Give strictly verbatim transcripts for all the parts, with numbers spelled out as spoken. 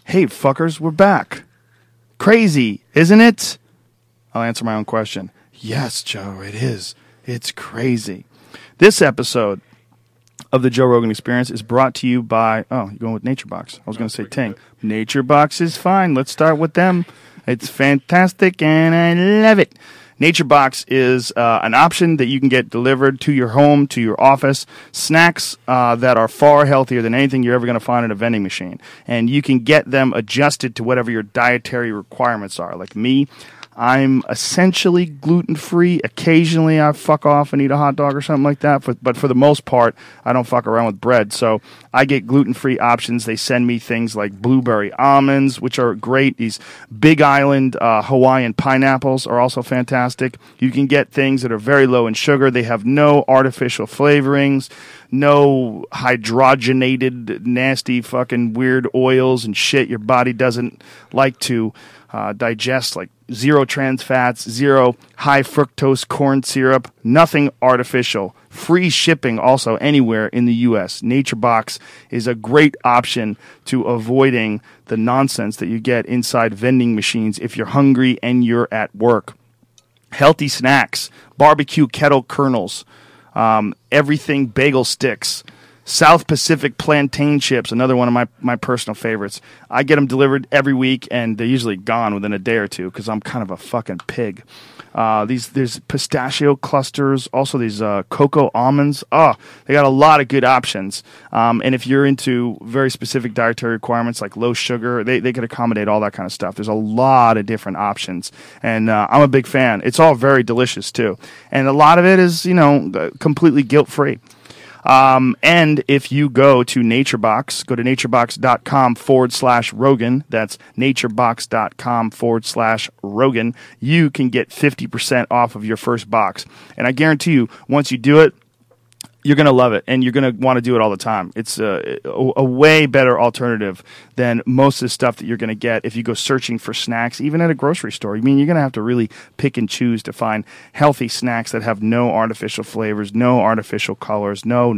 Hey, fuckers, we're back. Crazy, isn't it? I'll answer my own question. Yes, Joe, it is. It's crazy. This episode of the Joe Rogan Experience is brought to you by, oh, you're going with NatureBox. I was going to say Ting. NatureBox is fine. Let's start with them. It's fantastic, and I love it. NatureBox is uh, an option that you can get delivered to your home, to your office. Snacks uh, that are far healthier than anything you're ever going to find in a vending machine. And you can get them adjusted to whatever your dietary requirements are. Like me, I'm essentially gluten-free. Occasionally I fuck off and eat a hot dog or something like that. But for the most part, I don't fuck around with bread. So I get gluten-free options. They send me things like blueberry almonds, which are great. These Big Island uh, Hawaiian pineapples are also fantastic. You can get things that are very low in sugar. They have no artificial flavorings, no hydrogenated, nasty fucking weird oils and shit your body doesn't like to uh, digest, like zero trans fats, zero high fructose corn syrup, nothing artificial. Free shipping also anywhere in the U S. NatureBox is a great option to avoiding the nonsense that you get inside vending machines if you're hungry and you're at work. Healthy snacks, barbecue kettle kernels, um, everything bagel sticks, South Pacific plantain chips, another one of my, my personal favorites. I get them delivered every week, and they're usually gone within a day or two because I'm kind of a fucking pig. Uh, these There's pistachio clusters, also these uh, cocoa almonds. Oh, they got a lot of good options. Um, and if you're into very specific dietary requirements like low sugar, they, they can accommodate all that kind of stuff. There's a lot of different options, and uh, I'm a big fan. It's all very delicious, too. And a lot of it is, you know, completely guilt-free. Um, and if you go to NatureBox, go to naturebox.com forward slash Rogan. That's naturebox.com forward slash Rogan. You can get fifty percent off of your first box. And I guarantee you, once you do it, you're going to love it, and you're going to want to do it all the time. It's a, a, a way better alternative than most of the stuff that you're going to get if you go searching for snacks, even at a grocery store. I mean, you're going to have to really pick and choose to find healthy snacks that have no artificial flavors, no artificial colors, no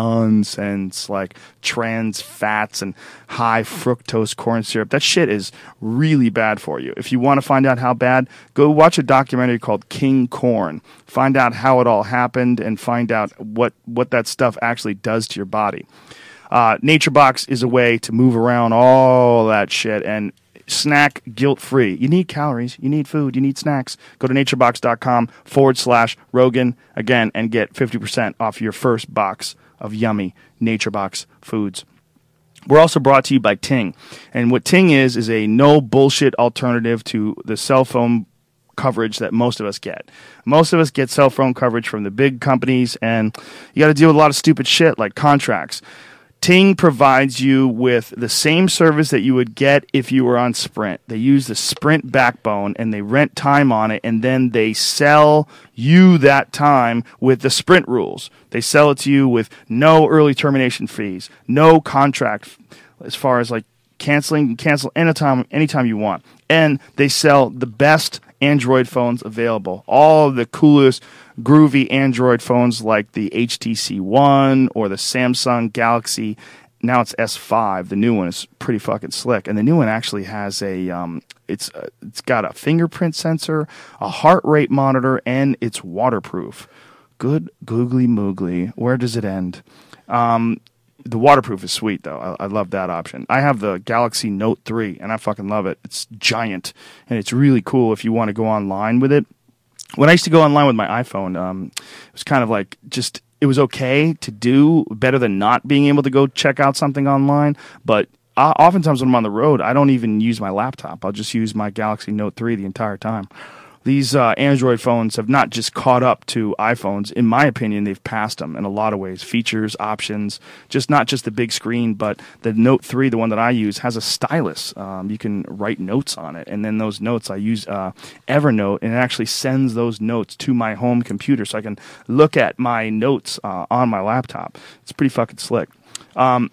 nonsense like trans fats and high fructose corn syrup. That shit is really bad for you. If you want to find out how bad, go watch a documentary called King Corn. Find out how it all happened and find out what, what that stuff actually does to your body. Uh, NatureBox is a way to move around all that shit and snack guilt-free. You need calories, you need food, you need snacks. Go to naturebox.com forward slash Rogan, again, and get fifty percent off your first box of yummy NatureBox foods. We're also brought to you by Ting. And what Ting is, is a no-bullshit alternative to the cell phone coverage that most of us get. Most of us get cell phone coverage from the big companies, and you got to deal with a lot of stupid shit like contracts. Ting provides you with the same service that you would get if you were on Sprint. They use the Sprint backbone, and they rent time on it, and then they sell you that time with the Sprint rules. They sell it to you with no early termination fees, no contract as far as like canceling, cancel anytime, anytime you want. And they sell the best Android phones available. All of the coolest, groovy Android phones like the H T C One or the Samsung Galaxy. Now it's S five. The new one is pretty fucking slick. And the new one actually has a, um, it's uh, it's got a fingerprint sensor, a heart rate monitor, and it's waterproof. Good googly moogly. Where does it end? Um... The waterproof is sweet, though. I, I love that option. I have the Galaxy Note three, and I fucking love it. It's giant, and it's really cool if you want to go online with it. When I used to go online with my iPhone, um, it was kind of like just, it was okay to do, better than not being able to go check out something online, but uh, oftentimes when I'm on the road, I don't even use my laptop. I'll just use my Galaxy Note three the entire time. These uh, Android phones have not just caught up to iPhones. In my opinion, they've passed them in a lot of ways. Features, options, just not just the big screen, but the Note three, the one that I use, has a stylus. Um, you can write notes on it, and then those notes, I use uh, Evernote, and it actually sends those notes to my home computer so I can look at my notes uh, on my laptop. It's pretty fucking slick. Um,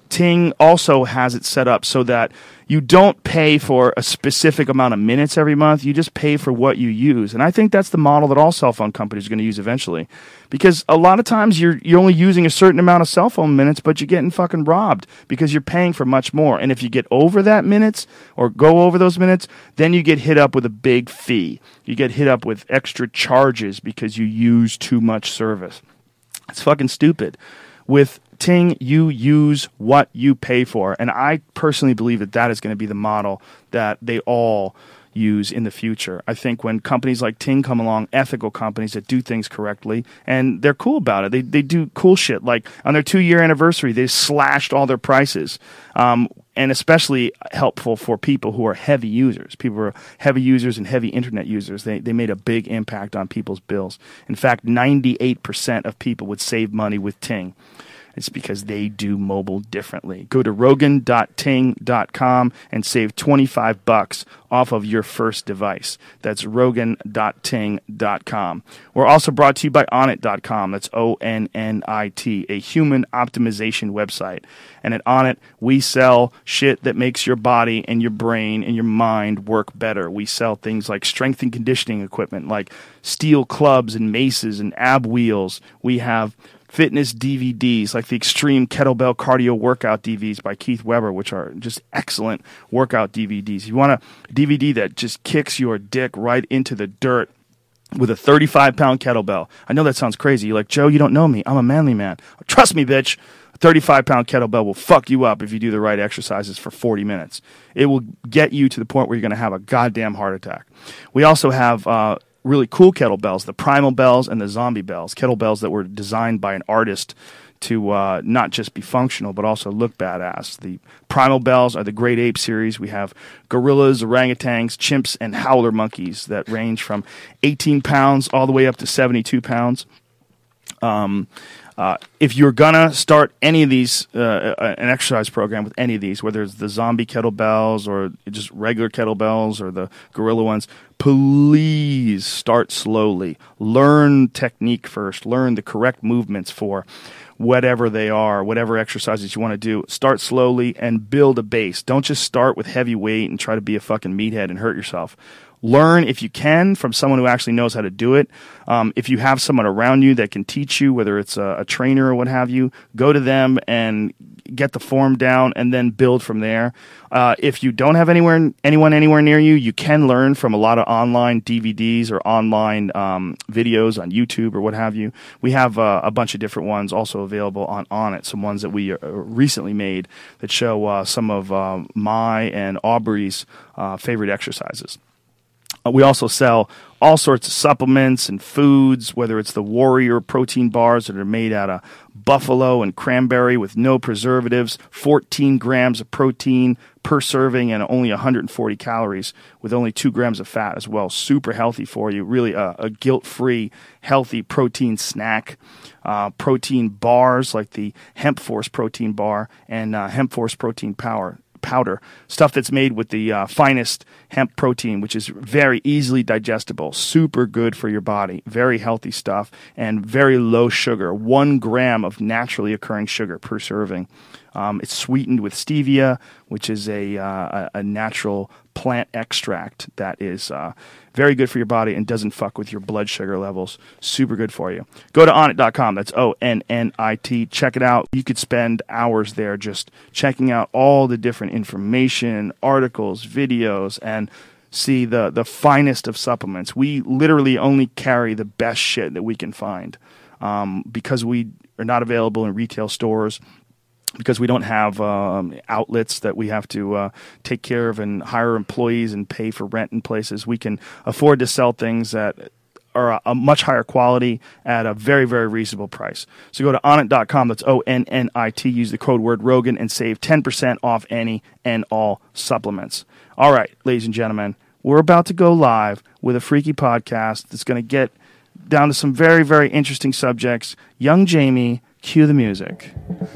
Ting also has it set up so that you don't pay for a specific amount of minutes every month. You just pay for what you use. And I think that's the model that all cell phone companies are going to use eventually. Because a lot of times you're you're only using a certain amount of cell phone minutes, but you're getting fucking robbed because you're paying for much more. And if you get over that minutes or go over those minutes, then you get hit up with a big fee. You get hit up with extra charges because you use too much service. It's fucking stupid. With Ting, you use what you pay for. And I personally believe that that is going to be the model that they all use in the future. I think when companies like Ting come along, ethical companies that do things correctly, and they're cool about it. They they do cool shit. Like on their two-year anniversary, they slashed all their prices. Um, and especially helpful for people who are heavy users. People who are heavy users and heavy internet users. They they made a big impact on people's bills. In fact, ninety-eight percent of people would save money with Ting. It's because they do mobile differently. Go to rogan dot ting dot com and save twenty-five bucks off of your first device. That's rogan dot ting dot com. We're also brought to you by onnit dot com. That's O N N I T, a human optimization website. And at Onnit, we sell shit that makes your body and your brain and your mind work better. We sell things like strength and conditioning equipment, like steel clubs and maces and ab wheels. We have fitness D V Ds like the Extreme Kettlebell Cardio Workout D V Ds by Keith Weber, which are just excellent workout D V Ds. You want a D V D that just kicks your dick right into the dirt with a thirty-five pound kettlebell. I know that sounds crazy. You're like, Joe, you don't know me. I'm a manly man. Trust me, bitch. A thirty-five pound kettlebell will fuck you up if you do the right exercises for forty minutes. It will get you to the point where you're going to have a goddamn heart attack. We also have uh, really cool kettlebells, the Primal Bells and the Zombie Bells, kettlebells that were designed by an artist to uh, not just be functional, but also look badass. The Primal Bells are the Great Ape series. We have gorillas, orangutans, chimps, and howler monkeys that range from eighteen pounds all the way up to seventy-two pounds. Um, uh, if you're gonna start any of these, uh, an exercise program with any of these, whether it's the zombie kettlebells or just regular kettlebells or the gorilla ones, please start slowly. Learn technique first. Learn the correct movements for whatever they are, whatever exercises you want to do. Start slowly and build a base. Don't just start with heavy weight and try to be a fucking meathead and hurt yourself. Learn, if you can, from someone who actually knows how to do it. Um, if you have someone around you that can teach you, whether it's a, a trainer or what have you, go to them and get the form down and then build from there. Uh, if you don't have anywhere anyone anywhere near you, you can learn from a lot of online D V Ds or online um, videos on YouTube or what have you. We have uh, a bunch of different ones also available on Onnit, some ones that we uh, recently made that show uh, some of uh, my and Aubrey's uh, favorite exercises. We also sell all sorts of supplements and foods, whether it's the Warrior protein bars that are made out of buffalo and cranberry with no preservatives, fourteen grams of protein per serving and only one hundred forty calories with only two grams of fat as well. Super healthy for you. Really a, a guilt-free, healthy protein snack. Uh, protein bars like the Hemp Force protein bar and uh, Hemp Force protein power. powder, stuff that's made with the uh, finest hemp protein, which is very easily digestible, super good for your body, very healthy stuff, and very low sugar, one gram of naturally occurring sugar per serving. Um, it's sweetened with stevia, which is a, uh, a natural plant extract that is uh, very good for your body and doesn't fuck with your blood sugar levels. Super good for you. Go to onnit dot com. That's O N N I T. Check it out. You could spend hours there just checking out all the different information, articles, videos, and see the, the finest of supplements. We literally only carry the best shit that we can find um, because we are not available in retail stores, because we don't have um, outlets that we have to uh, take care of and hire employees and pay for rent in places. We can afford to sell things that are a, a much higher quality at a very, very reasonable price. So go to onnit dot com. That's O N N I T. Use the code word Rogan and save ten percent off any and all supplements. All right, ladies and gentlemen, we're about to go live with a freaky podcast that's going to get down to some very, very interesting subjects. Young Jamie, cue the music.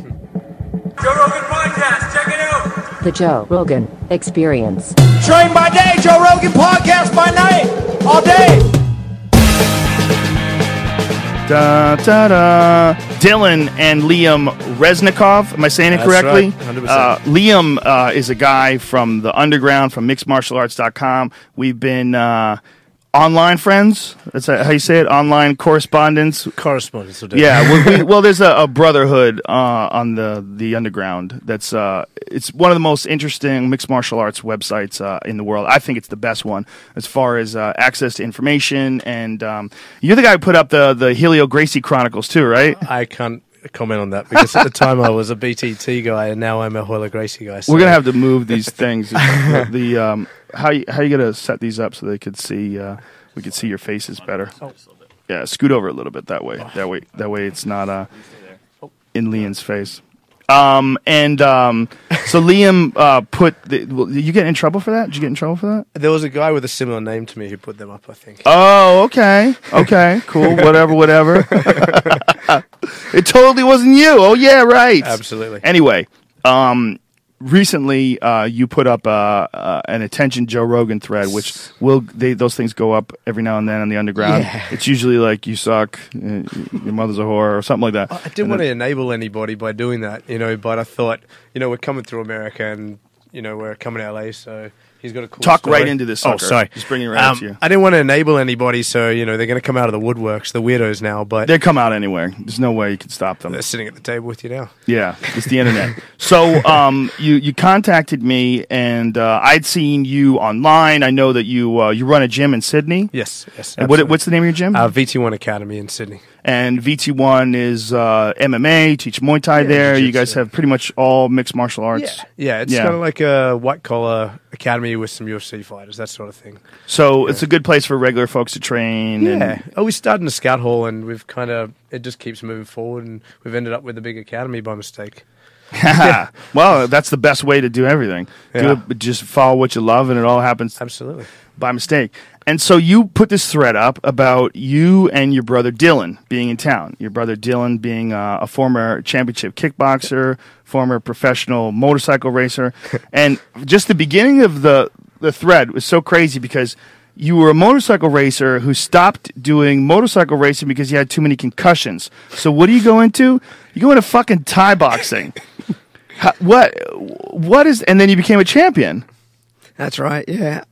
Joe Rogan Podcast, check it out. The Joe Rogan Experience. Train by day, Joe Rogan Podcast by night, all day. Da, da, da. Dylan and Liam Reznikov. Am I saying it That's correctly? right, one hundred percent. Uh, Liam uh, is a guy from the underground, from mixed martial arts dot com. We've been uh, online friends. That's how you say it? Online correspondence. Correspondence. will do. Yeah, well, we, well there's a, a brotherhood uh, on the the underground. That's uh, it's one of the most interesting mixed martial arts websites uh, in the world. I think it's the best one as far as uh, access to information. And um, you're the guy who put up the the Helio Gracie Chronicles too, right? I can't comment on that because at the time I was a B T T guy and now I'm a Helio Gracie guy. So. We're gonna have to move these things. the the, um, how you, how you gonna set these up so they could see uh, we could see your faces better. Yeah, scoot over a little bit that way. That way that way it's not uh, in Liam's face. Um, and um, so Liam uh, put the, well, did you get in trouble for that? Did you get in trouble for that? There was a guy with a similar name to me who put them up, I think. Oh, okay, okay, cool, whatever, whatever. It totally wasn't you. Oh yeah, right. Absolutely. Anyway, um, recently uh, you put up uh, uh, an Attention Joe Rogan thread, which will they those things go up every now and then on the underground. Yeah. It's usually like you suck, uh, your mother's a whore, or something like that. I didn't want to enable anybody by doing that, you know, but I thought, you know, we're coming through America and, you know, we're coming to L A, so he's got a cool Talk story. right into this Oh, sucker. sorry. Just bring it right Um, up to you. I didn't want to enable anybody, so, you know, they're going to come out of the woodworks, the weirdos now, but They come out anywhere. There's no way you can stop them. they're sitting at the table with you now. Yeah, it's the internet. So um, you you contacted me, and uh, I'd seen you online. I know that you uh, you run a gym in Sydney. Yes, yes. And what, absolutely. what's the name of your gym? Uh, V T one Academy in Sydney. And V T one is uh, M M A. You teach Muay Thai Yeah, there. You jiu-jitsu. guys have pretty much all mixed martial arts. Yeah, it's Yeah. kind of like a white collar academy with some U F C fighters, that sort of thing. So it's a good place for regular folks to train. Yeah. And, Oh, we started in a scout hall, and we've kind of it just keeps moving forward, and we've ended up with a big academy by mistake. well, that's the best way to do everything. Do Yeah. it, just follow what you love, and it all happens Absolutely. by mistake. And so you put this thread up about you and your brother Dylan being in town. Your brother Dylan being uh, a former championship kickboxer, former professional motorcycle racer. And just the beginning of the, the thread was so crazy because you were a motorcycle racer who stopped doing motorcycle racing because you had too many concussions. So what do you go into? You go into fucking Thai boxing. How, what? What is? And then you became a champion. That's right, yeah.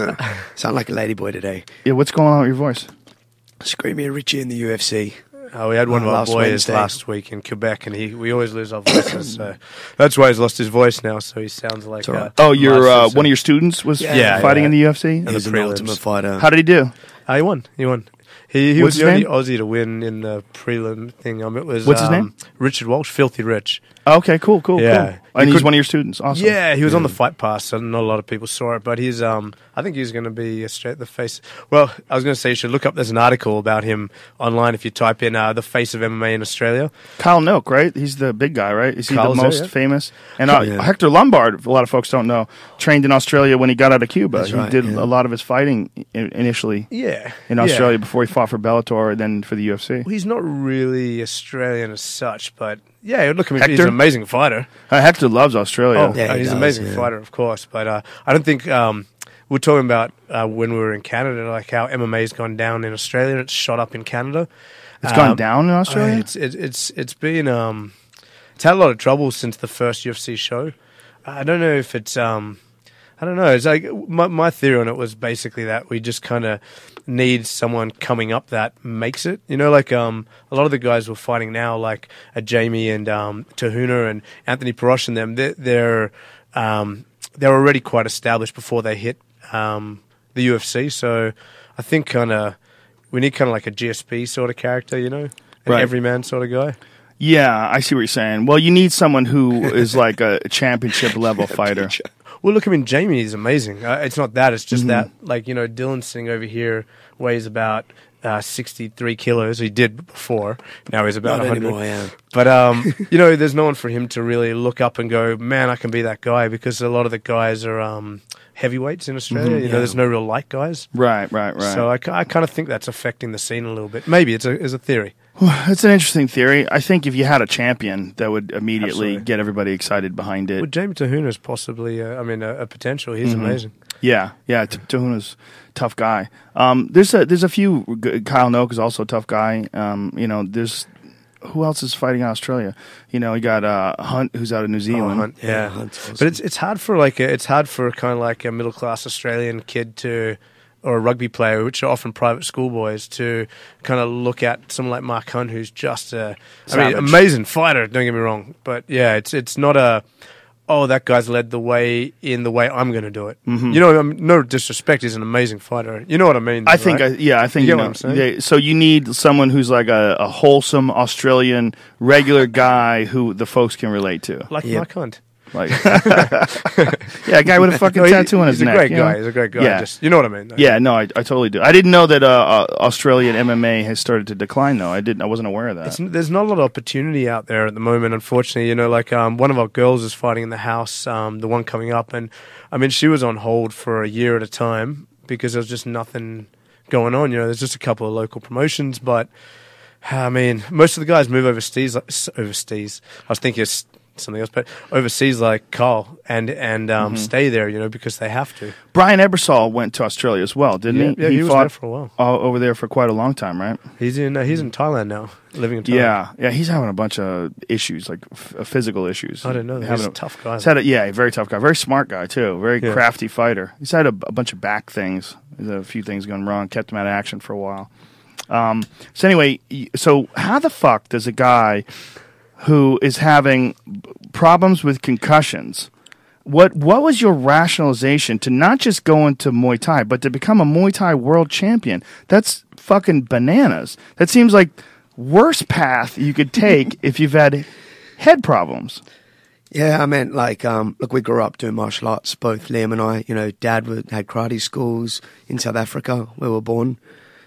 Sound like a ladyboy today. Yeah, what's going on with your voice? Screaming Richie in the U F C. Oh, we had one Uh, of our last boys Wednesday. last week in Quebec, and he we always lose our voices, so that's why he's lost his voice now. So he sounds like It's all right. uh, Oh, your uh, Masters. one of your students was Yeah, yeah, fighting yeah. in the U F C. the He's an prelims. ultimate fighter. How did he do? Uh, he won. He won. He, he What's was the his only name? Aussie to win in the prelim thing. Um, it was What's his um, name? Richard Walsh, Filthy Rich. Okay, cool, cool, Yeah. cool. And You he's could- one of your students. Awesome. Yeah, he was on the Fight Pass, so not a lot of people saw it. But he's, um, I think he's going to be a straight the face. Well, I was going to say you should look up. There's an article about him online if you type in uh, the face of M M A in Australia. Kyle Noak, right? He's the big guy, right? Is he Kyle's the there, most yeah. famous? And uh, Yeah. Hector Lombard, a lot of folks don't know, trained in Australia when he got out of Cuba. That's he right, did yeah. a lot of his fighting i- initially Yeah, in yeah. Australia before he fought for Bellator and then for the U F C. Well, he's not really Australian as such, but yeah, look, I mean, he's Hector? an amazing fighter. Uh, Hector loves Australia. Oh, Yeah, uh, he he's an does, amazing yeah. fighter, of course. But uh, I don't think um, we're talking about uh, when we were in Canada, like how M M A's gone down in Australia. It's shot up in Canada. It's gone Um, down in Australia? uh, It's it, it's it's been um, it's had a lot of trouble since the first U F C show. I don't know if it's um, I don't know. It's like my my theory on it was basically that we just kind of need someone coming up that makes it. You know, like um, a lot of the guys we're fighting now, like uh, Jamie and um, Tahuna and Anthony Perosh and them, they're they're, um, they're already quite established before they hit um, the U F C. So I think kind of we need kind of like a G S P sort of character, you know, an Right. everyman sort of guy. Yeah, I see what you're saying. Well, you need someone who is like a championship level fighter. Well, look, I mean, Jamie is amazing. Uh, it's not that. It's just Mm-hmm. that, like, you know, Dylan sitting over here weighs about uh, sixty-three kilos. He did before. Now he's about Not one hundred. anymore, yeah. But, um, you know, there's no one for him to really look up and go, man, I can be that guy, because a lot of the guys are um, heavyweights in Australia. Mm-hmm, you yeah. know, there's no real light guys. Right, right, right. So I, ki- I kind of think that's affecting the scene a little bit. Maybe it's a, it's a theory. It's an interesting theory. I think if you had a champion, that would immediately Absolutely. get everybody excited behind it. Well, Jamie Tahuna's possibly, uh, I mean, a, a potential. He's Mm-hmm. amazing. Yeah, yeah. T- Tahuna's a tough guy. Um, there's a there's a few. g- Kyle Noak is also a tough guy. Um, you know, there's who else is fighting out Australia? You know, you got uh, Hunt, who's out of New Oh, Zealand. Hunt, yeah. Yeah, Hunt's awesome. But it's it's hard for like a, it's hard for kind of like a middle class Australian kid to, or a rugby player, which are often private schoolboys, to kind of look at someone like Mark Hunt, who's just a, I mean, Savage. amazing fighter. Don't get me wrong, but yeah, it's it's not a, oh, that guy's led the way in the way I'm going to do it. Mm-hmm. You know, I mean, no disrespect, he's an amazing fighter. You know what I mean? I think, right? I, yeah, I think You you get what know, I'm saying? they- so you need someone who's like a, a wholesome Australian regular guy who the folks can relate to. like Yeah. Mark Hunt. Like, yeah, a guy with a fucking No, he- tattoo on his he's neck. a great you guy. know? He's a great guy. Yeah. Just, you know what I mean? Yeah, no, I, I totally do. I didn't know that uh, uh, Australian M M A has started to decline, though. I didn't. I wasn't aware of that. It's, there's not a lot of opportunity out there at the moment, unfortunately. You know, like um, one of our girls is fighting in the house, um, the one coming up, and I mean, she was on hold for a year at a time because there was just nothing going on. You know, there's just a couple of local promotions, but I mean, most of the guys move overseas. Like, s- overseas. I was thinking of s- something else, but overseas, like Carl, and and um, Mm-hmm. stay there. You know, because they have to. Brian Ebersol went to Australia as well, didn't Yeah, he? yeah, he was fought there for a while. o- over there for quite a long time, right? He's in uh, he's in Thailand now, living in Thailand. Yeah, yeah. He's having a bunch of issues, like f- uh, physical issues. I didn't know that. Having He's a tough guy. He's had a, yeah, a very tough guy, very smart guy too, very Yeah. crafty fighter. He's had a, a bunch of back things. There's a few things going wrong, kept him out of action for a while. Um, so anyway, y- so how the fuck does a guy who is having b- problems with concussions, what what was your rationalization to not just go into Muay Thai, but to become a Muay Thai world champion? That's fucking bananas. That seems like worst path you could take if you've had head problems. Yeah, I meant like, um, look, we grew up doing martial arts, both Liam and I. You know, Dad would, had karate schools in South Africa where we were born,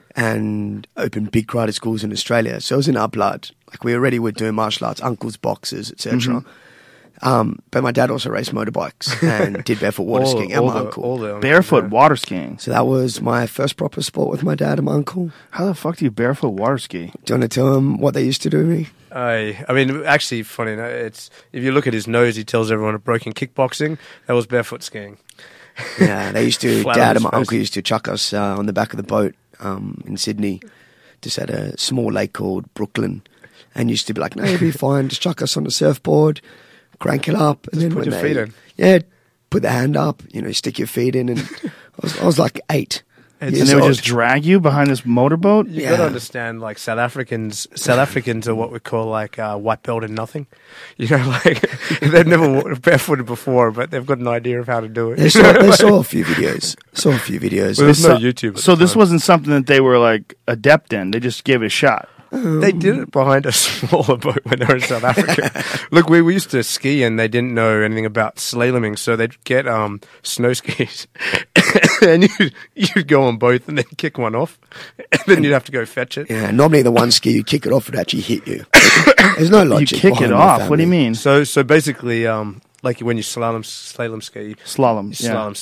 and opened big karate schools in Australia. So it was in our blood. Like we already were doing martial arts, uncles, boxers, et cetera. Um, but my dad also raced motorbikes and did barefoot water All- skiing, and all my the- uncle. all the- Barefoot yeah. water skiing. So that was my first proper sport with my dad and my uncle. How the fuck do you barefoot water ski? Do you want to tell him what they used to do to me? I, I mean, actually, funny. no, It's if you look at his nose, he tells everyone at broken kickboxing. That was barefoot skiing. Yeah, they used to, Flat on Dad his and my face. uncle used to chuck us uh, on the back of the boat um, in Sydney, just at a small lake called Brooklyn, and used to be like, no, you'll be fine, just chuck us on the surfboard, crank it up, and Just then put when your they, feet in. Yeah, put the hand up, you know, stick your feet in, and I was, I was like eight. And And years they would old. just drag you behind this motorboat? You Yeah. got to understand, like South Africans. South Africans are what we call like uh, white belt in nothing. You know, like they've never walked barefooted before, but they've got an idea of how to do it. They saw, they saw a few videos. Saw a few videos. Well, there's no So- YouTube. at So the this time. wasn't something that they were like adept in. They just gave it a shot. They did it behind a smaller boat when they were in South Africa. Look, we, we used to ski and they didn't know anything about slaloming, so they'd get um, snow skis and you'd, you'd go on both and then kick one off, and then you'd have to go fetch it. Yeah, normally the one ski you kick it off would actually hit you. There's no You logic. kick it behind my off. What do you family. mean? So, so basically, um, like when you slalom, slalom ski, Slalom. Yeah. slalom,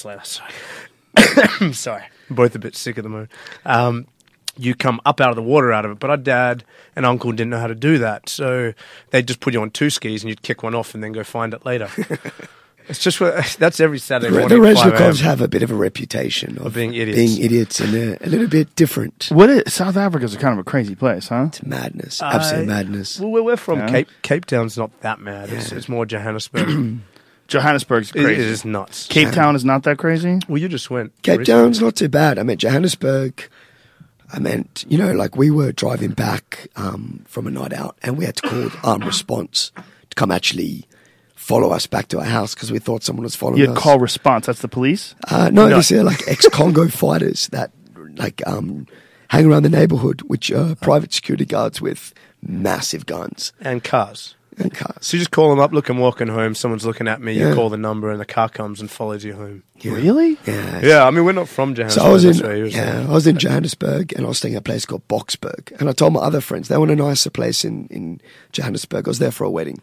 slalom. Sorry, sorry, both a bit sick at the moment. Um, you come up out of the water out of it, but our dad and uncle didn't know how to do that, so they'd just put you on two skis and you'd kick one off and then go find it later. It's just what, that's every Saturday The, morning. the at five a m. Reznikovs have a bit of a reputation of, Of being idiots. being idiots, and they're a little bit different. What is South Africa's kind of a crazy place, huh? It's madness, absolute I- madness. Well, where we're from, Yeah. Cape Cape Town's not that mad. It's, it's more Johannesburg. Johannesburg's it, it crazy. is nuts. Cape Town is not that crazy. Well, you just went. Cape recently. Town's not too bad. I meant Johannesburg. I meant, you know, like we were driving back um, from a night out, and we had to call armed response to come actually follow us back to our house because we thought someone was following You'd us. call response. That's the police. Uh, no, No. these are like ex-Congo fighters that like um, hang around the neighborhood, which are private security guards with massive guns. And cars. and cars. So you just call them up, look, I'm walking home, someone's looking at me, Yeah. you call the number, and the car comes and follows you home. Yeah. Really? Yeah. Yeah, I mean, we're not from Johannesburg. So I was in, that's where he was yeah, from. I was in Johannesburg, and I was staying at a place called Boksburg. And I told my other friends they want a nicer place in, in Johannesburg. I was there for a wedding,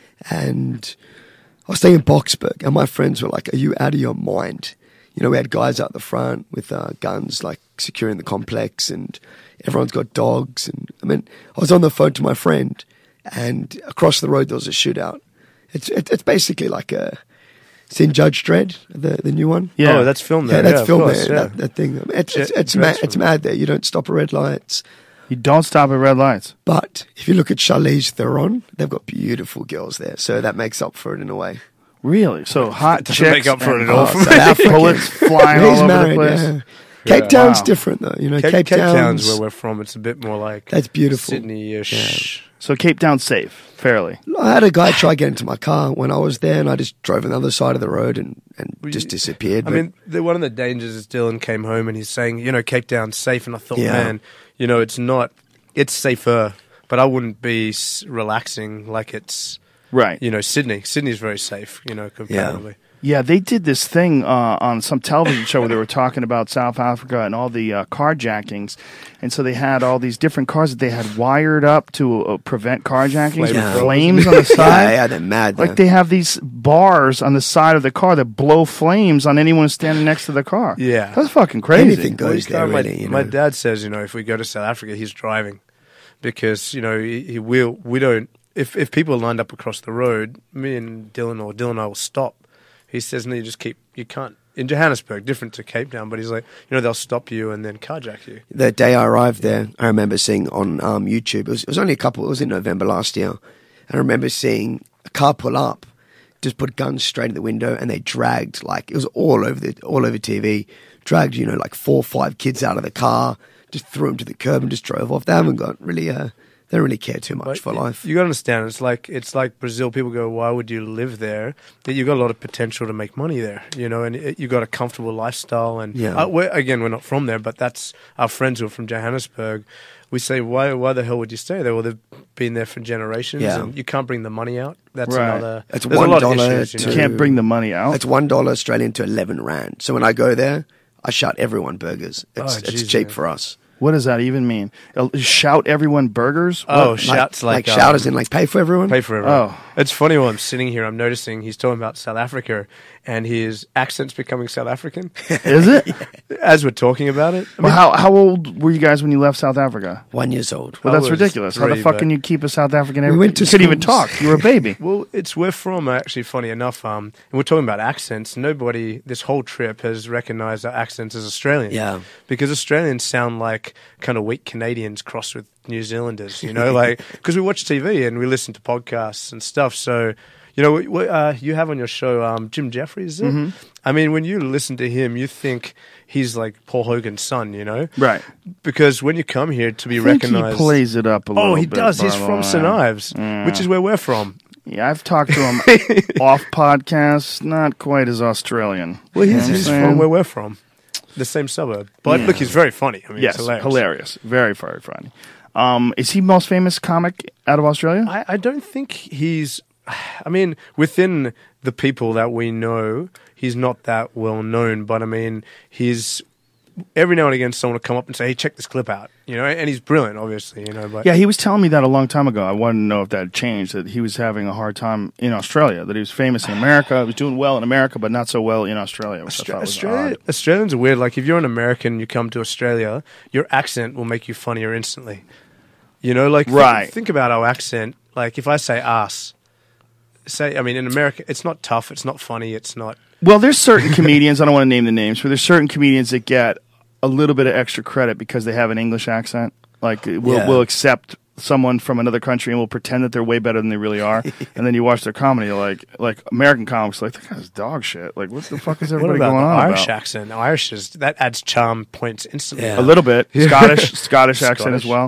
and I was staying in Boksburg, and my friends were like, "Are you out of your mind?" You know, we had guys out the front with uh, guns, like securing the complex, and everyone's got dogs. And I mean, I was on the phone to my friend, and across the road there was a shootout. It's it, it's basically like a. Seen Judge Dredd, the the new one? Yeah. Oh, that's filmed there. Yeah, that's of filmed course, there. yeah. That, that thing. It's it's Ja- it's, Dredd's mad, it's filmed mad there. You don't stop at red lights. You don't stop at red lights. But if you look at Charlize Theron, they've got beautiful girls there, so that makes up for it in a way. Really? So hot Doesn't chicks make up for it and at all Oh, for South me. African. bullets flying He's all over married. the place. Yeah. Cape Yeah. Town's Wow. different though. You know, Cape, Cape, Cape Town's Town's where we're from. It's a bit more like that's beautiful. Sydney-ish. So Cape Town's safe, fairly. I had a guy try to get into my car when I was there, and I just drove on the other side of the road and, and Well, just you- disappeared. I But mean, the, one of the dangers is Dylan came home and he's saying, you know, Cape Town's safe. And I thought, Yeah. man, you know, it's not, it's safer, but I wouldn't be s- relaxing like it's, Right. you know, Sydney. Sydney's very safe, you know, comparatively. Yeah, they did this thing uh, on some television show where they were talking about South Africa and all the uh, carjackings. And so they had all these different cars that they had wired up to uh, prevent carjackings Flame with throwers. flames on the yeah, side. yeah, they're mad. Like there. they have these bars on the side of the car that blow flames on anyone standing next to the car. Yeah. That's fucking crazy. Anything Well, goes you there, can't- my, really. You my know. dad says, you know, if we go to South Africa, he's driving because, you know, he, he will, we don't, if, if people are lined up across the road, me and Dylan or Dylan and I will stop. He says, no, you just keep, you can't, in Johannesburg, different to Cape Town, but he's like, you know, they'll stop you and then carjack you. The day I arrived there, I remember seeing on um, YouTube, it was, it was only a couple, it was in November last year. I remember seeing a car pull up, just put guns straight in the window, and they dragged, like, it was all over the all over T V, dragged, you know, like four or five kids out of the car, just threw them to the curb and just drove off. They haven't got really, uh, they don't really care too much But for y- life. You got to understand, it's like it's like Brazil. People go, "Why would you live there?" That you got a lot of potential to make money there, you know, and it, you got a comfortable lifestyle. And Yeah. uh, we're, again, we're not from there, but that's our friends who are from Johannesburg. We say, "Why? Why the hell would you stay there?" Well, they've been there for generations, Yeah. and you can't bring the money out. That's Right. another. It's there's a one lot of dollar issues, you to- know. You can't bring the money out. It's one dollar Australian to eleven rand. So when I go there, I shout everyone burgers. It's, Oh, it's geez, cheap man. for us. What does that even mean? Uh, Shout everyone burgers? Oh, What? shouts like, like um, shout as in like pay for everyone. Pay for everyone. Oh. It's funny while I'm sitting here, I'm noticing he's talking about South Africa and his accent's becoming South African Is it? as we're talking about it. I Well, mean, how how old were you guys when you left South Africa? One years old. Well, I that's was ridiculous. How the three, fuck but- can you keep a South African? We every- went to you couldn't even schools. talk. You were a baby. Well, it's where from, actually, funny enough. Um, and we're talking about accents. Nobody, this whole trip, has recognized our accents as Australian. Yeah. Because Australians sound like kind of weak Canadians crossed with New Zealanders, you know, like, because we watch T V and we listen to podcasts and stuff. So, you know, we- we, uh, you have on your show um, Jim Jeffries. Is it? Mm-hmm. I mean, when you listen to him, you think he's like Paul Hogan's son, you know? Right. Because when you come here to be I think recognized. he plays it up a little Oh, bit. he does. He's by the from way. Saint Ives, which is where we're from. Yeah, I've talked to him off podcasts. Not quite as Australian. Well, You know he's, what I'm he's saying? from where we're from, the same suburb. But Yeah. look, he's very funny. I mean, Yes, it's hilarious. hilarious. Very, very funny. Um, is he most famous comic out of Australia? I, I don't think he's. I mean, within the people that we know, he's not that well known. But I mean, he's every now and again someone will come up and say, "Hey, check this clip out," you know, and he's brilliant, obviously, you know. But Yeah, he was telling me that a long time ago. I wanted to know if that had changed, that he was having a hard time in Australia, that he was famous in America, he was doing well in America, but not so well in Australia, which I Austra- thought was Australia, odd. Australians are weird. Like if you're an American, you come to Australia, your accent will make you funnier instantly. You know, like think- Right. think about our accent. Like if I say "ass," say I mean in America, it's not tough, it's not funny, it's not. Well, there's certain comedians, I don't want to name the names, but there's certain comedians that get a little bit of extra credit because they have an English accent. Like, we'll, Yeah. we'll accept someone from another country and we'll pretend that they're way better than they really are. And then you watch their comedy, like, like American comics, like, that guy's dog shit. Like, what the fuck is What everybody about going the on Irish about? accent? Irish is that adds charm points instantly. Yeah. A little bit. Scottish, Scottish accent as Scottish. well.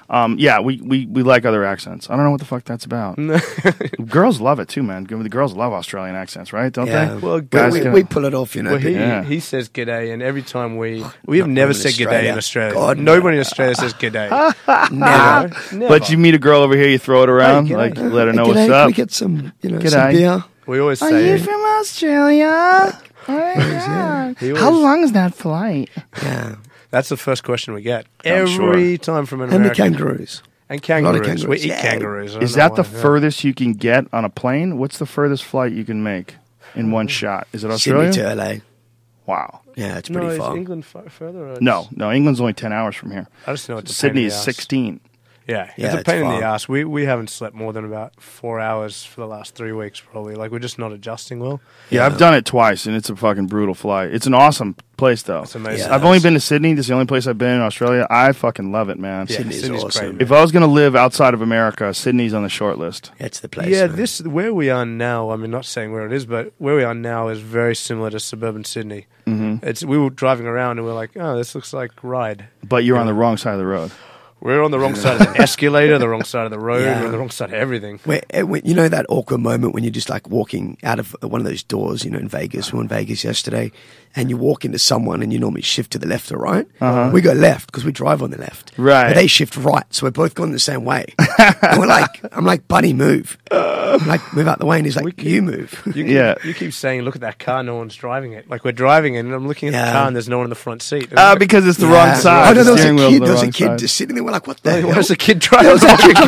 Um, yeah, we, we, we like other accents. I don't know what the fuck that's about. Girls love it too, man. The girls love Australian accents, right? Don't Yeah. they? Well, Guys we, can- we pull it off, you know. Well, he Yeah. he says g'day, and every time we we have Not never in said g'day Australia. in Australia. God, Nobody in Australia says g'day. Never. Never. But you meet a girl over here, you throw it around, Hey, like g'day. let her know G'day, what's can up. we get some, you know, G'day. some beer? we always Are say you from Australia? Oh my God. He How always- long is that flight? Yeah. that's the first question we get I'm every sure. time from an And the American. kangaroos. And A lot of kangaroos. We kangaroos. eat Yeah. kangaroos. I don't Is know that the why, yeah. furthest you can get on a plane? What's the furthest flight you can make in one shot? Is it Australia? Sydney to L A. Wow. Yeah, it's No, pretty is far. England far, further? Or No, it's- no. England's only ten hours from here. I just know it's a Sydney pain in is the ass. sixteen. Yeah, Yeah, it's a it's pain in the far. ass. We we haven't slept more than about four hours for the last three weeks, probably. Like we're just not adjusting well. Yeah, I've done it twice, and it's a fucking brutal flight. It's an awesome place, though. It's amazing. Yeah. I've only been to Sydney. This is the only place I've been in Australia. I fucking love it, man. Yeah, Sydney's Sydney's awesome. great. If I was going to live outside of America, Sydney's on the short list. It's the place. yeah, man. this where we are now. I mean, not saying where it is, but where we are now is very similar to suburban Sydney. Mm-hmm. It's we were driving around and we are like, oh, this looks like Ryde. But you're on the wrong side of the road. We're on the wrong side of the escalator, the wrong side of the road, Yeah. we're on the wrong side of everything. Where, eh, when, you know that awkward moment when you're just like walking out of one of those doors, you know, in Vegas. We were in Vegas yesterday, and you walk into someone and you normally shift to the left or right. Uh-huh. We go left because we drive on the left. Right. But they shift right, so we're both going the same way. And we're like, I'm like, buddy, move. I'm like, move out the way. And he's like, you move. You keep, Yeah. you keep saying, look at that car, no one's driving it. Like we're driving it, and I'm looking at the Yeah. car, and there's no one in the front seat. Uh, because it's the Yeah. wrong side. Oh, no, The there was a steering wheel's kid, the there was a wrong kid side. just sitting there. We're like, what the Why hell? does the kid driving?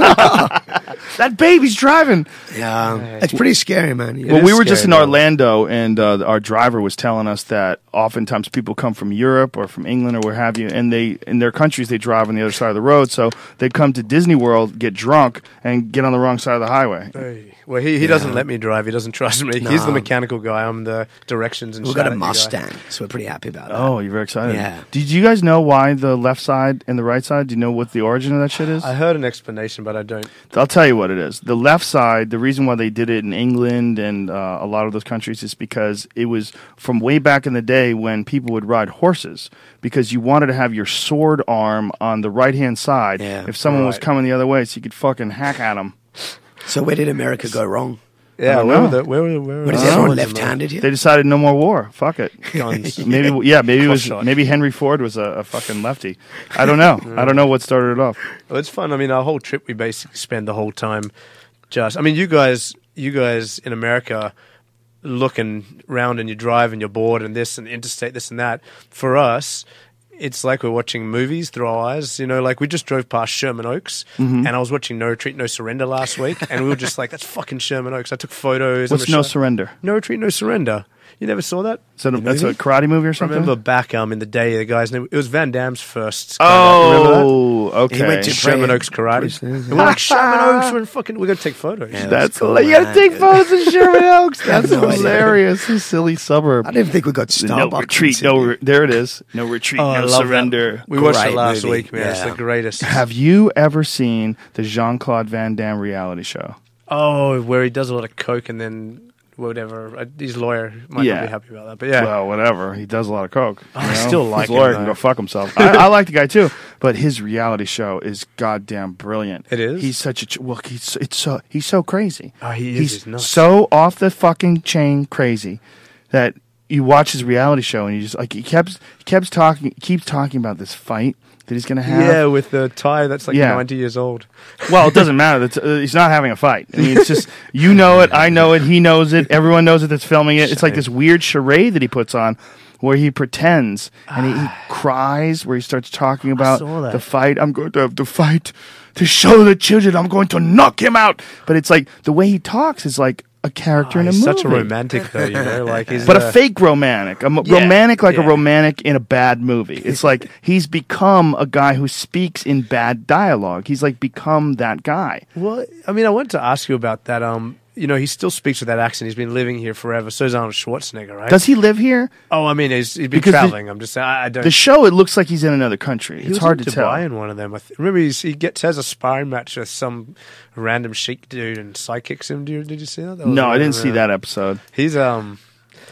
That baby's driving. Yeah, it's pretty scary, man. You Well, is we were just scary, in though. Orlando, and uh, our driver was telling us that oftentimes people come from Europe or from England or where have you, and they in their countries they drive on the other side of the road. So they come to Disney World, get drunk, and get on the wrong side of the highway. Hey. Well, he, he doesn't let me drive. He doesn't trust me. He's the No. mechanical guy. I'm the directions and We've shout got a at you guy. Mustang, so we're pretty happy about that. Oh, you're very excited. Yeah. Did you guys know why the left side and the right side? Do you know what the origin of that shit is? I heard an explanation, but I don't. I'll tell you what it is. The left side, the reason why they did it in England and uh, a lot of those countries is because it was from way back in the day when people would ride horses, because you wanted to have your sword arm on the right-hand side Yeah. if someone was Right. coming the other way, so you could fucking hack at them. So where did America go wrong? Yeah, don't where know. were the, where were, where were What is Oh, everyone it's left-handed here? They decided no more war. Fuck it. guns? Maybe, yeah, maybe it was. Cross-shot. Maybe Henry Ford was a, a fucking lefty. I don't know. I don't know what started it off. Well, it's fun. I mean, our whole trip, we basically spend the whole time just. I mean, you guys, you guys in America, looking around and you drive and you're bored and this and interstate, this and that. For us, it's like we're watching movies through our eyes. You know, like we just drove past Sherman Oaks, Mm-hmm. and I was watching No Retreat, No Surrender last week, and we were just like, "That's fucking Sherman Oaks." I took photos. What's and No we shot- Surrender? No Retreat, No Surrender. You never saw that? Is that a, that's a movie? karate movie or I something? remember back um in the day, the guy's name it was Van Damme's first. stand-up. Remember that? Oh, okay. He went to Sherman Pray- Oaks Karate. Please, And we're like, Sherman Oaks, we're fucking, we're going to take photos. Yeah. That's cool, hilarious. You gotta man. take photos of Sherman Oaks. That's no idea. hilarious. A silly suburb. I didn't think we got No Starbucks. retreat. No, re- there it is. No retreat. Oh, I no love surrender. that. We watched it Great last movie. week, man. It's Yeah. the greatest. Have you ever seen the Jean-Claude Van Damme reality show? Oh, where he does a lot of coke and then whatever. Uh, His lawyer might Yeah. not be happy about that, but yeah. Well, whatever. He does a lot of coke. Oh, you I know? still like his him, lawyer though. can go fuck himself. I, I like the guy too, but his reality show is goddamn brilliant. It is? He's such a ch- well. He's it's so he's so crazy. Oh, he is. He's He's nuts. so off the fucking chain crazy that you watch his reality show and you just like he kept he kept talking keeps talking about this fight that he's gonna have. yeah, with the tie that's like Yeah. ninety years old. Well, it doesn't matter. That's, uh, he's not having a fight. I mean, it's just you know it, I know it, he knows it, everyone knows it that's filming it. It's like this weird charade that he puts on where he pretends and he, he cries, where he starts talking about saw that. the fight. I'm going to have to fight to show the children I'm going to knock him out. But it's like the way he talks is like a character Oh, in a he's movie. such a romantic, though, you know? Like he's But uh, a fake romantic, a mo- Yeah, romantic like a yeah. romantic in a bad movie. It's like he's become a guy who speaks in bad dialogue. He's like become that guy. Well, I mean, I wanted to ask you about that. Um, you know, he still speaks with that accent. He's been living here forever. So is Arnold Schwarzenegger, right? Does he live here? Oh, I mean, he's, he's been Because the- traveling. I'm just saying, I, I don't. The show, it looks like he's in another country. He It's was hard in to Dubai tell. in one of them. I th- remember he's, he gets has a sparring match with some random sheik dude and sidekicks him. Did you, did you see that? That was No, I one didn't of see the- that episode. He's um,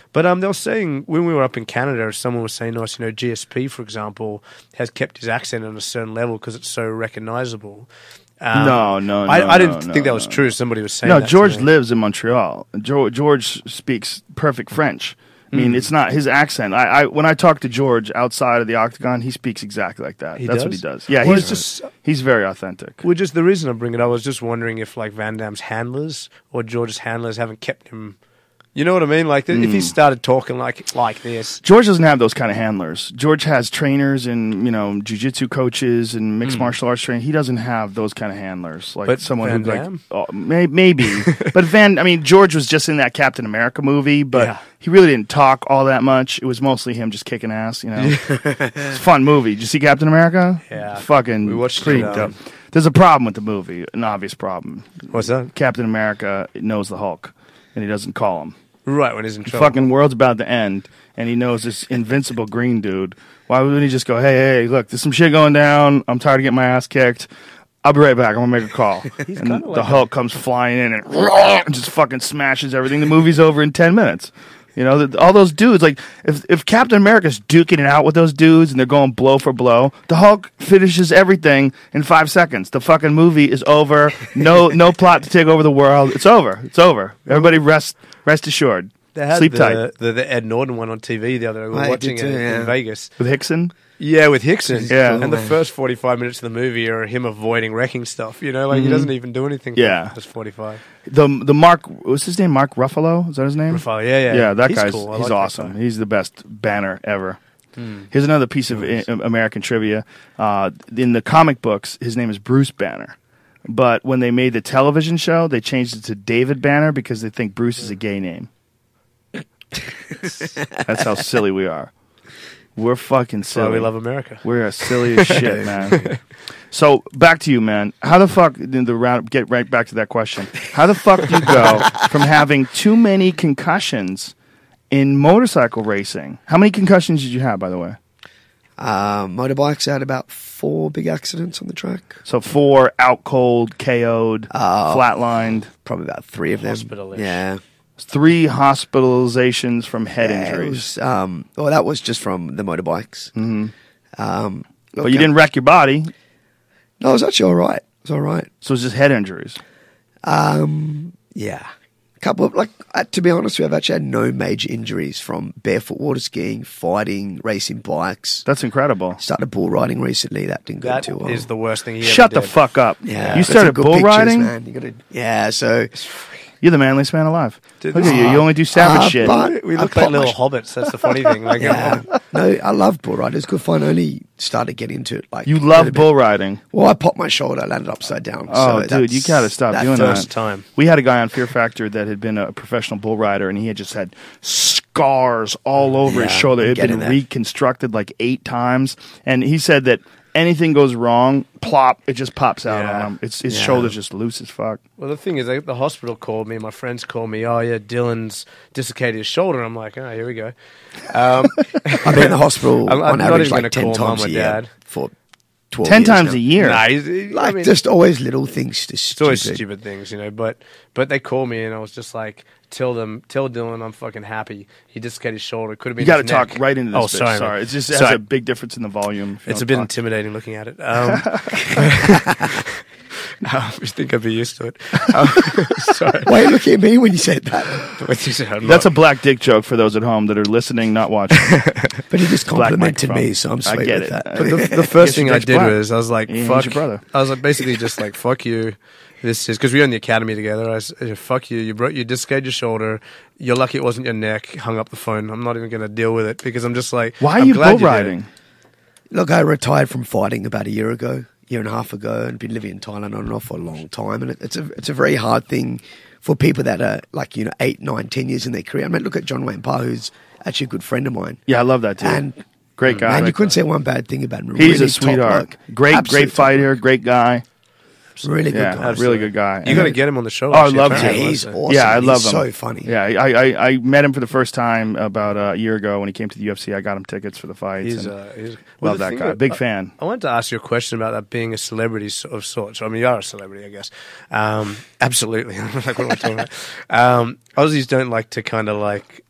But um, they were saying when we were up in Canada, someone was saying to us, you know, G S P, for example, has kept his accent on a certain level because it's so recognizable. Um, No, no, no, I, I didn't no, think that no, was no. true. Somebody was saying No, that to George me. lives in Montreal. George, George speaks perfect French. I Hmm. mean, it's not his accent. I, I when I talk to George outside of the octagon, he speaks exactly like that. He That's does? what he does. Yeah, Well, he's it's just- he's very authentic. Well, just the reason I bring it up, I was just wondering if like Van Damme's handlers or George's handlers haven't kept him. You know what I mean? Like if he started talking like like this. George doesn't have those kind of handlers. George has trainers and, you know, jiu-jitsu coaches and mixed martial arts training. He doesn't have those kind of handlers. Like But someone Van who like Damme? oh, may, maybe. But Van I mean George was just in that Captain America movie, but Yeah. he really didn't talk all that much. It was mostly him just kicking ass, you know. It's a fun movie. Did you see Captain America? Yeah. It's fucking We watched pretty it, um, dope. There's a problem with the movie, an obvious problem. What's that? Captain America knows the Hulk and he doesn't call him. Right when he's in trouble. Fucking world's about to end, and he knows this invincible green dude. Why wouldn't he just go, hey, hey, look, there's some shit going down. I'm tired of getting my ass kicked. I'll be right back. I'm going to make a call. and kinda the like Hulk comes flying in and, and just fucking smashes everything. The movie's over in ten minutes. You know, the, all those dudes, like, if, if Captain America's duking it out with those dudes and they're going blow for blow, the Hulk finishes everything in five seconds. The fucking movie is over. No no plot to take over the world. It's over. It's over. Everybody rest rest assured. They had Sleep the, tight. The, the Ed Norton one on T V the other day. We were I watching did it too, in yeah. Vegas. With Hickson? Yeah, with Hickson. Yeah. And the man. first forty-five minutes of the movie are him avoiding wrecking stuff. You know, like he doesn't even do anything. for Yeah. the first forty-five. The the Mark, what's his name? Mark Ruffalo? Is that his name? Rafael, yeah, yeah. Yeah, that He's guy's cool. I he's like that awesome. guy. He's the best banner ever. Here's another piece of I- American trivia. Uh, in the comic books, his name is Bruce Banner. But when they made the television show, they changed it to David Banner because they think Bruce is a gay name. That's how silly we are. We're fucking So silly. we love America. We're silly as shit, man. So back to you, man. How the fuck in the round? Get right back to that question. How the fuck do you go from having too many concussions in motorcycle racing? How many concussions did you have, by the way? Uh, motorbikes had about four big accidents on the track. So four out cold, K O'd, Uh, flatlined, Probably about three of them. Hospital-ish. Yeah. three hospitalizations from head Yeah, it injuries. was, um, well, that was just from the motorbikes. Mm-hmm. Um, look, But you uh, didn't wreck your body, No, it was actually all right. It was all right. so it's just head injuries. Um, yeah. A couple of, like, uh, to be honest, we have actually had no major injuries from barefoot water skiing, fighting, racing bikes. That's incredible. Started bull riding recently. That didn't go That too well. is the worst thing he Shut ever the did. fuck up. yeah, You but started some good bull pictures, riding? man. You gotta, yeah, so You're the manliest man alive. Dude, Look at you. You only do savage Uh, shit. but- We I look like popped my little sh- hobbits. That's the funny thing. Like, yeah. No, I love bull riding. It's good fun. I only started getting into it like You a love little bit. bull riding. Well, I popped my shoulder, I landed upside down. Oh, so dude, that's- you gotta stop that doing first that. time. We had a guy on Fear Factor that had been a professional bull rider, and he had just had scars all over his Yeah, shoulder. It had getting been that. reconstructed like eight times, and he said that anything goes wrong, plop, it just pops out Yeah. on him. It's his Yeah. shoulder's just loose as fuck. Well, the thing is, like, the hospital called me. My friends called me. Oh, yeah, Dylan's dislocated his shoulder. I'm like, oh, here we go. Um, I've been in the hospital I'm- I'm on not average even like gonna ten call times mum a or year dad. for twelve Ten years times now. a year. nah, he's, he- Like I mean, just always little things. Just it's always stupid. stupid things, you know. But but they called me, and I was just like, tell them, tell Dylan, I'm fucking happy. He dislocated his shoulder. Could have been. You got to his talk neck. right into this. Oh, bitch. sorry, man. sorry. It's just it has Sorry. a big difference in the volume. if you It's a don't bit talk. intimidating looking at it. Um, I think I'd be used to it. Um, sorry. Why are you looking at me when you said that? What you said, I'm That's a not- black dick joke for those at home that are listening, not watching. But he just Black complimented microphone. me, so I'm I sweet get with it. that. But the, the first Guess thing your I dick's did black. was I was like, Yeah, he's "Fuck." your brother. I was like, basically just like, "Fuck you." This is because we were in the academy together. I said, "Fuck you." You broke, you dislocated your shoulder. You're lucky it wasn't your neck. Hung up the phone. I'm not even going to deal with it because I'm just like, Why are I'm you glad bull did it. riding? Look, I retired from fighting about a year ago, year and a half ago, and been living in Thailand on and off for a long time. And it, it's a it's a very hard thing for people that are like you know eight, nine, ten years in their career. I mean, look at John Wayne Parr, who's actually a good friend of mine. Yeah, I love that dude. And Great guy. man, you couldn't say one bad thing about him. He's Really a sweetheart. top bloke. Great, Absolute great top fighter. bloke. Great guy. Really good Yeah, guy. really good guy. You got to get him on the show. Oh, I actually, love apparently. to. Yeah, he's So- awesome. Yeah, I He's love him. so funny. Yeah, I, I I met him for the first time about a year ago when he came to the U F C. I got him tickets for the fights. He's, and uh, he's love the that thing guy. that- Big I- fan. I wanted to ask you a question about that being a celebrity s- of sorts. I mean, you are a celebrity, I guess. Um, absolutely. like what am I talking about? Um, Aussies don't like to kind of like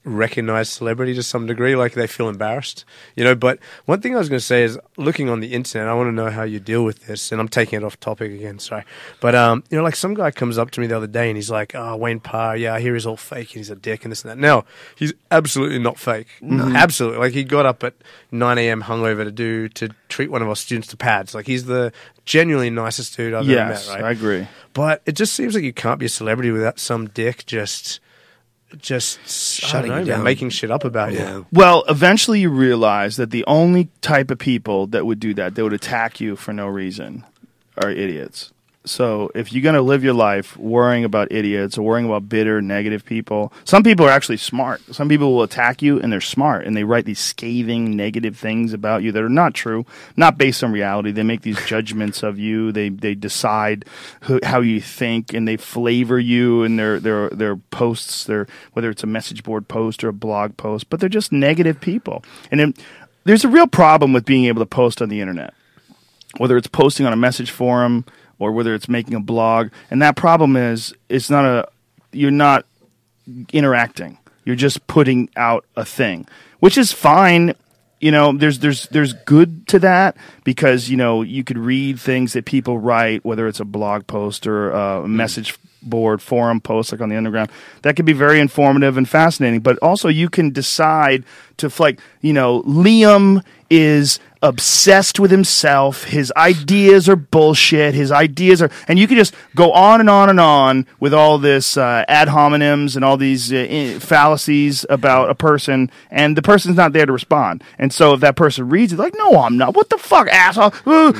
recognize celebrity to some degree, like they feel embarrassed, you know. But one thing I was going to say is, looking on the internet, I want to know how you deal with this, and I'm taking it off topic again, sorry. But, um, you know, like some guy comes up to me the other day and he's like, oh, Wayne Parr, yeah, I hear he's all fake and he's a dick and this and that. Now, he's absolutely not fake. Mm-hmm. Absolutely. Like, he got up at nine a.m. hungover to do, to treat one of our students to pads. Like, he's the genuinely nicest dude I've yes, ever met, right? I agree. But it just seems like you can't be a celebrity without some dick just... just Shutting I don't you know, down. making shit up about Yeah. you. Well, eventually you realize that the only type of people that would do that, that would attack you for no reason, are idiots. So if you're going to live your life worrying about idiots or worrying about bitter, negative people, some people are actually smart. Some people will attack you and they're smart and they write these scathing, negative things about you that are not true, not based on reality. They make these judgments of you. They they decide who, how you think and they flavor you in their, their, their posts, their, whether it's a message board post or a blog post, but they're just negative people. And then, there's a real problem with being able to post on the internet, whether it's posting on a message forum or whether it's making a blog. And that problem is, it's not a, you're not interacting. You're just putting out a thing, which is fine. You know, there's, there's, there's good to that because, you know, you could read things that people write, whether it's a blog post or a message board forum post like on the underground. That could be very informative and fascinating, but also you can decide to, like, you know, Liam is obsessed with himself. His ideas are bullshit. His ideas are, and you can just go on and on and on with all this uh, ad hominems and all these uh, fallacies about a person, and the person's not there to respond. And so if that person reads it, like, no, I'm not. What the fuck, asshole?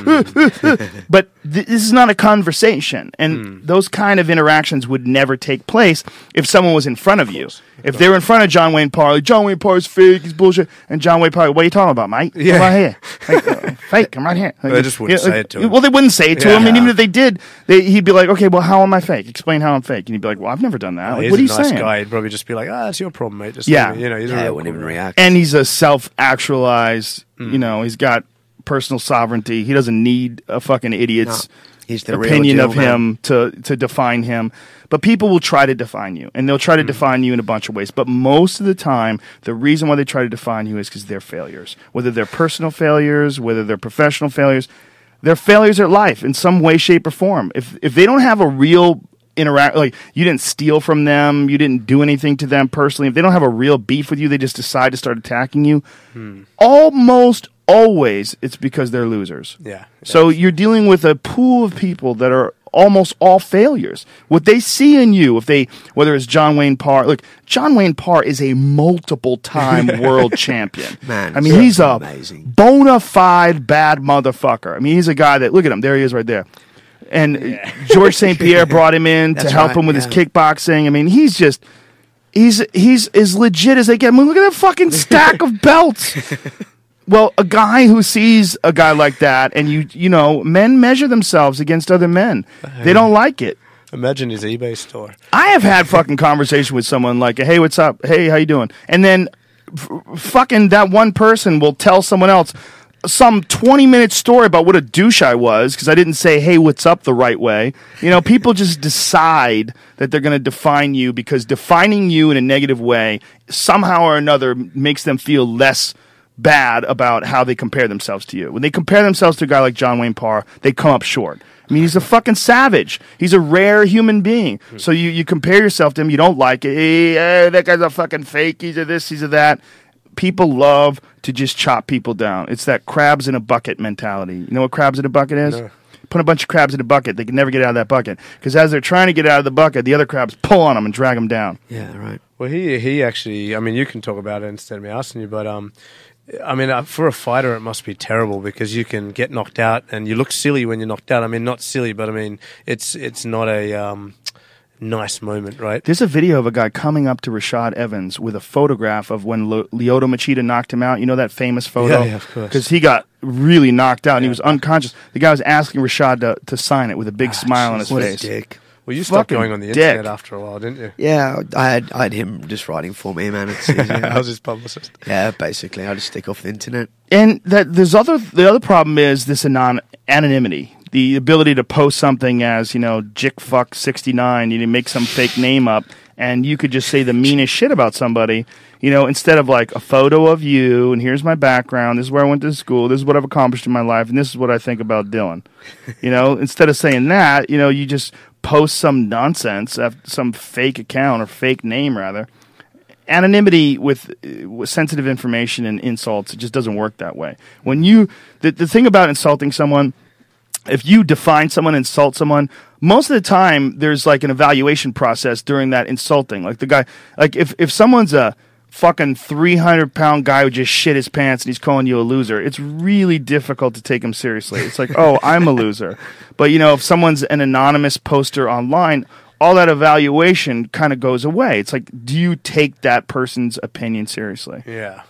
Mm. But th- this is not a conversation, and mm. those kind of interactions would never take place if someone was in front of you. If they were in front of John Wayne Parr, like, John Wayne Parr is fake, he's bullshit, and John Wayne Parr, what are you talking about, mate? Yeah. Come right here. Like, uh, fake, come right here. Like, they just wouldn't yeah, say like, it to him. Well, they wouldn't say it to Yeah. him, and even if they did, they, he'd be like, okay, well, how am I fake? Explain how I'm fake. And he'd be like, well, I've never done that. Oh, Like, he's what are you a nice saying? guy. He'd probably just be like, ah, that's your problem, mate. Just Yeah. leave it. You know, he's a Yeah, real I wouldn't cool even guy. react. And he's a self-actualized, Mm. you know, he's got personal sovereignty. He doesn't need a fucking idiot's No, he's the real opinion deal, of man. him to, to define him. But people will try to define you, and they'll try to define you in a bunch of ways. But most of the time, the reason why they try to define you is because they're failures. Whether they're personal failures, whether they're professional failures, they're failures at life in some way, shape, or form. If if they don't have a real interact, like you didn't steal from them, you didn't do anything to them personally, if they don't have a real beef with you, they just decide to start attacking you, Hmm. almost always it's because they're losers. Yeah. So you're dealing with a pool of people that are almost all failures. What they see in you, if they, whether it's John Wayne Parr, look, John Wayne Parr is a multiple time world champion. Man, I mean, so he's a amazing. bona fide bad motherfucker. I mean, he's a guy that, look at him, there he is right there. And George Saint Pierre brought him in to That's help right, him with yeah. his kickboxing. I mean, he's just, he's, he's as legit as they get. I mean, look at that fucking stack of belts. Well, a guy who sees a guy like that, and you, you know, men measure themselves against other men. They don't like it. Imagine his eBay store. I have had fucking conversation with someone like, "Hey, what's up? Hey, how you doing?" And then, f- fucking that one person will tell someone else some twenty minute story about what a douche I was because I didn't say, "Hey, what's up?" the right way. You know, people just decide that they're going to define you because defining you in a negative way somehow or another makes them feel less bad about how they compare themselves to you. When they compare themselves to a guy like John Wayne Parr, they come up short. I mean, he's a fucking savage. He's a rare human being. So you, you compare yourself to him, you don't like it. Hey, hey, that guy's a fucking fake. He's a this, he's a that. People love to just chop people down. It's that crabs in a bucket mentality. You know what crabs in a bucket is? No. Put a bunch of crabs in a bucket. They can never get out of that bucket. Because as they're trying to get out of the bucket, the other crabs pull on them and drag them down. Yeah, right. Well, he he actually, I mean, you can talk about it instead of me asking you, but um, I mean, uh, for a fighter, it must be terrible because you can get knocked out and you look silly when you're knocked out. I mean, not silly, but I mean, it's it's not a um, nice moment, right? There's a video of a guy coming up to Rashad Evans with a photograph of when Le- Lyoto Machida knocked him out. You know that famous photo? Yeah, yeah, of course. Because he got really knocked out and he Yeah. was unconscious. The guy was asking Rashad to, to sign it with a big Ah, smile on his jeez, What a face. dick. Well, you stopped Fucking going on the dick. internet after a while, didn't you? Yeah, I had I had him just writing for me, man. It's easy. I was his publicist. Yeah, basically, I just stick off the internet. And that there's other the other problem is this anon- anonymity. The ability to post something as, you know, Jick Fuck sixty-nine, you make some fake name up and you could just say the meanest shit about somebody, you know, instead of like a photo of you and here's my background, this is where I went to school, this is what I've accomplished in my life, and this is what I think about Dylan. You know, instead of saying that, you know, you just post some nonsense, some fake account or fake name rather. Anonymity with, with sensitive information and insults, it just doesn't work that way. When you, the, the thing about insulting someone, if you define someone, insult someone, most of the time there's like an evaluation process during that insulting. Like the guy, like if, if someone's a fucking three hundred pound guy who just shit his pants and he's calling you a loser, it's really difficult to take him seriously. It's like, oh, I'm a loser. But you know, if someone's an anonymous poster online, all that evaluation kind of goes away. It's like, do you take that person's opinion seriously? Yeah.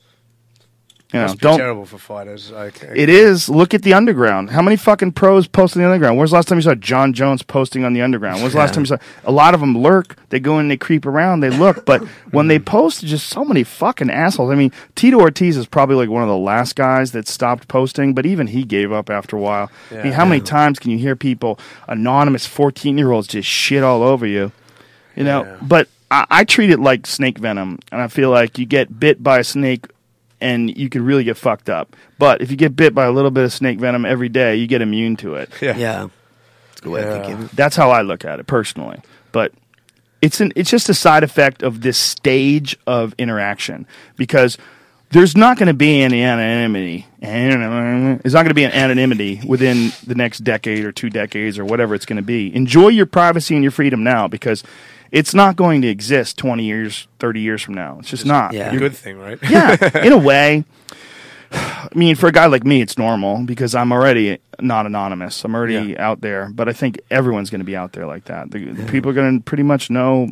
You know, Must be don't. terrible for fighters. Like, It is. Look at the Underground. How many fucking pros post on the Underground? When's the last time you saw John Jones posting on the Underground? When's the last time you saw... A lot of them lurk. They go in, they creep around, they look. But when they post, just so many fucking assholes. I mean, Tito Ortiz is probably like one of the last guys that stopped posting, but even he gave up after a while. I mean, how many times can you hear people, anonymous fourteen-year-olds, just shit all over you? You know? Yeah. But I, I treat it like snake venom, and I feel like you get bit by a snake and you could really get fucked up. But if you get bit by a little bit of snake venom every day, you get immune to it. Yeah. Yeah. It's a good way Yeah. of thinking. That's how I look at it personally. But it's an it's just a side effect of this stage of interaction, because there's not going to be any anonymity. There's not going to be an anonymity within the next decade or two decades or whatever it's going to be. Enjoy your privacy and your freedom now, because it's not going to exist twenty years, thirty years from now. It's just not. yeah. A good thing, right? Yeah, in a way. I mean, for a guy like me, it's normal because I'm already not anonymous. I'm already Yeah. out there. But I think everyone's going to be out there like that. The, the people are going to pretty much know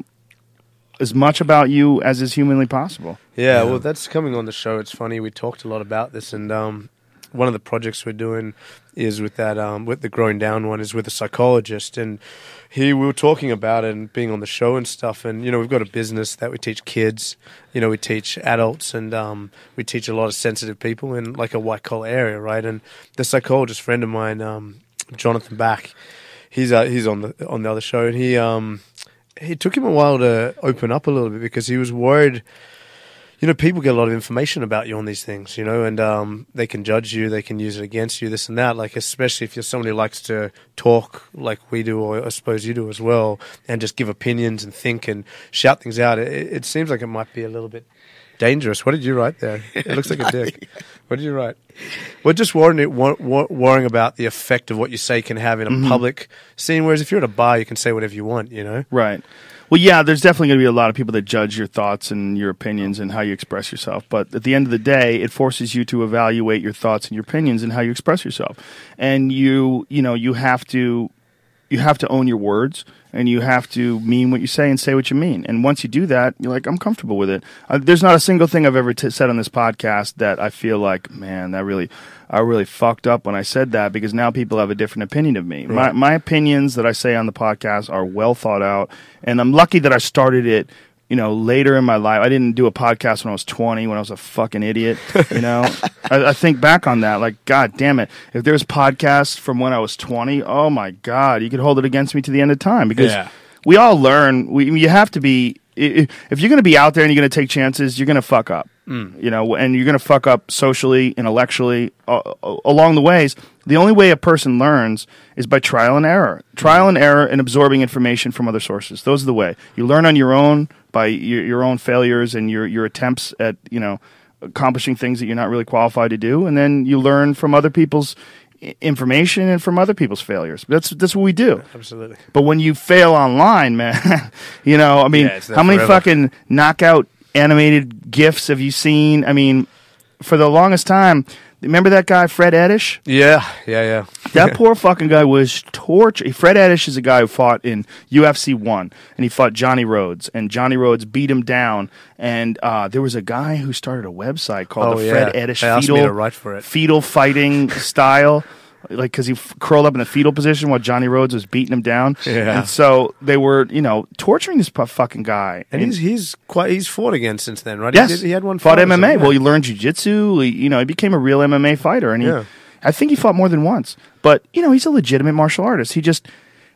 as much about you as is humanly possible. Yeah, well, that's coming on the show. It's funny, we talked a lot about this, and um, one of the projects we're doing is with that, um, with the Growing Down one, is with a psychologist, and he we were talking about it and being on the show and stuff, and you know, we've got a business that we teach kids, you know, we teach adults, and um, we teach a lot of sensitive people in like a white collar area, right? And the psychologist friend of mine, um, Jonathan Back, he's uh, he's on the on the other show, and he um. It took him a while to open up a little bit because he was worried. You know, people get a lot of information about you on these things, you know, and um, they can judge you, they can use it against you, this and that. Like, especially if you're somebody who likes to talk like we do, or I suppose you do as well, and just give opinions and think and shout things out. It, it seems like it might be a little bit dangerous. What did you write there? It looks like a dick. What did you write? We're just worrying, wor- wor- worrying about the effect of what you say can have in a Mm-hmm. public scene, whereas if you're at a bar, you can say whatever you want, you know? Right. Well, yeah, there's definitely going to be a lot of people that judge your thoughts and your opinions and how you express yourself. But at the end of the day, it forces you to evaluate your thoughts and your opinions and how you express yourself. And you, you know, you have to, you have to own your words, and you have to mean what you say and say what you mean. And once you do that, you're like, I'm comfortable with it. Uh, there's not a single thing I've ever t- said on this podcast that I feel like, man, that really, I really fucked up when I said that, because now people have a different opinion of me. Right. My my opinions that I say on the podcast are well thought out, and I'm lucky that I started it, you know, later in my life. I didn't do a podcast when I was twenty, when I was a fucking idiot, you know. I, I think back on that, like, God damn it. If there's podcasts from when I was twenty, oh my God, you could hold it against me to the end of time, because Yeah. we all learn. We, you have to be, i- if you're going to be out there and you're going to take chances, you're going to fuck up. You know, and you're going to fuck up socially, intellectually, uh, along the ways. The only way a person learns is by trial and error. Trial and error and absorbing information from other sources. Those are the way. You learn on your own by your, your own failures and your, your attempts at, you know, accomplishing things that you're not really qualified to do. And then you learn from other people's i- information and from other people's failures. That's, that's what we do. Absolutely. But when you fail online, man, you know, I mean, Yeah, it's there how many forever. fucking knockout animated GIFs have you seen? I mean, for the longest time, remember that guy, Fred Edish? Yeah, yeah, yeah. That poor fucking guy was tortured. Fred Edish is a guy who fought in U F C one, and he fought Johnny Rhodes, and Johnny Rhodes beat him down. And uh, there was a guy who started a website called Oh, the Fred yeah. Edish They asked me fetal, to write for it. fetal fighting style. Like, because he f- curled up in the fetal position while Johnny Rhodes was beating him down. Yeah. And so they were, you know, torturing this pu- fucking guy. And he's he's quite he's fought again since then, right? Yes, he, did, he had one fought fight or M M A. something, Well, yeah. he learned jiu-jitsu. He, you know, he became a real M M A fighter, and he, Yeah. I think he fought more than once. But you know, he's a legitimate martial artist. He just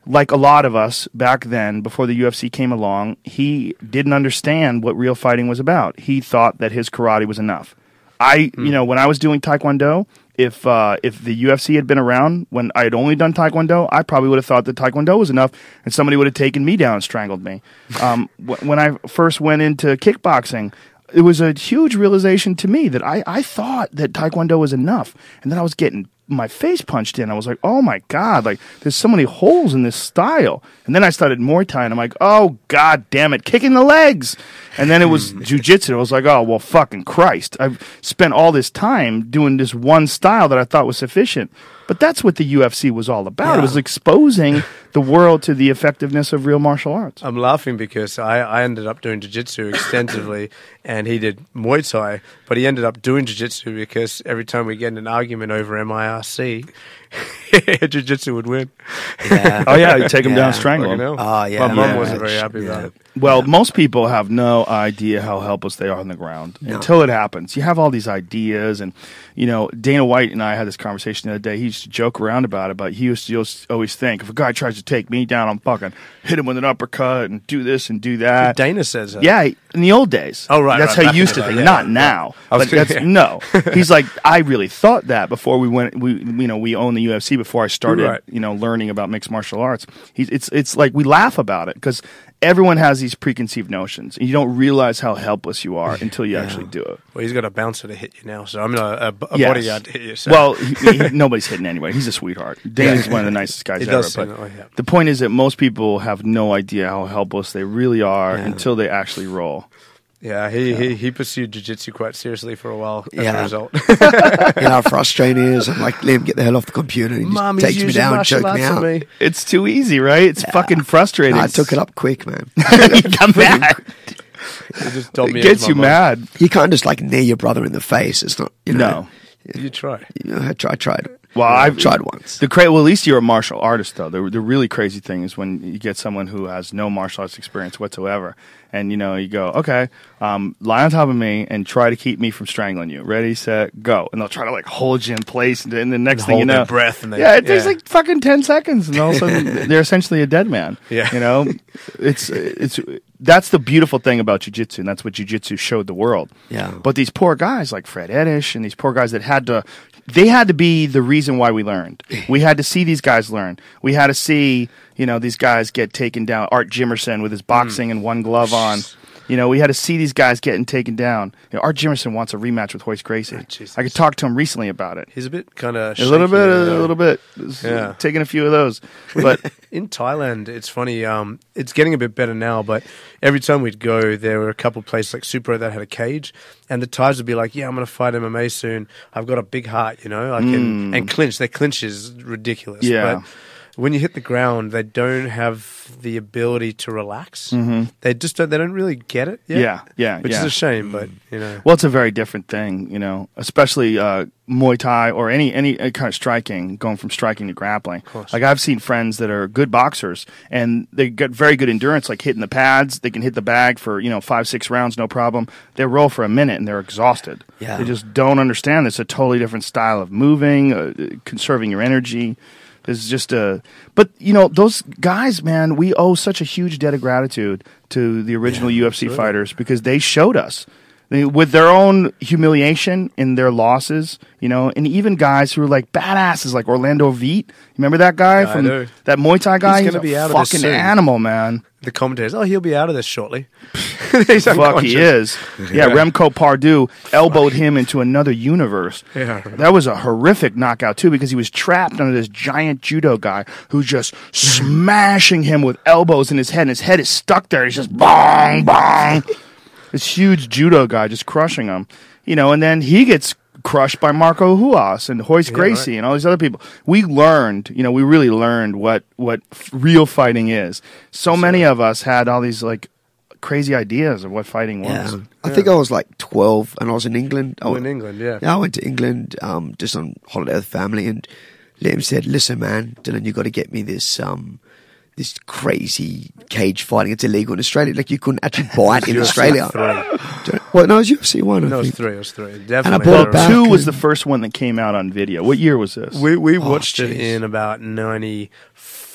like a lot of us back then, before the U F C came along, he didn't understand what real fighting was about. He thought that his karate was enough. I, mm. you know, when I was doing Taekwondo, if uh, if the U F C had been around when I had only done Taekwondo, I probably would have thought that Taekwondo was enough, and somebody would have taken me down and strangled me. Um, w- when I first went into kickboxing, it was a huge realization to me that I, I thought that Taekwondo was enough, and then I was getting my face punched in. I was like, oh my God, like there's so many holes in this style. And then I started Muay Thai and I'm like, oh God damn it, kicking the legs. And then it was jiu-jitsu. I was like, oh, well, fucking Christ. I've spent all this time doing this one style that I thought was sufficient. But that's what the U F C was all about. Yeah. It was exposing the world to the effectiveness of real martial arts. I'm laughing because I, I ended up doing jiu-jitsu extensively and he did Muay Thai, but he ended up doing jiu-jitsu because every time we get in an argument over M I R C, jiu-jitsu would win. Yeah. Oh, yeah, you take him Yeah. down and strangle You him. know? Oh, yeah. My mum yeah. wasn't very happy about Yeah. it. Well, most people have no idea how helpless they are on the ground No. until it happens. You have all these ideas, and you know, Dana White and I had this conversation the other day. He used to joke around about it, but he used to just always think, if a guy tries to take me down, I'm fucking hit him with an uppercut and do this and do that. Dana says that. Yeah, in the old days. Oh, right, That's right, how back he used in to the think. day, Not yeah. now. I was But that's, gonna- no. He's like, I really thought that before we went. We you know we owned the U F C before I started. Right. You know, learning about mixed martial arts. He's it's it's like we laugh about it because everyone has these preconceived notions, and you don't realize how helpless you are until you actually do it. Well, he's got a bouncer to hit you now, so I'm not a, a Yes. bodyguard to hit you. So. Well, he, he, nobody's hitting anyway. He's a sweetheart. Dana's one of the nicest guys He ever. does seem But that way, yeah. the point is that most people have no idea how helpless they really are Yeah. until they actually roll. yeah, he, he he pursued jiu-jitsu quite seriously for a while as Yeah. a result. You know how frustrating it is. I'm like, Liam, get the hell off the computer. And he just Mum, he's takes me using down and martial chokes me arts on out. me. It's too easy, right? It's fucking frustrating. I took it up quick, man. you got mad. He just told It me gets as you my mum. mad. You can't just like knee your brother in the face. It's not, you know. No. You try. You know, I tried, tried it. Well, I've tried once. The cra- well, at least you're a martial artist, though. The, the really crazy thing is when you get someone who has no martial arts experience whatsoever, and you know, you go, okay, um, lie on top of me and try to keep me from strangling you. Ready, set, go, and they'll try to like hold you in place, and then the next And thing you hold their know, breath and they- yeah, it takes yeah. like fucking ten seconds, and all of a sudden they're essentially a dead man. Yeah. you know, it's it's that's the beautiful thing about jiu-jitsu, and that's what jiu-jitsu showed the world. Yeah. But these poor guys like Fred Edish and these poor guys that had to, they had to be the reason why we learned. We had to see these guys learn. We had to see, you know, these guys get taken down. Art Jimerson with his boxing and one glove on. You know, we had to see these guys getting taken down. You know, Art Jimerson wants a rematch with Hoist Gracie. Jesus. I could talk to him recently about it. He's a bit kind of A little bit, a little bit. Yeah. Taking a few of those. But In Thailand, it's funny. Um, it's getting a bit better now, but every time we'd go, there were a couple of places like Supro that had a cage, and the Thais would be like, "Yeah, I'm going to fight M M A soon. I've got a big heart, you know. I can and clinch. Their clinch is ridiculous. Mm. Yeah. But when you hit the ground, they don't have the ability to relax. Mm-hmm. They just don't. They don't really get it. Yet, Yeah, yeah, which yeah. is a shame. But you know, Well, it's a very different thing, you know, especially uh, Muay Thai or any any kind of striking, going from striking to grappling. Like I've seen friends that are good boxers and they got very good endurance, like hitting the pads. They can hit the bag for you know five six rounds, no problem. They roll for a minute and they're exhausted. Yeah. They just don't understand. It's a totally different style of moving, uh, conserving your energy. There's just a, but you know, those guys, man, we owe such a huge debt of gratitude to the original U F C fighters because they showed us they, with their own humiliation in their losses, you know, and even guys who are like badasses, like Orlando Veet. You remember that guy Yeah, I from do. that Muay Thai guy? He's gonna a be out of this fucking soon. animal, man. the commentators, "Oh, he'll be out of this shortly." He's Fuck, he unconscious. is. Yeah, Remco Pardue elbowed him into another universe. Yeah, right. That was a horrific knockout, too, because he was trapped under this giant judo guy who's just smashing him with elbows in his head, and his head is stuck there. He's just bong, bong. This huge judo guy just crushing him. You know, and then he gets crushed by Marco Huas and Hoist Gracie right. and all these other people. We learned, you know, we really learned what, what f- real fighting is. So many of us had all these, like, crazy ideas of what fighting was. Yeah. I think I was like twelve and I was in England. I Oh, went, in England, yeah. yeah, I went to England um, just on holiday with family, and Liam said, "Listen, man, Dylan, you got to get me this um, this crazy cage fighting. It's illegal in Australia. Like you couldn't actually buy it in U F C Australia." three. Well, no, it was U F C one. I No, it was think. three. It was three. I Definitely. bought Well, it back two was and- the first one that came out on video. What year was this? We we Oh, watched it jeez. in about ninety-five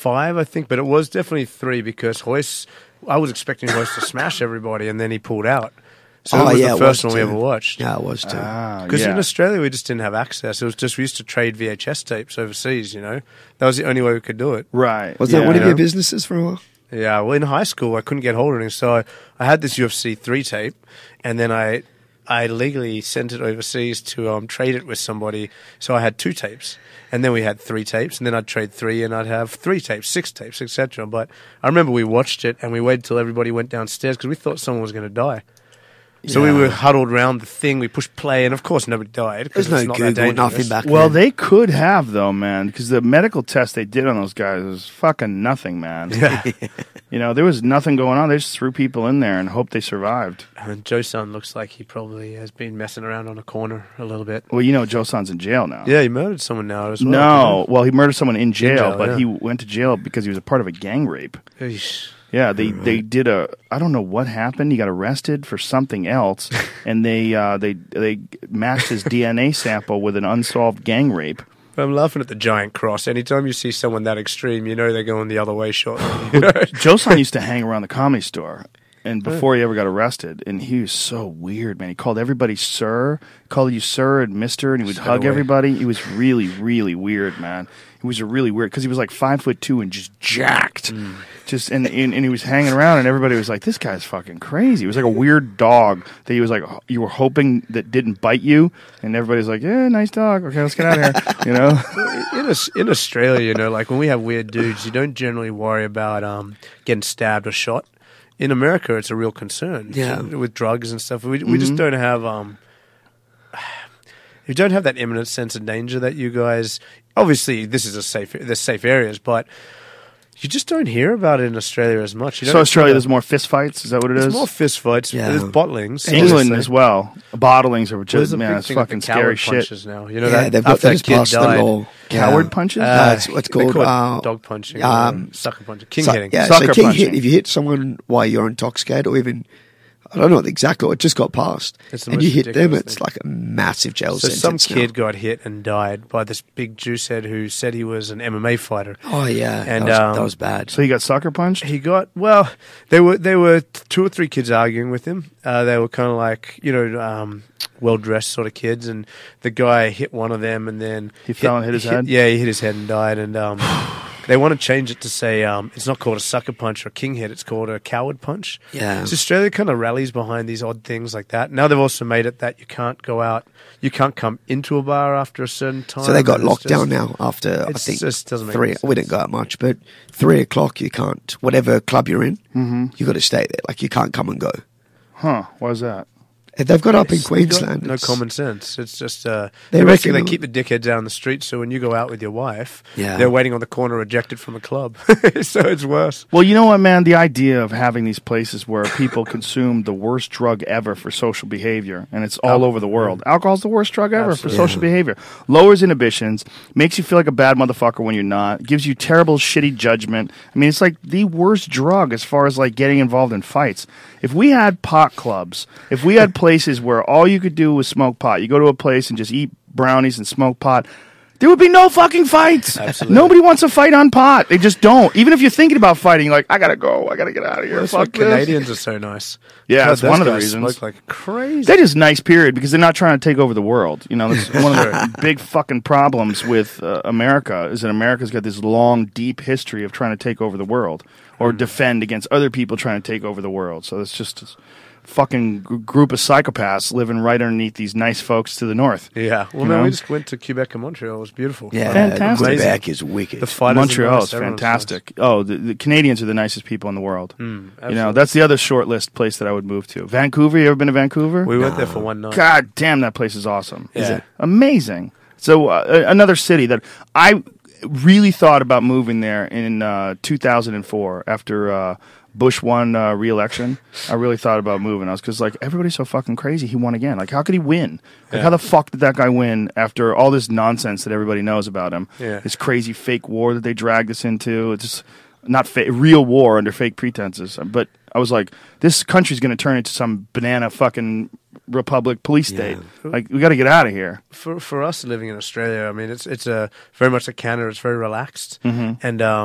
five, I think, but it was definitely three because Hoist, I was expecting Hoist to smash everybody, and then he pulled out. So Oh, it was yeah, the it first was one we too. ever watched. Yeah, it was too. Ah, Because yeah. in Australia, we just didn't have access. It was just, we used to trade V H S tapes overseas, you know? That was the only way we could do it. Right. Was yeah. that one of Yeah. your businesses for a while? Yeah, well, in high school, I couldn't get hold of it. So I, I had this U F C three tape, and then I I legally sent it overseas to um, trade it with somebody. So I had two tapes, and then we had three tapes, and then I'd trade three, and I'd have three tapes, six tapes, et cetera. But I remember we watched it, and we waited till everybody went downstairs because we thought someone was going to die. So we Yeah. were huddled around the thing. We pushed play, and of course nobody died. 'cause There's it's no not that Google, dangerous. nothing back Well, then. they could have though, man, because the medical test they did on those guys was fucking nothing, man. You know, there was nothing going on. They just threw people in there and hoped they survived. And Joe Son looks like he probably has been messing around on a corner a little bit. Well, you know, Joe Son's in jail now. Yeah, he murdered someone now as well. No, well, he murdered someone in jail, jail, but yeah. he went to jail because he was a part of a gang rape. Eesh. Yeah, they, they did a I don't know what happened. He got arrested for something else, and they uh, they they matched his D N A sample with an unsolved gang rape. I'm laughing at the giant cross. Anytime you see someone that extreme, you know they're going the other way shortly. You know? Joe Son used to hang around the Comedy Store, and before he ever got arrested, and he was so weird, man. He called everybody sir, called you sir and mister, and he would Stay hug away. everybody. He was really, really weird, man. He was a really weird because he was like five foot two and just jacked, just and, and and he was hanging around, and everybody was like, "This guy's fucking crazy." He was like a weird dog that he was like you were hoping that didn't bite you, and everybody's like, "Yeah, nice dog. Okay, let's get out of here," you know. in, Aus- in Australia, you know, like when we have weird dudes, you don't generally worry about um, getting stabbed or shot. In America, it's a real concern. Yeah. With drugs and stuff. We, we just don't have... Um, you don't have that imminent sense of danger that you guys... Obviously, this is a safe... There's safe areas, but you just don't hear about it in Australia as much. You So don't Australia, see there's that- more fist fights. Is that what it There's is? more fist fights. Yeah. There's bottlings. England obviously. as well. Bottlings are There's just a man, big it's thing with fucking the scary coward shit. punches now. You know Yeah, that they've got after they that just kid passed the died, law. Coward Yeah. punches. Uh, That's what's they called, call it uh, dog punching, um, or sucker punching, king So- hitting. Yeah, Sucker so king punching. hit, if you hit someone while you're intoxicated or even, I don't know exactly, it just got passed, It's the and most you hit them, ridiculous it's thing. like a massive jail So sentence some now. kid got hit and died by this big juice head who said he was an M M A fighter. Oh yeah, And, that, was, um, that was bad. So he got sucker punched. He got well. They were they were two or three kids arguing with him. Uh, they were kind of like you know um, well dressed sort of kids, and the guy hit one of them, and then He fell and hit his head? Yeah, he hit his head and died. And um, they want to change it to say um, it's not called a sucker punch or a king hit. It's called a coward punch. Yeah. So Australia kind of rallies behind these odd things like that. Now they've also made it that you can't go out, you can't come into a bar after a certain time. So they got and it's locked down just- now after I it's think just doesn't make three. any We didn't sense. go out much, but three o'clock you can't. Whatever club you're in, mm-hmm. you got to stay there. Like you can't come and go. Huh? Why is that? They've got up in It's got Queensland. No it's- common sense. It's just uh, They they basically reckon- they keep the dickheads down the street. So when you go out with your wife, Yeah. they're waiting on the corner, ejected from a club. So it's worse. Well, you know what, man? The idea of having these places where people consume the worst drug ever for social behavior, and it's all over the world. Alcohol's the worst drug ever Absolutely. for social behavior. Lowers inhibitions, makes you feel like a bad motherfucker when you're not, gives you terrible, shitty judgment. I mean, it's like the worst drug as far as like getting involved in fights. If we had pot clubs, if we had places where all you could do was smoke pot, you go to a place and just eat brownies and smoke pot, there would be no fucking fights. Absolutely. Nobody wants to fight on pot. They just don't. Even if you're thinking about fighting, you're like, I gotta go. I gotta get out of here. That's Fuck why this. Canadians are so nice. Yeah, God, that's those one of the guys reasons. Smoke like crazy. That is nice, period, because they're not trying to take over the world. You know, that's one of the big fucking problems with uh, America is that America's got this long, deep history of trying to take over the world or defend against other people trying to take over the world. So it's just a fucking gr- group of psychopaths living right underneath these nice folks to the north. Yeah. Well, You no, know? we just went to Quebec and Montreal. It was beautiful. Yeah, Fantastic. Quebec is wicked. The fighters are Montreal nice, is everyone's fantastic. Oh, the, the Canadians are the nicest people in the world. nice. Mm, You know, absolutely. that's the other short list place that I would move to. Vancouver. You ever been to Vancouver? we went there for one night. God damn, that place is awesome. Is it? Amazing. So uh, another city that I really thought about moving there in uh, two thousand four after uh, Bush won uh, re-election. I really thought about moving. I was because like everybody's so fucking crazy. He won again. Like how could he win? Like Yeah. how the fuck did that guy win after all this nonsense that everybody knows about him? Yeah. This crazy fake war that they dragged us into. It's just not fa- real war under fake pretenses. But I was like, this country's going to turn into some banana fucking republic police state. Like we got to get out of here. For for us living in Australia, I mean, it's it's a very much like Canada. It's very relaxed, Mm-hmm. and um,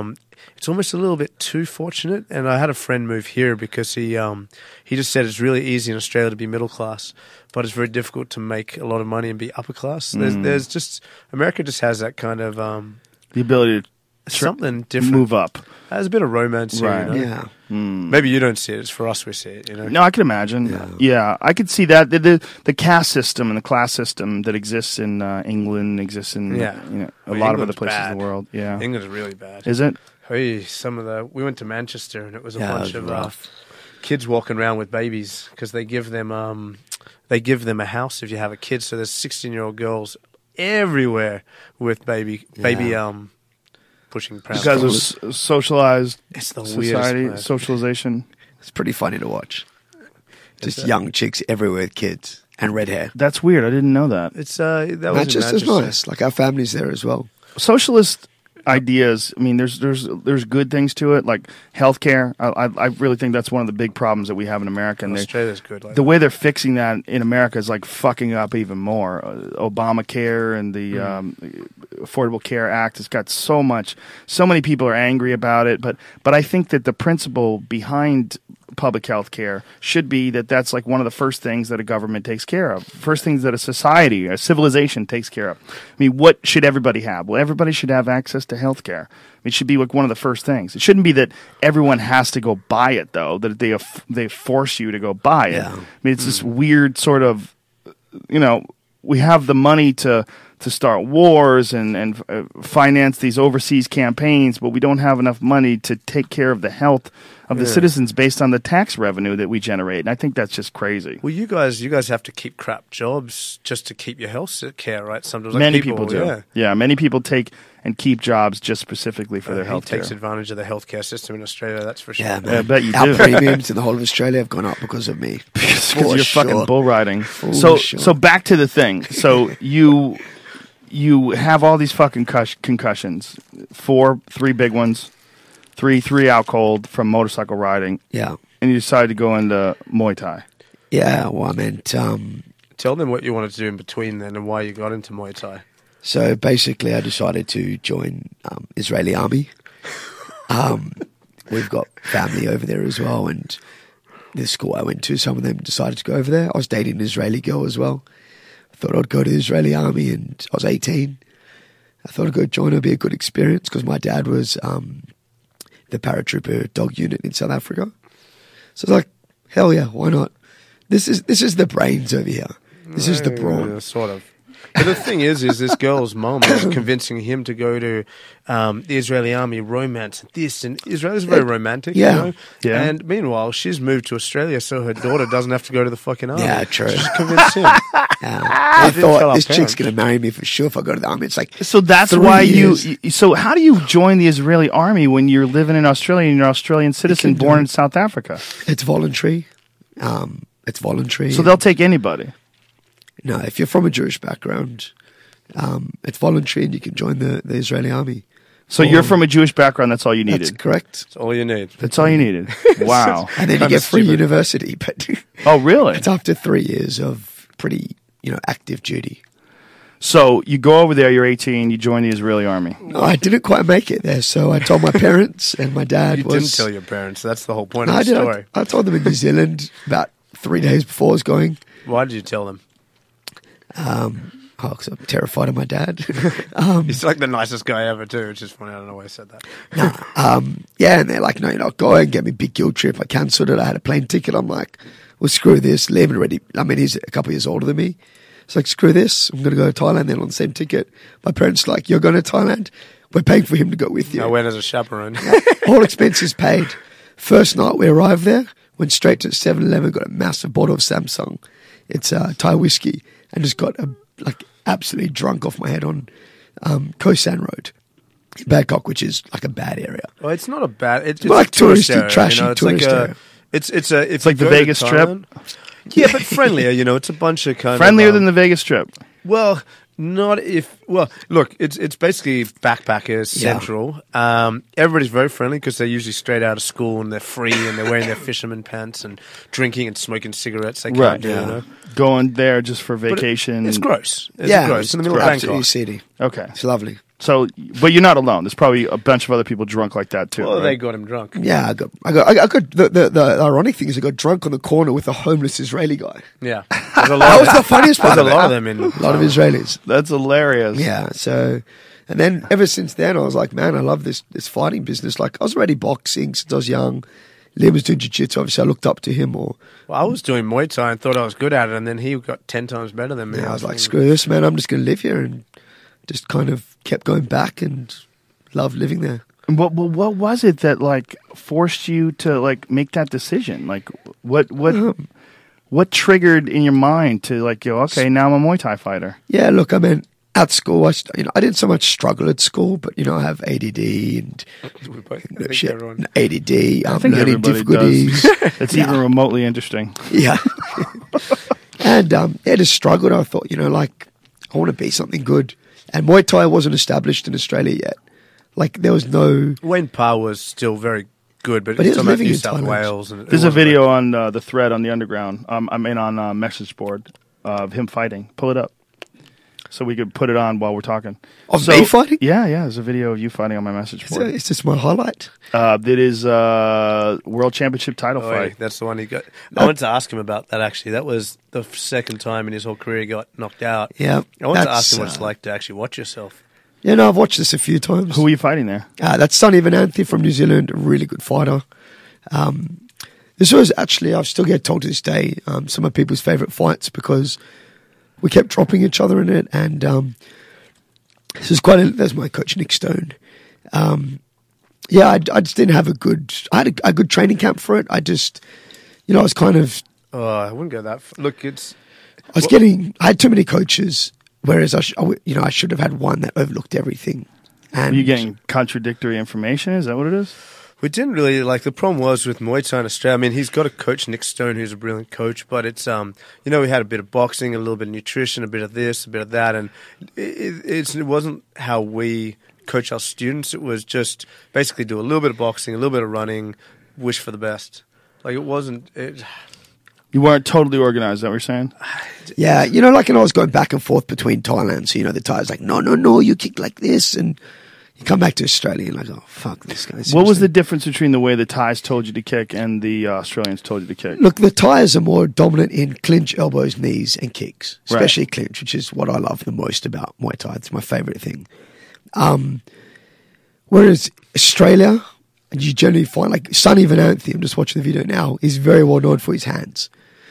it's almost a little bit too fortunate. And I had a friend move here because he um, he just said it's really easy in Australia to be middle class, but it's very difficult to make a lot of money and be upper class. There's, there's just America just has that kind of um, The ability to something different. move up. There's a bit of romance here. Right. You know? Yeah. Maybe you don't see it. It's for us we see it. You know. No, I can imagine. Yeah. Yeah, I could see that. The, the the caste system and the class system that exists in uh, England exists in Yeah. you know, a Well, lot of England's other places in bad. the world. Yeah. England's really bad. Is it? Hey, some of the we went to Manchester and it was a Yeah, it bunch was of uh, rough. kids walking around with babies because they give them um they give them a house if you have a kid. So there's sixteen year old girls everywhere with baby baby Yeah. um pushing pram. Because of s- socialized It's the society, weirdest. socialization. It's pretty funny to watch. Just It's, uh, young chicks everywhere with kids and red hair. That's weird. I didn't know that. It's uh that was in Manchester's Manchester. nice. Like our family's there as well. Socialist ideas. I mean, there's there's there's good things to it, like healthcare. I I, I really think that's one of the big problems that we have in America. And they- Australia's good. Like the way they're fixing that in America is like fucking up even more. Uh, Obamacare and the Mm. um, Affordable Care Act has got so much. So many people are angry about it, but but I think that the principle behind public health care should be that that's like one of the first things that a government takes care of. First things that a society, a civilization takes care of. I mean, what should everybody have? Well, everybody should have access to health care. It should be like one of the first things. It shouldn't be that everyone has to go buy it, though, that they they force you to go buy it. Yeah. I mean, it's this weird sort of, you know, we have the money to to start wars and and uh, finance these overseas campaigns, but we don't have enough money to take care of the health of the Yeah. citizens based on the tax revenue that we generate. And I think that's just crazy. well, you guys, you guys have to keep crap jobs just to keep your health care, right? Sometimes like Many people, do. Yeah. Yeah, many people take and keep jobs just specifically for their Uh, health he takes care. advantage of the healthcare system in Australia. That's for sure. Yeah, man. I bet you Our do. premiums in the whole of Australia have gone up because of me. Because For you're sure. fucking bull riding. For So sure. so back to the thing. So you you have all these fucking cus- concussions. Four, three big ones. Three, three out cold from motorcycle riding, Yeah. and you decided to go into Muay Thai. Yeah, well, I meant, um, Tell them what you wanted to do in between then and why you got into Muay Thai. so basically I decided to join um, Israeli army. Um, we've got family over there as well, and the school I went to, some of them decided to go over there. I was dating an Israeli girl as well. I thought I'd go to the Israeli army, and I was eighteen. I thought I'd go join, it'd be a good experience, because my dad was um, the paratrooper dog unit in South Africa. So I was like, hell yeah, why not? This is this is the brains over here. This is the brawn. Uh, sort of. But the thing is, is this girl's mom is convincing him to go to um, the Israeli army, romance and this, and Israel's very romantic, Yeah. you know? Yeah. And meanwhile, she's moved to Australia so her daughter doesn't have to go to the fucking army. Yeah, true. Just convince him. Yeah. I didn't tell thought our this parents. chick's going to marry me for sure if I go to the army. It's like, So that's Three why you, years. you. So how do you join the Israeli army when you're living in Australia and you're an Australian citizen can do born it. in South Africa? it's voluntary. Um, it's voluntary. So they'll take anybody. No, if you're from a Jewish background, um, it's voluntary and you can join the, the Israeli army. So you're from a Jewish background. That's all you That's needed. correct. That's all you need. That's all you needed. Wow. And then you Kinda get free stupid. university, but Oh, really? it's after three years of pretty, you know, active duty. So you go over there. You're eighteen. You join the Israeli army. No, I didn't quite make it there, so I told my parents, and my dad You was. didn't tell your parents. That's the whole point No, of I the did. story. I, I told them in New Zealand about three days before I was going. Why did you tell them? Um, oh, because I'm terrified of my dad. um, He's like the nicest guy ever, too. It's just funny. I don't know why he said that. no, um, yeah, and they're like, no, you're not going. Get me a big guilt trip. I cancelled it. I had a plane ticket. I'm like, well, screw this. Liam already. I mean, he's a couple of years older than me. It's like, screw this. I'm going to go to Thailand. Then on the same ticket. My parents are like, you're going to Thailand. We're paying for him to go with you. I went as a chaperone. All expenses paid. First night we arrived there, went straight to seven eleven, got a massive bottle of Samsung. It's uh, Thai whiskey, and just got a, like absolutely drunk off my head on um, Koh San Road in Bangkok, which is like a bad area. Well, it's not a bad. It's, it's like a tourist touristy, area, trashy you know? It's tourist like a, area. It's it's a. If It's like you the go to Vegas Strip? Thailand- Yeah, but friendlier. You know, it's a bunch of kind Friendlier of than the Vegas Strip. well, not if well. Look, it's it's basically backpackers central. Um, everybody's very friendly because they're usually straight out of school and they're free and they're wearing their fisherman pants and drinking and smoking cigarettes. They can't Right. do, Yeah. you know. Going there just for But it- vacation. it's gross. It's yeah, gross in the middle of absolutely Bangkok. city. Okay. It's lovely. So, but you're not alone. There's probably a bunch of other people drunk like that too. Well, right? they got him drunk. Yeah, I got, I got, I got. I got the, the, the ironic thing is, I got drunk on the corner with a homeless Israeli guy. Yeah, there's a lot. That of was them. the funniest part. There's a of it. lot of them in. A lot of Israelis. That's hilarious. Yeah. So, and then ever since then, I was like, man, I love this this fighting business. Like, I was already boxing since I was young. Liam was doing jiu-jitsu. Obviously, I looked up to him more. Well, I was doing Muay Thai and thought I was good at it, and then he got ten times better than me. Yeah, I was like, screw this, man. I'm just going to live here, and just kind of kept going back and loved living there. What, what what was it that like forced you to like make that decision? Like what what Um, what triggered in your mind to like go, okay, now I'm a Muay Thai fighter? Yeah, look, I mean, at school, I, st- you know, I didn't so much struggle at school, but, you know, I have A D D and We both- I no, think shit, everyone- A D D, I um, think learning everybody difficulties. does. It's Yeah. even remotely interesting. Yeah. And, um, yeah, just struggled. I thought, you know, like, I want to be something good. And Muay Thai wasn't established in Australia yet. Like, there was no... Wayne Parr was still very good, but, But he it's was talking about living New in South Thailand. Wales. And it There's a wasn't video on uh, the thread on the Underground. Um, I mean, on uh, message board of him fighting. Pull it up so we could put it on while we're talking. Of So- me fighting? Yeah, yeah. There's a video of you fighting on my message It's, board. it's just my highlight. Uh, that is uh, World Championship title Oh, fight. that's the one he got. I wanted to ask him about that, actually. That was the second time in his whole career he got knocked out. Yeah. I wanted to that's, ask him what it's uh, like to actually watch yourself. Yeah, no, I've watched this a few times. Who are you fighting there? Uh, that's Sonny Venanthi from New Zealand, a really good fighter. Um, this was actually, I still get told to this day, um, some of people's favourite fights because we kept dropping each other in it. And um, this is quite a, there's my coach, Nick Stone. Um, yeah, I, I just didn't have a good, I had a, a good training camp for it. I just, you know, I was kind of, Oh, I wouldn't go that far. Look, it's... I was getting, I had too many coaches, whereas I, sh- I w- you know, I should have had one that overlooked everything. And Are you getting contradictory information? Is that what it is? We didn't really, like, the problem was with Muay Thai in Australia. I mean, he's got a coach, Nick Stone, who's a brilliant coach, but it's, um, you know, we had a bit of boxing, a little bit of nutrition, a bit of this, a bit of that, and it, it's, it wasn't how we coach our students. It was just basically do a little bit of boxing, a little bit of running, wish for the best. Like, it wasn't, it, You weren't totally organized, is that what you're saying? Yeah, you know, like, and I was going back and forth between Thailand. So, you know, the Thai's like, no, no, no, you kick like this. And you come back to Australia and like, oh, fuck this guy. What was seriously. the difference between the way the Thais told you to kick and the uh, Australians told you to kick? Look, the Thais are more dominant in clinch, elbows, knees, and kicks, Right. especially clinch, which is what I love the most about Muay Thai. It's my favorite thing. Um, whereas Australia, you generally find, like, Sonny Venanthi, I'm just watching the video now, is very well known for his hands.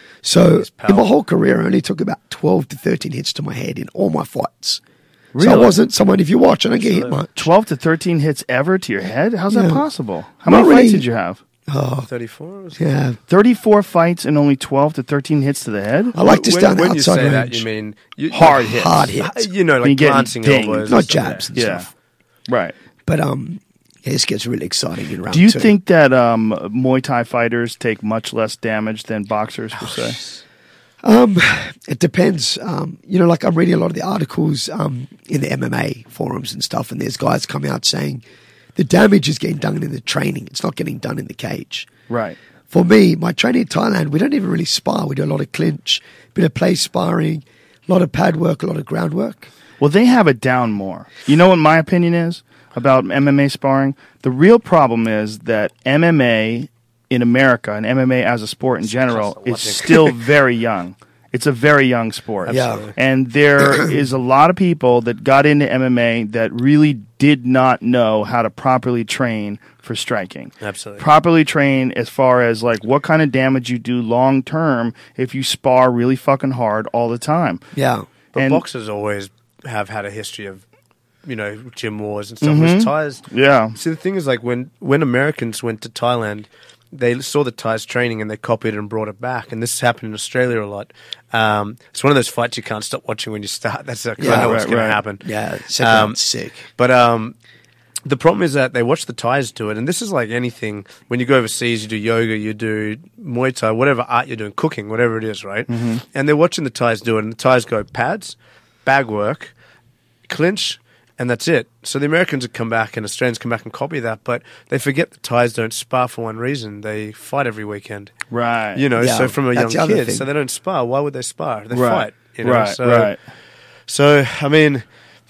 So His in my power. whole career, I only took about twelve to thirteen hits to my head in all my fights. So I Really? wasn't someone, if you watch, I don't get hit much. twelve to thirteen hits ever to your head? How's that Yeah. possible? How Not many fights really. did you have? Oh, thirty-four? Was yeah. thirty-four fights and only twelve to thirteen hits to the head? I like to when, stay on the when you outside say range. that, you mean you, Hard hits. Hard hits. You know, You're like getting glancing dinged. elbows, Not and stuff. jabs and Yeah. stuff. Right. But um, yeah, this gets really exciting in round Do you two. think that um, Muay Thai fighters take much less damage than boxers, per se? Um, it depends. Um, you know, like I'm reading a lot of the articles um, in the M M A forums and stuff, and there's guys coming out saying the damage is getting done in the training. It's not getting done in the cage. Right. For me, my training in Thailand, we don't even really spar. We do a lot of clinch, bit of place sparring, a lot of pad work, a lot of groundwork. Well, they have it down more. You know what my opinion is about M M A sparring? The real problem is that M M A in America and M M A as a sport in general just is watching. still very young. It's a very young sport. Yeah. And there is a lot of people that got into M M A that really did not know how to properly train for striking. Absolutely. Properly train as far as like what kind of damage you do long term if you spar really fucking hard all the time. Yeah. But And- boxers always have had a history of, you know, gym wars and stuff. Mm-hmm. With Thais, Yeah. see, the thing is, like, when, when Americans went to Thailand, they saw the Thais training and they copied it and brought it back. And this has happened in Australia a lot. Um, it's one of those fights you can't stop watching when you start. That's because Yeah, I know what's right, going right. to happen. Yeah. Second Um, round's sick. But um, the problem is that they watch the Thais do it, and this is like anything. When you go overseas, you do yoga, you do Muay Thai, whatever art you're doing, cooking, whatever it is, right? Mm-hmm. And they're watching the Thais do it, and the Thais go pads, bag work, clinch, and that's it. So the Americans would come back and Australians come back and copy that, but they forget the Thais don't spar for one reason. They fight every weekend. Right. You know, Yeah, so from a young that's the other kid, thing. so they don't spar. Why would they spar? They Right. fight. You know? right. so, Right. So, I mean,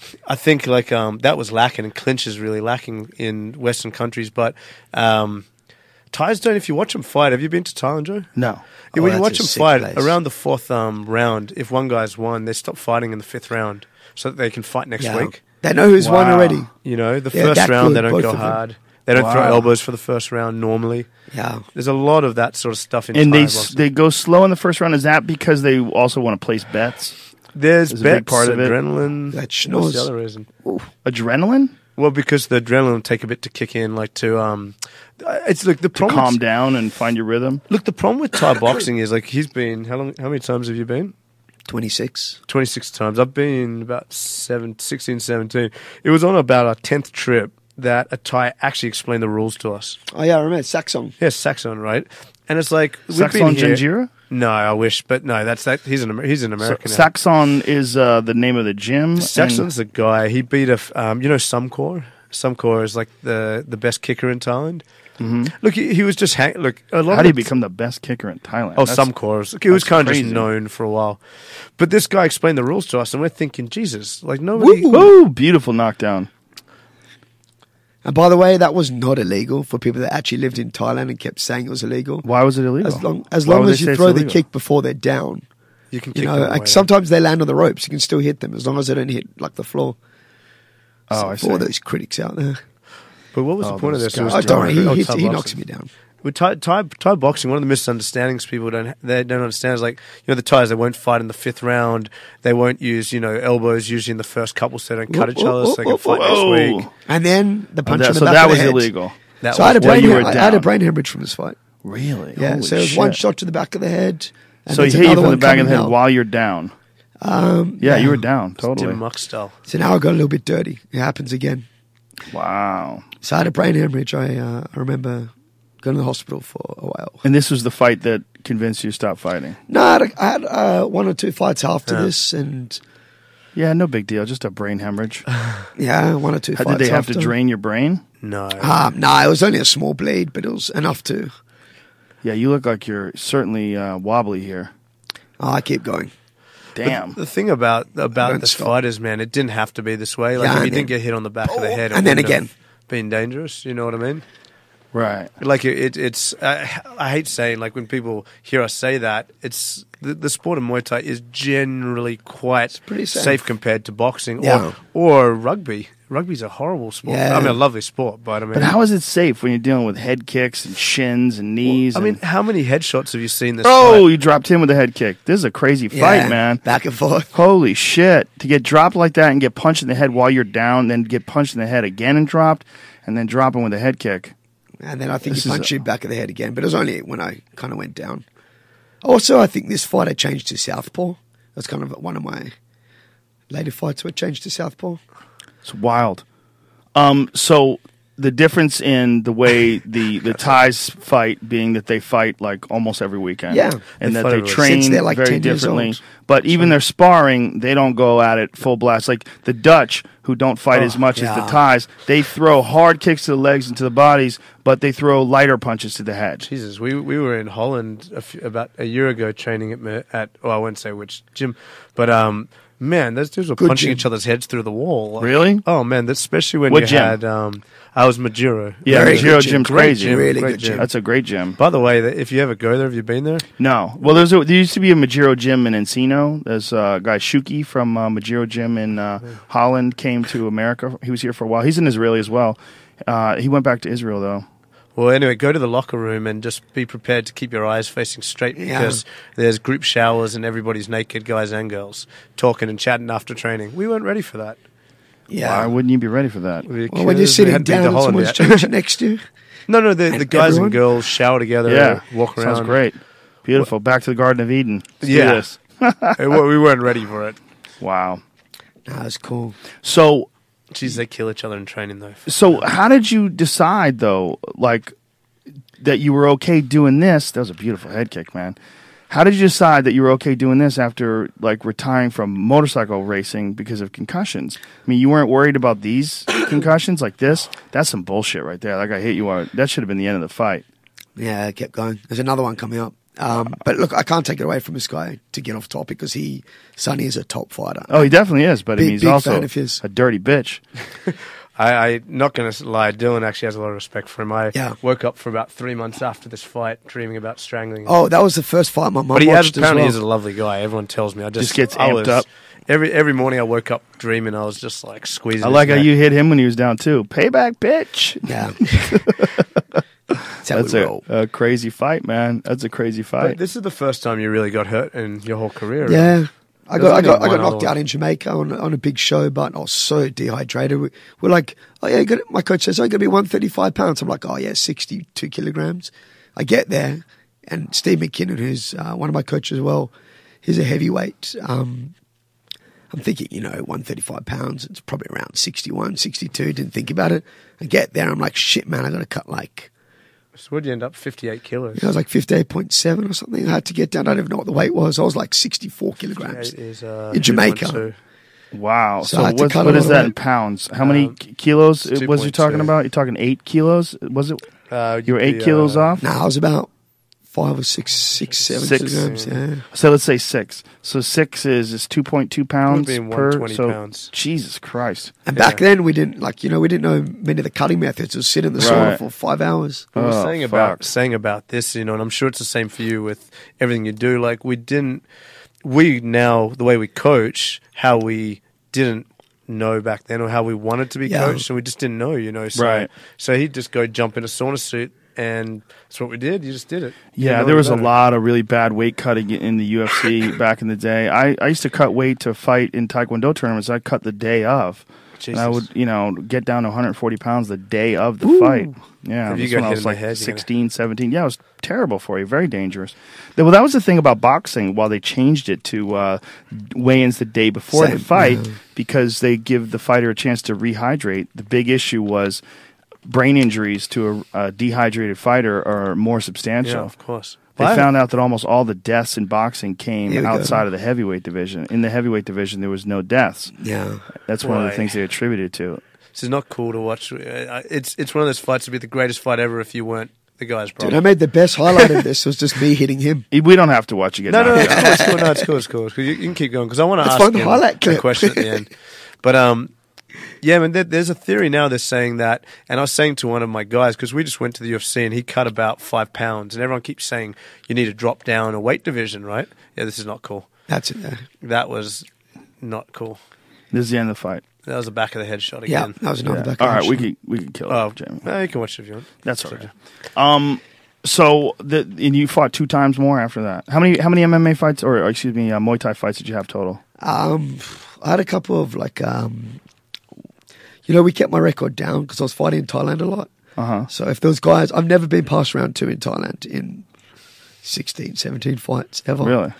I think like um, that was lacking, and clinch is really lacking in Western countries. But um, Thais don't. If you watch them fight, have you been to Thailand, Joe? No. Yeah, Oh, when you that's watch a them sick fight place. around the fourth um, round, if one guy's won, they stop fighting in the fifth round so that they can fight next Yeah. week. They know who's won Wow. already. You know, the They're first that round good, they don't both go of them. hard. They don't throw Wow. elbows for the first round normally. Yeah. There's a lot of that sort of stuff in And Thai they boxing. they go slow in the first round. Is that because they also want to place bets? There's is a bets, big part of it. adrenaline. That's What's the schnoz. other reason? Adrenaline Well, because the adrenaline will take a bit to kick in, like to um, it's like the to problem. calm with- down and find your rhythm. Look, the problem with Thai boxing is like he's been how long? How many times have you been? twenty-six. twenty-six times. I've been about seven, sixteen, seventeen. It was on about our tenth trip that a Thai actually explained the rules to us. Oh, yeah, I remember. Saxon. Yes, Saxon, right? And it's like we've Saxon been here. Janjira? No, I wish, but no, that's that. He's an Amer- he's an So, American. now. Saxon is uh, the name of the gym. and- Saxon's the guy. He beat a, f- um, you know, Sumkor. Sumkor is like the, the best kicker in Thailand. Mm-hmm. Look, he, he was just hang- look. A lot How of did he the- become the best kicker in Thailand? Oh, That's- Sumkor. was- He was that's kind of just crazy. known for a while, but this guy explained the rules to us, and we're thinking, Jesus, like nobody. Ooh, beautiful knockdown. And by the way, that was not illegal for people that actually lived in Thailand and kept saying it was illegal. Why was it illegal? As long as, Why long would as they say you it's throw the illegal? kick before they're down. You can You kick know, them away, like sometimes they land on the ropes. You can still hit them as long as they don't hit like the floor. Oh, So I for all see. those critics out there. But what was Oh, the point of those this? It was guys. Oh, don't worry, he, oh, hits, Thai he knocks boxing. me down. With Thai, Thai, Thai boxing, one of the misunderstandings people don't they don't understand is like you know the Thais, they won't fight in the fifth round. They won't use you know elbows usually in the first couple, so they don't cut Whoa, each other, whoa, so they can whoa, fight whoa. next week. And then the Oh, punch that- in the so back that of was the head. illegal. That So I had, a was- while brain, you were I had a down. brain hemorrhage from this fight. Really? Yeah, Holy so it was shit. one shot to the back of the head. And So he there's hit you another from the one back of the coming head now. while you're down. Um, Yeah, you were down. Totally. Tim Muck style. So now I got a little bit dirty. It happens again. Wow. So I had a brain hemorrhage. I, uh, I remember going to the hospital for a while. And this was the fight that convinced you to stop fighting. No, I had, a, I had uh, one or two fights after Yeah. this, and Yeah, no big deal. Just a brain hemorrhage. yeah, one or two How, fights did they have after. to drain your brain? No, Um, no, it was only a small bleed, but it was enough to. Yeah, you look like you're certainly uh, wobbly here. Oh, I keep going. Damn. the thing about about Don't the stop. fighters, man, it didn't have to be this way. Like Yeah, if you and didn't then- get hit on the back of the head, it and then wouldn't again. have been dangerous. You know what I mean? Right. Like it, it it's. I, I hate saying like when people hear us say that it's the, the sport of Muay Thai is generally quite pretty safe. safe compared to boxing Yeah. or or rugby. Rugby's a horrible sport. Yeah. I mean, a lovely sport, but I mean, But how is it safe when you're dealing with head kicks and shins and knees? I mean, and- how many headshots have you seen this? oh, fight? you dropped him with a head kick. This is a crazy fight, Yeah, man. Back and forth. Holy shit. To get dropped like that and get punched in the head while you're down, then get punched in the head again and dropped, and then drop him with a head kick. And then I think This he is punched a- you back of the head again, but it was only when I kind of went down. Also, I think this fight I changed to southpaw. That's kind of one of my later fights where I changed to southpaw. It's wild. Um, so the difference in the way the, the Thais fight being that they fight like almost every weekend. Yeah. And They that fight they every- train Since they're, like, very ten years differently. old. But even their sparring, they don't go at it full blast. Like the Dutch, who don't fight Oh, as much as yeah. the Thais, they throw hard kicks to the legs and to the bodies, but they throw lighter punches to the head. Jesus, we we were in Holland a few, about a year ago training at me- at oh I won't say which gym, but um man, those dudes were Good punching gym. each other's heads through the wall. Like, Really? Oh man, that's especially when What you gym? had um I was Majuro. Yeah, Very Majiro good gym. Gym's Great crazy. gym, Really great good gym. That's a great gym. By the way, th- if you ever go there, have you been there? No. Well, there's a, there used to be a Majiro Gym in Encino. There's a guy, Shuki, from uh, Majiro Gym in uh, Holland, came to America. He was here for a while. He's an Israeli as well. Uh, he went back to Israel, though. Well, anyway, go to the locker room and just be prepared to keep your eyes facing straight Yeah. because there's group showers and everybody's naked, guys and girls, talking and chatting after training. We weren't ready for that. Yeah. Why wouldn't you be ready for that? Well, when Because you're we sitting hadn't been to down and Holland someone's yet. changing next to you. No, no, the, the And guys everyone? and girls shower together, Yeah. walk around. Sounds great. Beautiful. Back to the Garden of Eden. Let's do Yeah. this. Hey, well, we weren't ready for it. Wow. Nah, it's cool. So, Jeez, they kill each other in training, though. so how did you decide, though, like, that you were okay doing this? That was a beautiful head kick, man. How did you decide that you were okay doing this after, like, retiring from motorcycle racing because of concussions? I mean, you weren't worried about these concussions like this? That's some bullshit right there. That guy hit you on. That should have been the end of the fight. Yeah, I kept going. There's another one coming up. Um, but look, I can't take it away from this guy to get off topic because he, Sonny is a top fighter. Oh, he definitely is, but I Big- mean, he's big also fan of his. a dirty bitch. I, I'm not going to lie. Dylan actually has a lot of respect for him. I Yeah. woke up for about three months after this fight, dreaming about strangling him. Oh, that was the first fight my mum but he has, watched as apparently well. is a lovely guy. Everyone tells me. I just, Just gets I amped was- up. Every every morning I woke up dreaming. I was just like squeezing. I his like how neck. you hit him when he was down too. Payback, bitch. Yeah. That's how That's we a, roll. a crazy fight, man. That's a crazy But fight. this is the first time you really got hurt in your whole career. Yeah. I There's got, I only got, I one got other knocked one. out in Jamaica on, on a big show, but I was so dehydrated. We, we're like, oh yeah, you got, my coach says, oh, you're going to be one hundred thirty-five pounds. I'm like, oh yeah, sixty-two kilograms. I get there, and Steve McKinnon, who's uh, one of my coaches as well, he's a heavyweight. Um, I'm thinking, you know, one hundred thirty-five pounds. It's probably around sixty-one, sixty-two. Didn't think about it. I get there, I'm like, shit, man, I got to cut like, So what'd you end up? fifty-eight kilos. I was like fifty-eight point seven or something. I had to get down. I don't even know what the weight was. I was like sixty-four kilograms. It is, uh, In Jamaica. two point two. Wow. So So, I had to what's, cut what a is lot of that weight. in pounds? How many Um, k- kilos it's was you two point talking two. about? You're talking eight kilos? Was it? Uh, You were you'd eight be, kilos uh, off? Nah, I was about five or six, six, seven Six. kilograms. Yeah. So let's say six. So six is is two point two pounds been per. one hundred twenty So pounds. Jesus Christ. And back Yeah. then we didn't like, you know, we didn't know many of the cutting methods. It was sit in the sauna Right. for five hours. We were Oh, saying fuck. about saying about this, you know, and I'm sure it's the same for you with everything you do. Like we didn't, we now the way we coach, how we didn't know back then, or how we wanted to be Yeah. coached, and we just didn't know, you know. So, Right. So he'd just go jump in a sauna suit, and that's what we did. You just did it. You Yeah, didn't know there any was a better. lot of really bad weight cutting in the U F C back in the day. I, I used to cut weight to fight in Taekwondo tournaments. I cut the day of. And I would, Jesus. you know, get down to one hundred forty pounds the day of the fight. Yeah, Have you that's got when I hit was in the like head, you're sixteen, seventeen. Yeah, it was terrible for you. Very dangerous. Th- Well, that was the thing about boxing while they changed it to uh, weigh-ins the day before Same, the fight yeah. because they give the fighter a chance to rehydrate. The big issue was brain injuries to a, a dehydrated fighter are more substantial. Yeah, of course. They Well, I- found out that almost all the deaths in boxing came Here we go. outside of the heavyweight division. In the heavyweight division, there was no deaths. Yeah. That's one of the Why? things they attributed to it. This is not cool to watch. Uh, It's it's one of those fights to be the greatest fight ever if you weren't the guy's Dude, brother. I made the best highlight of this was just me hitting him. We don't have to watch you get No, no, no, knocked it's out. cool, it's cool. No, it's cool. It's cool. It's cool. You, you can keep going because I want to Let's ask find the him highlight a clip. question at the end. But um, yeah, man, there, there's a theory now that's saying that, and I was saying to one of my guys because we just went to the U F C and he cut about five pounds, and everyone keeps saying you need to drop down a weight division, right? Yeah, this is not cool. That's it. Yeah, That was not cool. This is the end of the fight. That was a back of the head shot yeah again. that was another Yeah. back. All of right, the we shot. could we could kill Oh, it, Jamie. no, you can watch it if you want. That's all right. Um, so the and you fought two times more after that. How many how many M M A fights or, or excuse me uh, Muay Thai fights did you have total? Um, I had a couple of like, um, you know, we kept my record down because I was fighting in Thailand a lot. Uh huh. So if those guys, I've never been past round two in Thailand in sixteen, seventeen fights ever. Really?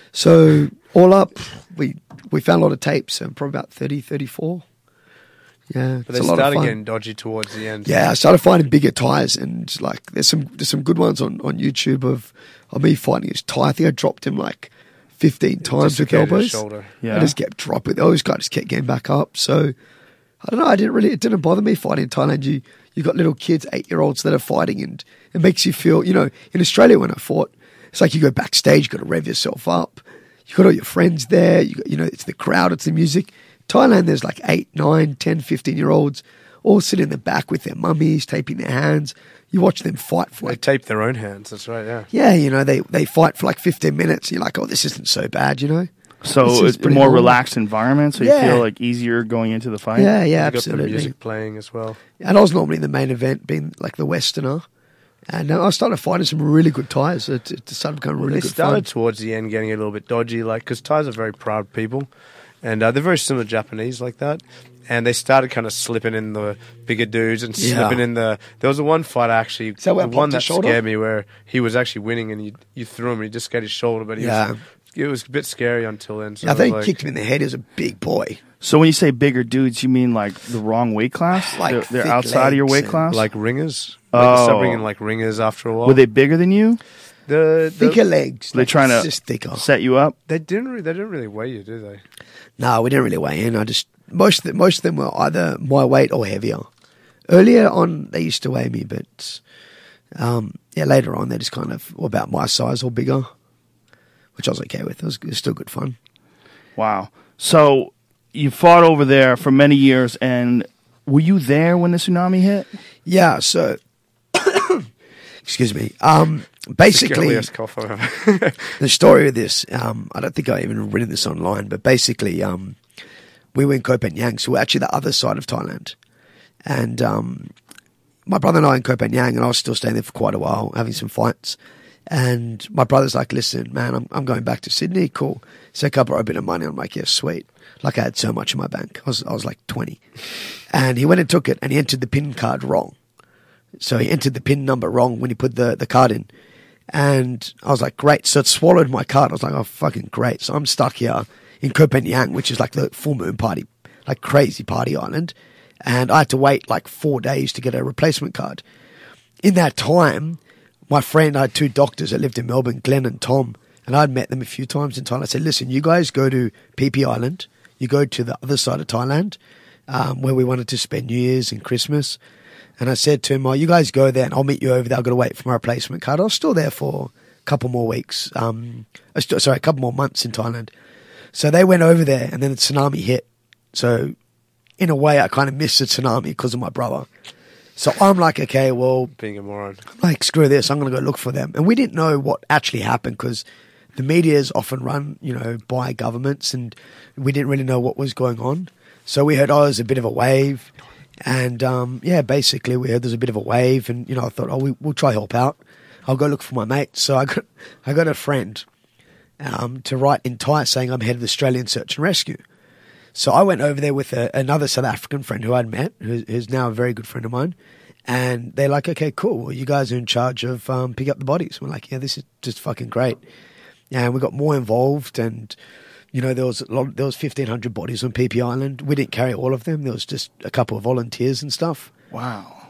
So all up, we we found a lot of tapes and probably about thirty, thirty-four. Yeah, But it's they a lot of started fun. getting dodgy towards the end. Yeah, I started finding bigger ties, and like there's some there's some good ones on, on YouTube of of me fighting his tie. I think I dropped him like fifteen times with Dislocated his elbows. shoulder. Yeah. I just kept dropping. Those guys just kept getting back up. So I don't know. I didn't really. It didn't bother me fighting in Thailand. You you got little kids, eight year olds that are fighting, and it makes you feel. You know, in Australia when I fought, it's like you go backstage, you got to rev yourself up. You got all your friends there. You got, you know, it's the crowd, it's the music. Thailand, there's like eight, nine, ten, fifteen year olds all sitting in the back with their mummies, taping their hands. You watch them fight for They like, tape their own hands. That's right. Yeah. yeah, you know, they, they fight for like fifteen minutes. You're like, oh, this isn't so bad, you know? So This is it's a pretty more normal. relaxed environment, so you Yeah. feel like easier going into the fight. Yeah, yeah, You got the absolutely. music playing as well. And I was normally in the main event, being like the Westerner. And uh, I started finding some really good ties. It, it started becoming really They good started fun. towards the end getting a little bit dodgy, like because Thais are very proud people, and uh, they're very similar to Japanese like that. And they started kind of slipping in the bigger dudes and Yeah. slipping in the. There was a one fight actually, that where I the one popped that his shoulder? scared me, where he was actually winning and you you threw him and he just got his shoulder, but he Yeah. was, it was a bit scary until then. So I was think like, he kicked him in the head. He was a big boy. So when you say bigger dudes, you mean like the wrong weight class? Like they're they're thick outside of your legs weight and class. like ringers. Like Oh. they started bringing like ringers after a while. were they bigger than you? the, the Thicker legs. They're like, trying to just thicker. set you up. They didn't. Re- they didn't really weigh you, do they? No, we didn't really weigh in. I just most of them, most of them were either my weight or heavier. Earlier on, they used to weigh me, but um, yeah, later on they're just kind of about my size or bigger, which I was okay with. It was, it was still good fun. Wow. So you fought over there for many years, and were you there when the tsunami hit? Yeah, so, excuse me. Um, basically, Scariest cough I've ever- the story of this, um, I don't think I even written this online, but basically, um, we were in Koh Phangan, so we're actually the other side of Thailand. And um, my brother and I in Koh Phangan, and I was still staying there for quite a while, having some fights. And my brother's like, listen, man, I'm I'm going back to Sydney. Cool. So I borrow a bit of money. I'm like, yeah, sweet. Like I had so much in my bank. I was I was like twenty. And he went and took it, and he entered the PIN card wrong. So he entered the PIN number wrong when he put the, the card in. And I was like, great. So it swallowed my card. I was like, oh, fucking great. So I'm stuck here in Koh Phangan, which is like the full moon party, like crazy party island. And I had to wait like four days to get a replacement card. In that time, my friend, I had two doctors that lived in Melbourne, Glenn and Tom, and I'd met them a few times in Thailand. I said, listen, you guys go to Phi Phi Island. You go to the other side of Thailand, um, where we wanted to spend New Year's and Christmas. And I said to him, oh, you guys go there and I'll meet you over there. I've got to wait for my replacement card. I was still there for a couple more weeks. Um, I still, sorry, a couple more months in Thailand. So they went over there and then the tsunami hit. So in a way, I kind of missed the tsunami because of my brother. So I'm like, okay, well, Being a moron. like, screw this. I'm going to go look for them. And we didn't know what actually happened because the media is often run, you know, by governments, and we didn't really know what was going on. So we heard, oh, there's a bit of a wave. And, um, yeah, basically we heard there's a bit of a wave. And, you know, I thought, oh, we, we'll try help out. I'll go look for my mate. So I got, I got a friend um, to write in Thai saying I'm head of the Australian Search and Rescue. So I went over there with a, another South African friend who I'd met, who, who's now a very good friend of mine. And they're like, okay, cool. Well, you guys are in charge of um, picking up the bodies. We're like, yeah, this is just fucking great. And we got more involved. And, you know, there was a lot, there was fifteen hundred bodies on Phi Phi Island. We didn't carry all of them. There was just a couple of volunteers and stuff. Wow.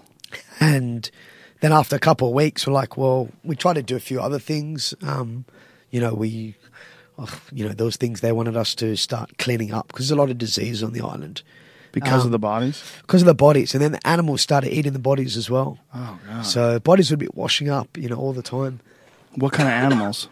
And then after a couple of weeks, we're like, well, we tried to do a few other things. Um, you know, we... Oh, you know, those things they wanted us to start cleaning up because there's a lot of disease on the island. Because Um, of the bodies? Because of the bodies. And then the animals started eating the bodies as well. Oh, God. So bodies would be washing up, you know, all the time. What kind of animals?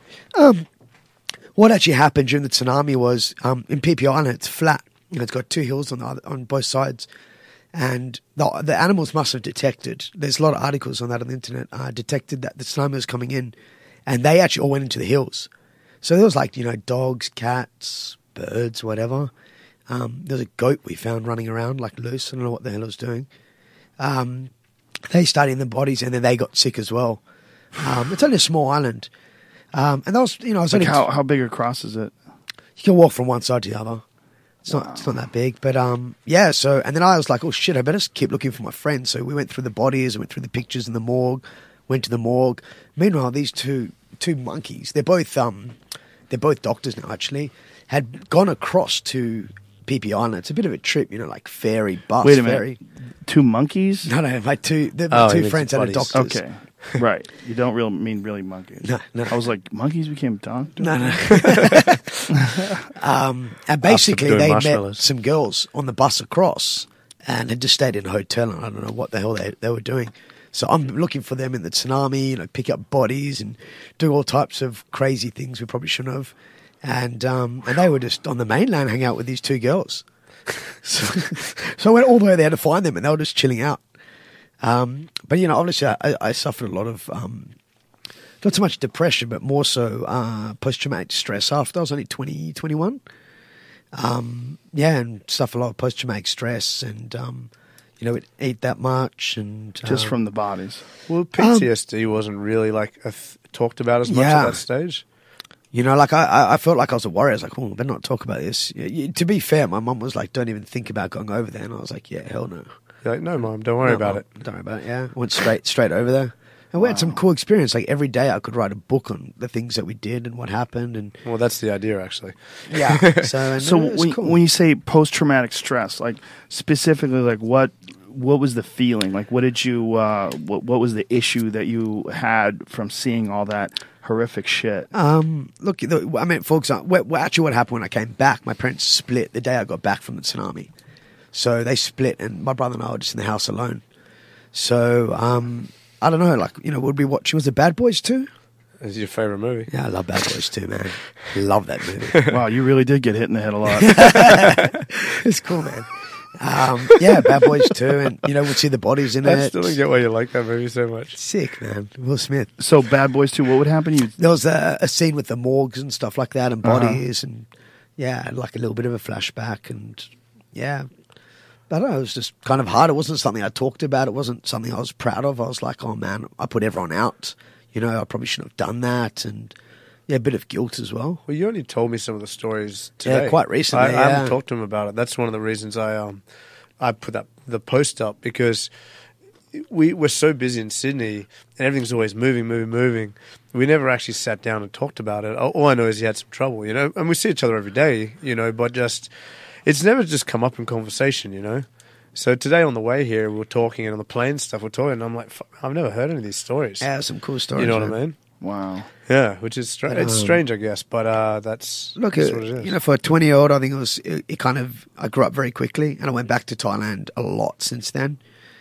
What actually happened during the tsunami was um, in Phi Phi Island, it's flat. You know, it's got two hills on the other, on both sides. And the, the animals must have detected, there's a lot of articles on that on the internet, uh, detected that the tsunami was coming in. And they actually all went into the hills. So there was like, you know, dogs, cats, birds, whatever. Um, there was a goat we found running around like loose. I don't know what the hell it was doing. Um, they started in the bodies and then they got sick as well. Um, it's only a small island. Um, and that was, you know, I was Like only, how, how big across is it? you can walk from one side to the other. It's not, it's not that big, but um, yeah. So, and then I was like, oh shit, I better keep looking for my friends. So we went through the bodies, went through the pictures in the morgue, went to the morgue. Meanwhile, these two two monkeys, they're both um, they're both doctors now. Actually, had gone across to Phi Phi Island. It's a bit of a trip, you know, like ferry, bus, Wait a minute. ferry. Two monkeys? No, no, my two, the, Oh, my two you friends that are meant doctors. Okay. Right. You don't real mean really monkeys. No, no. I was like, monkeys became doctors? No, no. um, and basically, doing they met marshmallows. some girls on the bus across and had just stayed in a hotel, and I don't know what the hell they, they were doing. So I'm looking for them in the tsunami, you know, pick up bodies and do all types of crazy things we probably shouldn't have. And um, and they were just on the mainland hanging out with these two girls. So, so I went all the way there to find them, and they were just chilling out. Um, but, you know, obviously I, I suffered a lot of, um, not so much depression, but more so uh, post-traumatic stress after. I was only twenty, twenty-one. Um, yeah, and suffered a lot of post-traumatic stress and, um, you know, would eat that much. and Just um, from the bodies. Well, P T S D wasn't really like a th- talked about as much Yeah. at that stage. You know, like I, I- I felt like I was a worrier. I was like, oh, I better not talk about this. Y- y- To be fair, my mum was like, don't even think about going over there. And I was like, yeah, hell no. You're like, no, mom, don't worry No, about Mum, it. Don't worry about it, yeah. I went straight straight over there. And we had some cool experience. Like every day I could write a book on the things that we did and what happened. And Well, that's the idea, actually. yeah. So, and So it was when, cool. when you say post-traumatic stress, like specifically, like what what was the feeling? Like what did you, uh, what, what was the issue that you had from seeing all that horrific shit? Um, look, the- I mean, for example, well, well, actually what happened when I came back, my parents split the day I got back from the tsunami. So they split and my brother and I were just in the house alone. So, um, I don't know, like, you know, would we watch, was it Bad Boys two? Is your favorite movie? Yeah, I love Bad Boys two, man. Love that movie. Wow, you really did get hit in the head a lot. It's cool, man. Um, yeah, Bad Boys two, and, you know, we'd see the bodies in I it. still don't get why you like that movie so much. Sick, man. Will Smith. So Bad Boys two, what would happen? You There was a, a scene with the morgues and stuff like that, and Uh-huh. bodies, and yeah, like a little bit of a flashback, and yeah. I don't know, it was just kind of hard. It wasn't something I talked about. It wasn't something I was proud of. I was like, oh man, I put everyone out. You know, I probably shouldn't have done that. And yeah, a bit of guilt as well. Well, you only told me some of the stories today. Yeah, quite recently, I, I yeah. haven't talked to him about it. That's one of the reasons I um I put that the post up, because we we're so busy in Sydney and everything's always moving, moving, moving. We never actually sat down and talked about it. All all I know is he had some trouble, you know, and we see each other every day, you know, but just it's never just come up in conversation, you know. So today on the way here, we were talking, and on the plane and stuff, we're talking, and I'm like, Fuck, I've never heard any of these stories. Yeah, some cool stories. You know what man. I mean? wow. Yeah, which is strange. It's Um, strange, I guess, but uh, that's, Look, that's uh, what it is. you know, for a twenty-year-old, I think it was, it, it kind of, I grew up very quickly, and I went back to Thailand a lot since then.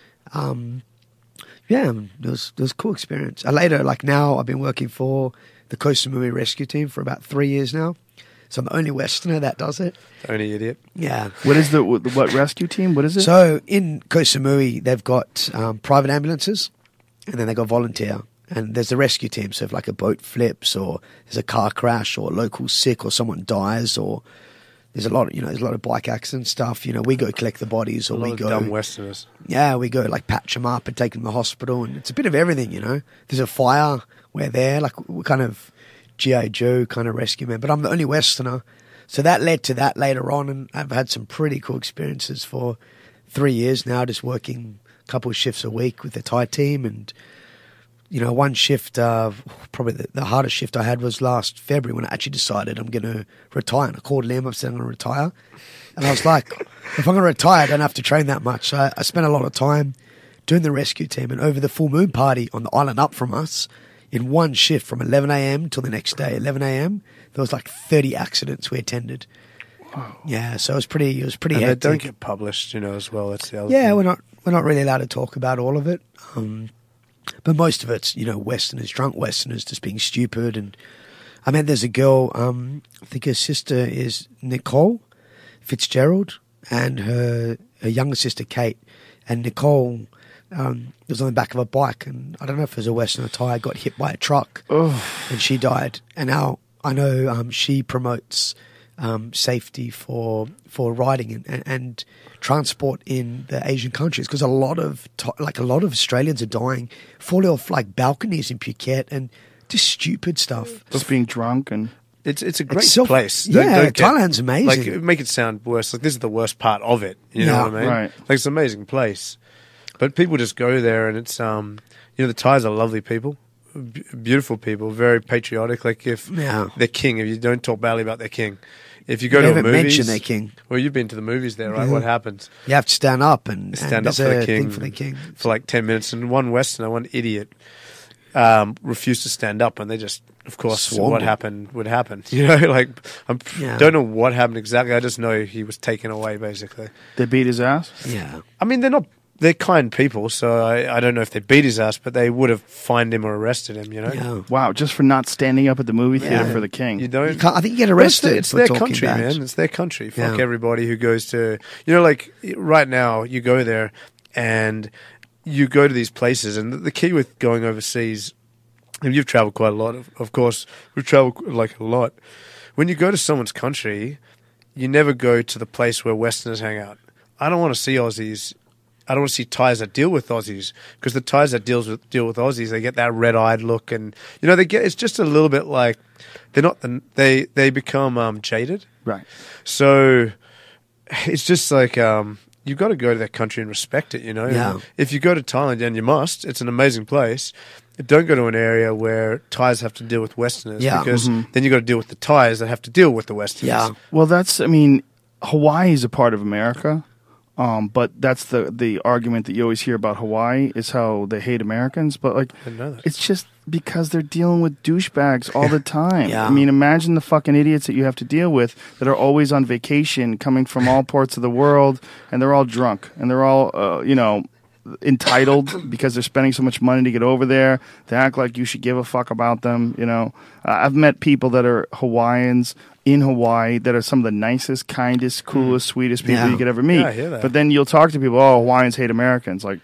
Um, yeah, it was, it was a cool experience. I later, like now, I've been working for the Koh Samui Rescue Team for about three years now. So I'm the only Westerner that does it. Only idiot. Yeah. What is the what, what rescue team? What is it? So in Koh Samui, they've got um, private ambulances, and then they got volunteer. And there's the rescue team. So if like a boat flips, or there's a car crash, or a local sick, or someone dies, or there's a lot of, you know, there's a lot of bike accident stuff. You know, we go collect the bodies, A or lot we of go, dumb Westerners. yeah, we go like patch them up and take them to the hospital, and it's a bit of everything. You know, there's a fire, we're there, like we're kind of G I Joe kind of rescue men. But I'm the only Westerner, so that led to that later on, and I've had some pretty cool experiences for three years now, just working a couple of shifts a week with the Thai team. And you know, one shift, uh, probably the, the hardest shift I had was last February, when I actually decided I'm going to retire. And I called Liam, I said I'm going to retire. And I was like, if I'm going to retire, I don't have to train that much. So I, I spent a lot of time doing the rescue team. And over the full moon party on the island up from us, in one shift from eleven a.m. till the next day, eleven a.m., there was like thirty accidents we attended. Wow. Yeah, so it was pretty, it was pretty And they hectic. don't get published, you know, as well. That's the other Yeah, thing. we're not we're not really allowed to talk about all of it, um, but most of it's, you know, Westerners, drunk Westerners, just being stupid. And I mean, there's a girl, um, I think her sister is Nicole Fitzgerald, and her her younger sister Kate. And Nicole um, was on the back of a bike, and I don't know if it was a Western or Thai, got hit by a truck, Oh. and she died. And now I know um, she promotes um, safety for for riding and, and, and transport in the Asian countries, because a lot of Tha- like a lot of Australians are dying, falling off like balconies in Phuket and just stupid stuff. Just being drunk and It's it's a great It's so- place. yeah, Thailand's amazing. Like, make it sound worse. Like, this is the worst part of it. You know Yeah. what I mean? Right. Like, it's an amazing place, but people just go there, and it's um, you know, the Thais are lovely people, B- beautiful people, very patriotic. Like, if Yeah. their king, if you don't talk badly about their king, if you go They to a haven't movies, mentioned their king. Well, you've been to the movies there, right? Yeah. What happens? You have to stand up and, Stand and up there's for the a king, thing for the king. for like ten minutes, and one Westerner, one idiot, um, refused to stand up, and they just, of course, Swarmed what him. happened would happen. You know, like I Yeah. don't know what happened exactly. I just know he was taken away, basically. they beat his ass. Yeah. I mean, they're not. They're kind people, so I, I don't know if they beat his ass, but they would have fined him or arrested him. You know, Yeah. Wow, just for not standing up at the movie theater Yeah. for the king. you don't. You can't, I think you get Well, it's, arrested it's for their talking country, bad. man. It's their country. Fuck Yeah. everybody who goes to, you know, like right now, you go there and you go to these places, and the, the key with going overseas, and you've traveled quite a lot, of, of course, we've traveled like a lot. When you go to someone's country, you never go to the place where Westerners hang out. I don't want to see Aussies. I don't want to see Thais that deal with Aussies, because the Thais that deals with deal with Aussies, they get that red-eyed look, and you know they get. It's just a little bit like they're not. The, they they become um, jaded. Right. So it's just like um, you've got to go to that country and respect it. You know. Yeah. And if you go to Thailand, and you must, it's an amazing place. Don't go to an area where Thais have to deal with Westerners, Yeah. because then you got to deal with the Thais that have to deal with the Westerners. Yeah. Well, that's, I mean, Hawaii is a part of America, um, but that's the, the argument that you always hear about Hawaii is how they hate Americans. But, like, I didn't know that. it's just because they're dealing with douchebags all the time. Yeah. I mean, imagine the fucking idiots that you have to deal with that are always on vacation, coming from all parts of the world, and they're all drunk, and they're all, uh, you know, entitled because they're spending so much money to get over there. They act like you should give a fuck about them. You know, uh, I've met people that are Hawaiians in Hawaii that are some of the nicest, kindest, coolest, sweetest people Yeah. you could ever meet. Yeah, I hear that. But then you'll talk to people, oh, Hawaiians hate Americans. Like,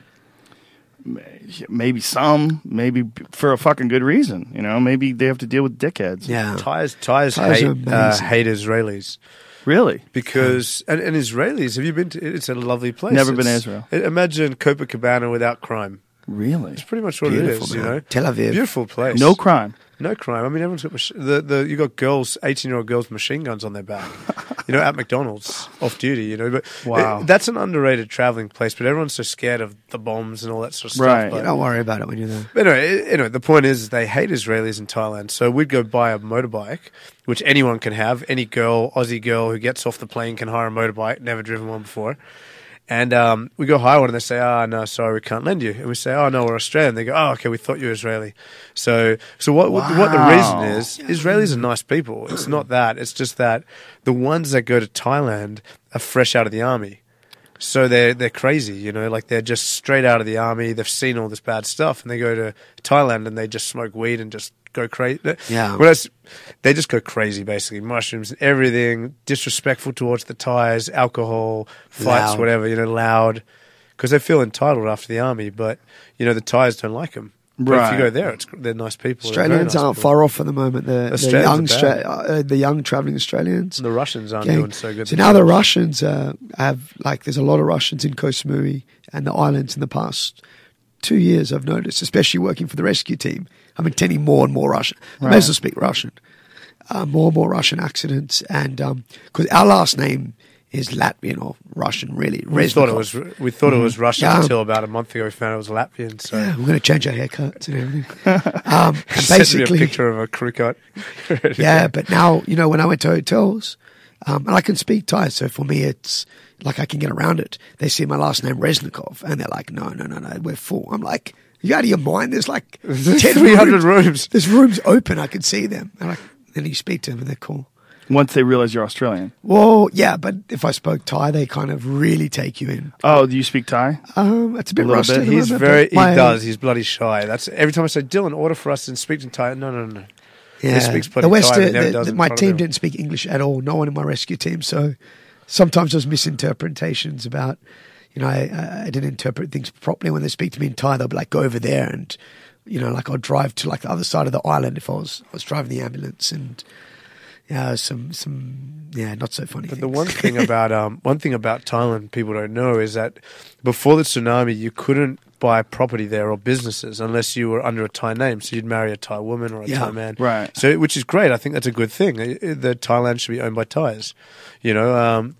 maybe some, maybe for a fucking good reason. You know, maybe they have to deal with dickheads. Yeah. Thais, Thais, Thais hate, are uh, amazing. hate Israelis. Really? Because and, and Israelis, have you been to? It's a lovely place. Never been to It's- Israel. Imagine Copacabana without crime. Really? It's pretty much what Beautiful, it is. You man. know, Tel Aviv. beautiful place. No crime. no crime. I mean, everyone's got mach- the the you got girls, eighteen year old girls, with machine guns on their back. You know, at McDonald's, off duty. You know, but Wow. it- that's an underrated traveling place. But everyone's so scared of the bombs and all that sort of stuff. Right. But, You don't worry about it when you're there. But anyway, you know, the point is they hate Israelis in Thailand. So we'd go buy a motorbike, which anyone can have. Any girl, Aussie girl who gets off the plane can hire a motorbike, never driven one before. And um, we go hire one and they say, oh, no, sorry, we can't lend you. And we say, oh, no, we're Australian. They go, oh, okay, we thought you were Israeli. So so what, what, what the reason Wow. is, Israelis are nice people. It's not that. It's just that the ones that go to Thailand are fresh out of the army. So they're they're crazy, you know, like they're just straight out of the army. They've seen all this bad stuff, and they go to Thailand and they just smoke weed and just go crazy. Yeah. Whereas they just go crazy, basically, mushrooms and everything, disrespectful towards the Thais, alcohol, fights, Loud. whatever, you know, loud, because they feel entitled after the army. But you know, the Thais don't like them. But if Right. you go there, it's they're nice people. They're very Australians nice aren't people. far off at the moment. The, the Australians young, are Stra- bad. uh, the young traveling Australians. The Russians aren't Okay. doing so good. So now the Russians uh, have, like, there's a lot of Russians in Koh Samui and the islands in the past two years, I've noticed, especially working for the rescue team. I'm attending more and more Russian. I may as well speak Russian. Uh, more and more Russian accidents. And because our last name is Latvian or Russian, really. we thought it Reznikov. was we thought it was Russian Yeah. until about a month ago. We found it was Latvian. So. Yeah, we're going to change our haircuts and everything. um, and Sent me a basically, picture of a crew cut. yeah, but now, you know, when I went to hotels, um, and I can speak Thai, so for me, it's like I can get around it. They see my last name, Reznikov, and they're like, no, no, no, no, we're full. I'm like, you out of your mind? There's like ten three hundred rooms. There's rooms open. I can see them. And like, then you speak to them and they're cool. Once they realize you're Australian. Well, yeah, but if I spoke Thai, they kind of really take you in. Oh, do you speak Thai? Um, it's a bit little rusty. bit. at the He's moment, very. but my- He does. He's bloody shy. That's every time I say, Dylan, order for us and speak in Thai. No, no, no. Yeah, speaks bloody the West, Thai, but uh, never the- does the- in my front of team them. didn't speak English at all. No one in my rescue team. So sometimes there's misinterpretations about, you know, I, I didn't interpret things properly. When they speak to me in Thai, they'll be like, go over there. And, you know, like I'll drive to like the other side of the island if I was, I was driving the ambulance and, yeah, some, some, yeah, not so funny But things. the one thing about um, one thing about Thailand people don't know is that before the tsunami, you couldn't buy property there or businesses unless you were under a Thai name. So you'd marry a Thai woman or a Yeah, Thai man, right. So which is great. I think that's a good thing. Uh, The Thailand should be owned by Thais, you know. Um,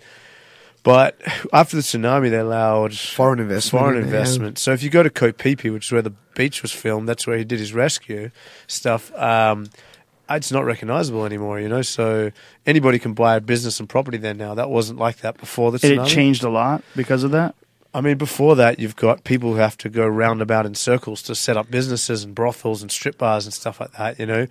but after the tsunami, they allowed Foreign investment Foreign in there, yeah. investment. So if you go to Koh Phi Phi, which is where the beach was filmed, that's where he did his rescue stuff. Um, it's not recognizable anymore, you know. So anybody can buy a business and property there now. That wasn't like that before the And tsunami. it changed a lot because of that? I mean, before that, you've got people who have to go roundabout in circles to set up businesses and brothels and strip bars and stuff like that, you know.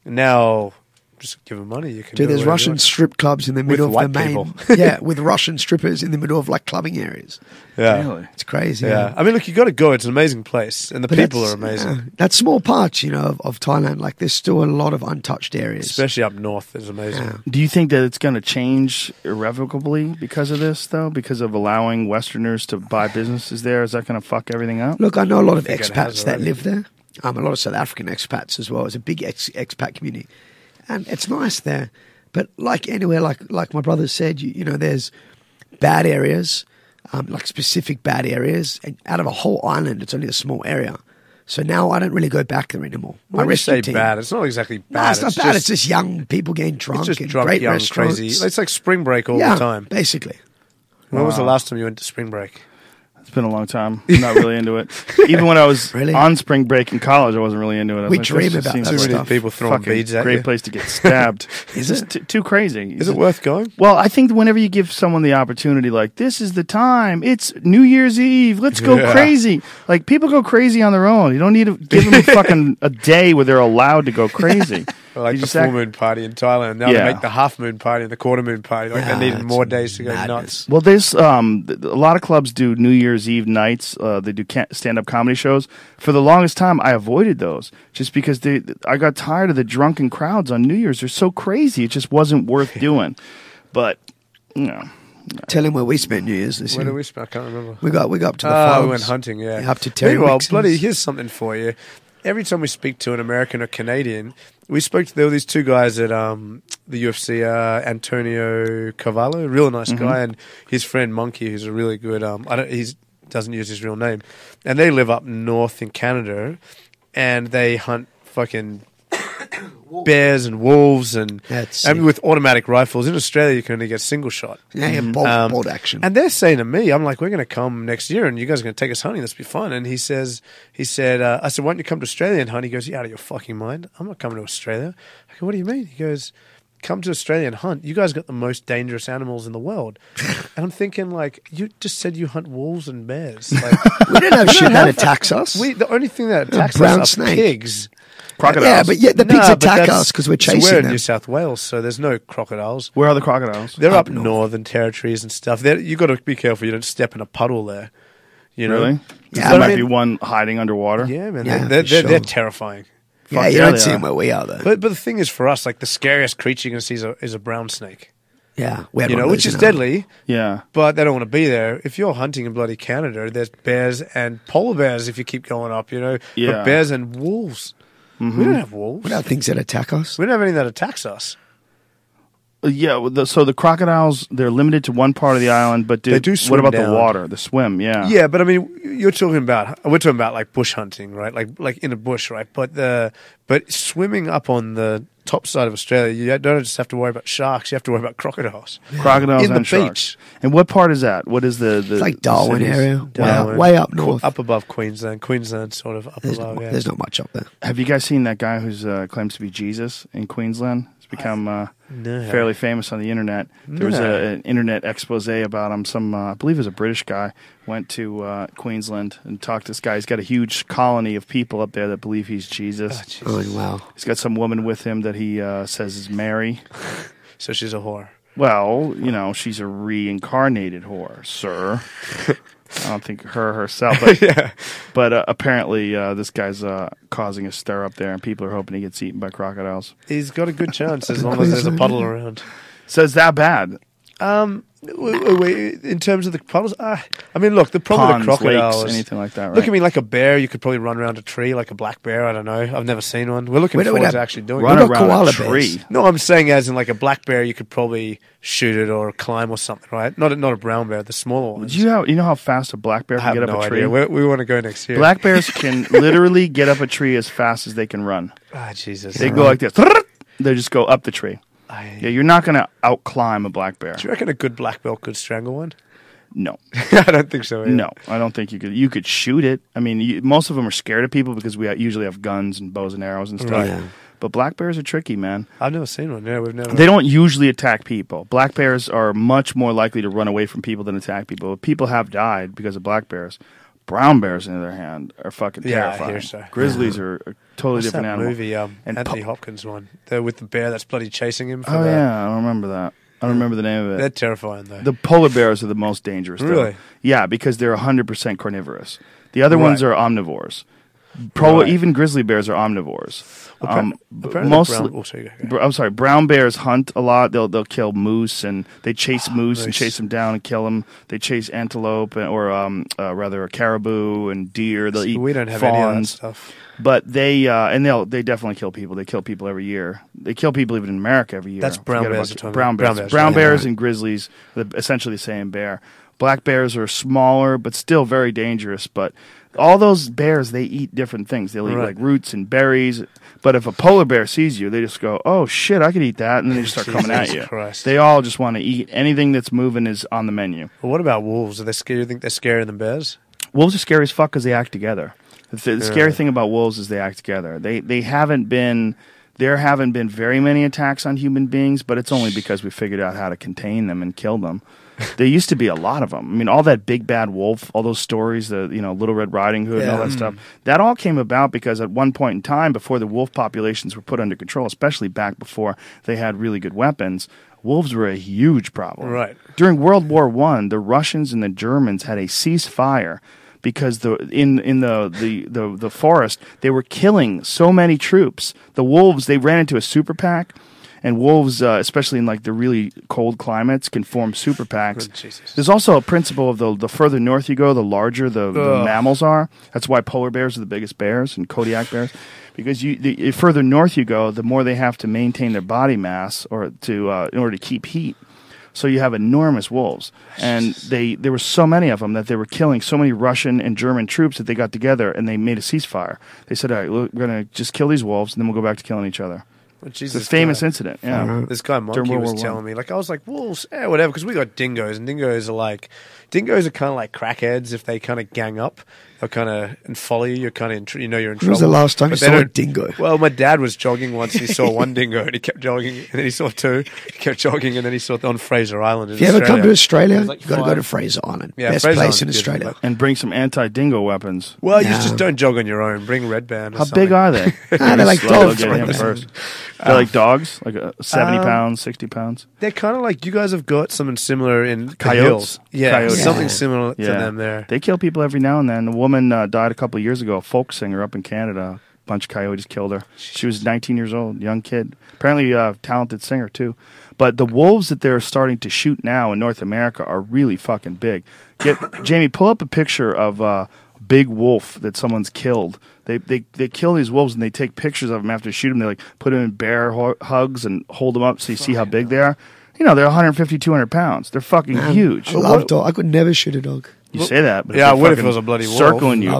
Now, just give them money. You can Dude, do there's whatever you Russian want. strip clubs in the middle of white the main, people. yeah, with Russian strippers in the middle of like clubbing areas. Yeah. Really? It's crazy. Yeah. I mean, look, you got to go. It's an amazing place. And the But people that's- are amazing. yeah, that's small parts, you know, of, of Thailand. Like, there's still a lot of untouched areas. Especially up north is amazing. Yeah. Do you think that it's going to change irrevocably because of this, though? Because of allowing Westerners to buy businesses there? Is that going to fuck everything up? Look, I know a lot of think it has expats that already. live there. Um, a lot of South African expats as well. It's a big ex- expat community, and it's nice there. But like anywhere, like like my brother said, you, you know, there's bad areas, um, like specific bad areas, and out of a whole island, it's only a small area. So now I don't really go back there anymore. My When you rescue say team, bad, it's not exactly bad. No, it's not bad. Just, it's just young people getting drunk it's just and drunk, great young, restaurants. crazy. It's like spring break all yeah, the time. basically. When was the Wow. last time you went to spring break? It's been a long time. I'm not really into it. Even when I was Really? on spring break in college, I wasn't really into it. I was We like, dream this just about seems that like Too many stuff. people throwing fucking beads at great you. place to get stabbed. Is it's it? t- too crazy. Is it worth going? Well, I think whenever you give someone the opportunity, like, this is the time, it's New Year's Eve, let's go Yeah. crazy. Like, people go crazy on their own. You don't need to give them fucking a day where they're allowed to go crazy. like Did you the sac- full moon party in Thailand. Now Yeah. they make the half moon party and the quarter moon party. Like Yeah, they needed it's more days to go madness. nuts. Well, there's um, th- a lot of clubs do New Year's Eve nights. Uh, they do ca- stand-up comedy shows. For the longest time, I avoided those just because they. I got tired of the drunken crowds on New Year's. They're so crazy. It just wasn't worth doing. But you know, Tell him where we spent New Year's this Where year. did we spend? I can't remember. We got we got up to the Ah, farms. we went hunting, yeah. Up to Terry Meanwhile, Wixon's. bloody, here's something for you. Every time we speak to an American or Canadian, we spoke to there were these two guys at um, the U F C, uh, Antonio Cavallo, a real nice guy, and his friend Monkey, who's a really good. Um, I don't. He doesn't use his real name, and they live up north in Canada, and they hunt fucking bears and wolves and That's and sick. with automatic rifles. In Australia, you can only get single shot. Yeah, yeah, bolt, Um, bolt action. And they're saying to me, I'm like, we're going to come next year and you guys are going to take us hunting. This will be fun. And he says, he said, uh, I said, why don't you come to Australia and hunt? He goes, you out of your fucking mind? I'm not coming to Australia. I go, what do you mean? He goes, come to Australia and hunt. You guys got the most dangerous animals in the world. And I'm thinking, like, you just said you hunt wolves and bears. Like, we don't have shit that attacks us. we, the only thing that attacks brown us are snake. pigs. crocodiles. Yeah, but yet the pigs Nah, but attack that's- us because we're so chasing we're in them. New South Wales, so there's no crocodiles. Where are the crocodiles? They're up, Up north. northern territories and stuff. They're, you got to be careful you don't step in a puddle there. You know? Really? Yeah, there I might mean- be one hiding underwater. Yeah, man. Yeah, they're, they're, for they're, sure. they're terrifying. Yeah, Fuck you yeah, don't they see are. them where we are though. But but the thing is, for us, like the scariest creature you're going to see is a, is a brown snake. yeah, we had You one know, of which those is in our- deadly, Yeah. but they don't want to be there. If you're hunting in bloody Canada, there's bears and polar bears if you keep going up, you know. Yeah. But bears and wolves. Mm-hmm. We don't have wolves. We don't have things that attack us. We don't have anything that attacks us. Uh, Yeah, well, the, so the crocodiles, they're limited to one part of the island, but do, They do what swim about down. the water, the swim? Yeah. Yeah, but I mean, you're talking about we're talking about like bush hunting, right? Like like in a bush, right? But the but swimming up on the top side of Australia, you don't just have to worry about sharks. You have to worry about crocodiles. Crocodiles In the and sharks. beach. And what part is that? What is the... the It's like Darwin cities? area, way Darwin. up, way up Qu- north. up above Queensland. Queensland, sort of up there's, above. not, yeah. there's not much up there. Have you guys seen that guy who's uh, claims to be Jesus in Queensland? He's become uh, No. fairly famous on the internet. There was No. a, an internet expose about him. Some, uh, I believe it was a British guy, went to uh, Queensland and talked to this guy. He's got a huge colony of people up there that believe he's Jesus. Oh wow! He's got some woman with him that he uh, says is Mary. So she's a whore. Well, you know, she's a reincarnated whore, sir. I don't think her herself, but, yeah. but uh, apparently uh, this guy's uh, causing a stir up there, and people are hoping he gets eaten by crocodiles. He's got a good chance as long as there's a puddle around. So is that bad? Um, w- w- wait, in terms of the puddles, uh, I mean, look, the problem Ponds, with the crocodile lakes, is anything like that, right? Look, I mean, like a bear, you could probably run around a tree like a black bear. I don't know. I've never seen one. We're looking We don't- we forward don't- to actually doing Run it. What about around koala a tree. bears? No, I'm saying as in like a black bear, you could probably shoot it or climb or something, right? Not a, not a brown bear, the smaller ones. Do you, have, you know how fast a black bear I can have get up no a tree? idea. We're, we want to go next year. Black bears can literally get up a tree as fast as they can run. Ah, Jesus. They go like this. They just go up the tree. I, Yeah, you're not going to outclimb a black bear. do you reckon a good black belt could strangle one? No. I don't think so. Either. No, I don't think you could. You could shoot it. I mean, you, most of them are scared of people because we usually have guns and bows and arrows and stuff. Right. Yeah. But black bears are tricky, man. I've never seen one. Yeah, we've never. They don't usually attack people. Black bears are much more likely to run away from people than attack people. People have died because of black bears. Brown bears, on the other hand, are fucking Yeah, I terrifying. hear so. Grizzlies are a totally What's different that animal. movie? Um, And Anthony pu- Hopkins one, the, with the bear that's bloody chasing him. For Oh the, yeah, I don't remember that. I don't remember the name of They're it. terrifying though. The polar bears are the most dangerous. Though. Really? Yeah, because they're one hundred percent carnivorous. The other ones Right. are omnivores. Pro, Right. Even grizzly bears are omnivores. Well, Um, appar- b- apparently mostly, brown- oh, sorry, go, go. br- I'm sorry. Brown bears hunt a lot. They'll they'll kill moose and they chase moose and moose. chase them down and kill them. They chase antelope and, or um uh, rather a caribou and deer. They'll eat we don't have fawns. any of that stuff. But they uh, and they'll they definitely kill people. They kill people every year. They kill people even in America every year. That's brown Forget bears about you're talking brown about. bears. Brown bears, Brown yeah. bears and grizzlies, are essentially the same bear. Black bears are smaller, but still very dangerous. But all those bears, they eat different things. They'll eat Right. like roots and berries. But if a polar bear sees you, they just go, "Oh shit, I could eat that," and then they just start coming at Jesus you. Christ. They all just want to eat anything that's moving is on the menu. Well, what about wolves? Are they scary? You think they're scarier than bears? Wolves are scary as fuck because they act together. The, th- the Yeah. scary thing about wolves is they act together. They they haven't been there haven't been very many attacks on human beings, but it's only because we figured out how to contain them and kill them. there used to be a lot of them. I mean, all that big bad wolf, all those stories, the you know Little Red Riding Hood and all Yeah. that stuff. That all came about because at one point in time, before the wolf populations were put under control, especially back before they had really good weapons, wolves were a huge problem. Right. During World War One, the Russians and the Germans had a ceasefire because the in in the, the, the, the forest they were killing so many troops. The wolves, they ran into a super pack. And wolves, uh, especially in like the really cold climates, can form super packs. Oh, Jesus. There's also a principle of the the further north you go, the larger the, the Ugh. mammals are. That's why polar bears are the biggest bears and Kodiak bears, because you the, the further north you go, the more they have to maintain their body mass or to uh, in order to keep heat. So you have enormous wolves, and they there were so many of them that they were killing so many Russian and German troops that they got together and they made a ceasefire. They said, "All right, look, we're going to just kill these wolves, and then we'll go back to killing each other." Well, It's Jesus, a famous guy. incident. Yeah. This guy Monkey During World was War One. telling me, like, I was like, wolves, eh, whatever, because we got dingoes, and dingoes are like, dingoes are kind of like crackheads if they kind of gang up. They'll kind of and follow you. You're kind of in tr- you know you're in When trouble. was the last time But you they saw a don't- dingo? Well, my dad was jogging once. And he saw one dingo, and he kept jogging, and then he saw two. He kept jogging, and then he saw it on Fraser Island. In If you ever come to Australia, There's like you've got to go five. to Fraser Island. Yeah, Best Fraser place Island's in beautiful, Australia. but- And bring some anti-dingo weapons. Well, you No. just don't jog on your own. Bring Red Band. Or How something. big are they? Ah, they're like Slow, dogs. get him Right? first. They're like dogs, like uh, seventy Um, pounds, sixty pounds. They're kind of like you guys have got something similar in the Coyotes. hills. Yeah, Coyotes. something Yeah. similar to Yeah, them there. They kill people every now and then. A woman uh, died a couple of years ago. A folk singer up in Canada. A bunch of coyotes killed her. She was nineteen years old, young kid. Apparently, a talented singer too. But the wolves that they're starting to shoot now in North America are really fucking big. Get Jamie, pull up a picture of a big wolf that someone's killed. They they they kill these wolves and they take pictures of them after they shoot them. They like put them in bear ho- hugs and hold them up so you see how big they are. You know, they're one fifty, two hundred pounds. They're fucking Man, huge. I love dog. I could never shoot a dog. You say that, but Yeah, if I they're would if it fucking was a bloody wolf. circling you. Love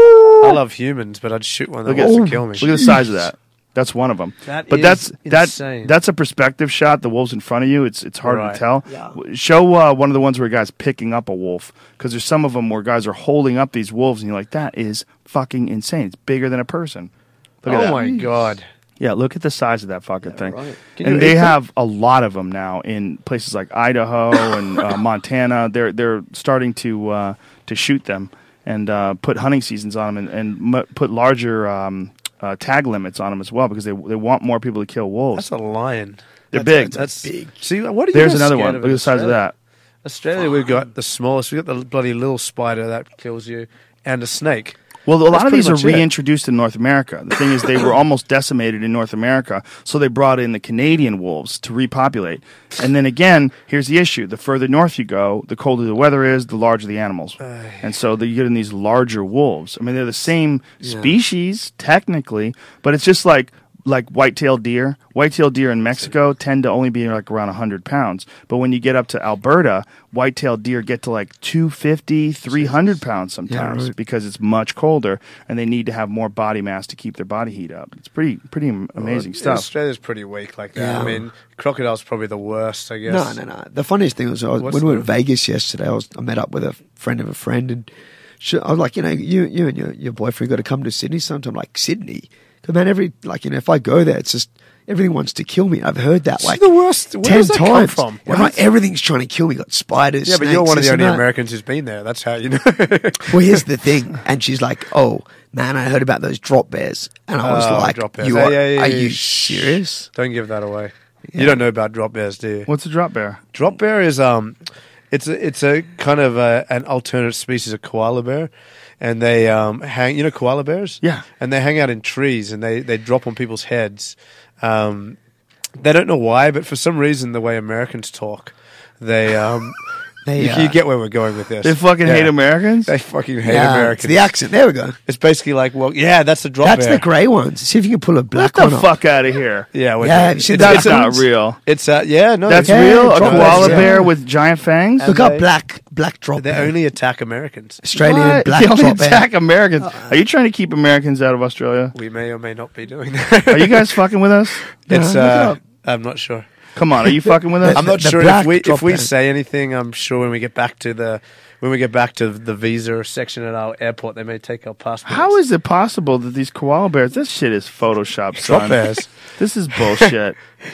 I love humans, but I'd shoot one that Look at, wants to kill me. look at the size of that. That's one of them. That but is that's insane. that that's a perspective shot. The wolf's in front of you. It's it's hard Right. to tell. Yeah. W- Show uh, one of the ones where a guy's picking up a wolf, because there's some of them where guys are holding up these wolves, and you're like, that is fucking insane. It's bigger than a person. Look at Oh that. my god! Yeah, look at the size of that fucking thing. right. Can you And they eat them? have a lot of them now in places like Idaho and uh, Montana. They're they're starting to uh, to shoot them and uh, put hunting seasons on them and, and m- put larger um, uh, tag limits on them as well, because they they want more people to kill wolves. That's a lion. They're big. That's big. See, what are you There's guys another scared one. of Look at in the size of Australia? that. Australia, we've got the smallest. We've got the bloody little spider that kills you, and a snake. Well, a That's lot of pretty these are much it. reintroduced in North America. The thing is, they were almost decimated in North America, so they brought in the Canadian wolves to repopulate. And then again, here's the issue: the further north you go, the colder the weather is, the larger the animals, and so they get in these larger wolves. I mean, they're the same species technically, but it's just like like white-tailed deer. White-tailed deer in Mexico tend to only be like around one hundred pounds. But when you get up to Alberta, white-tailed deer get to like two fifty, three hundred pounds sometimes, right. because it's much colder and they need to have more body mass to keep their body heat up. It's pretty pretty am- amazing Well, stuff. Australia's pretty weak like that. Yeah. I mean, crocodile's probably the worst, I guess. No, no, no. The funniest thing was I was, What's when we were in the- Vegas yesterday. I was I met up with a friend of a friend, and she, I was like, you know, you you and your, your boyfriend got to come to Sydney sometime. Like Sydney, because man, every like you know, if I go there, it's just everything wants to kill me. I've heard that It's like the worst. Where ten does that come times. from? And like, everything's trying to kill me. Got spiders. Yeah, but you're snakes, one of the this only and that. Americans who's been there. That's how you know. Well, here's the thing, and she's like, "Oh man, I heard about those drop bears," and I was Oh, like, drop bears. "You Yeah, are, yeah, yeah, are yeah. you Shh. serious?" Don't give that away. You don't know about drop bears, do you? What's a drop bear? Drop bear is um, it's a it's a kind of a, an alternate species of koala bear, and they um hang. You know koala bears? Yeah. And they hang out in trees, and they they drop on people's heads. Um, they don't know why, but for some reason, the way Americans talk, they um, They, you, uh, you get where we're going with this. They fucking Yeah. hate Americans? They fucking hate Yeah, Americans. it's the accent. There we go. It's basically like, well, yeah, that's the drop That's bear. the grey ones. See if you can pull a Get black the one up. fuck out of here. Yeah, we're Yeah, doing- have you seen it's, that? That's it's, not it's, real. it's uh, yeah, no, That's Yeah, real? A drop koala bears, yeah. bear with giant fangs? Look And up they- black black drop they bear. only attack Americans. Australian What? black They only drop bear. attack Americans. Are you trying to keep Americans out of Australia? We may or may not be doing that. Are you guys fucking with us? It's No, look it uh, up. I'm not sure. Come on, are you fucking with us? I'm not the sure if black we if drop we bear. say anything. I'm sure when we get back to the when we get back to the visa section at our airport, they may take our passports. How is it possible that these koala bears, this shit is Photoshop, son. drop bears? This is bullshit.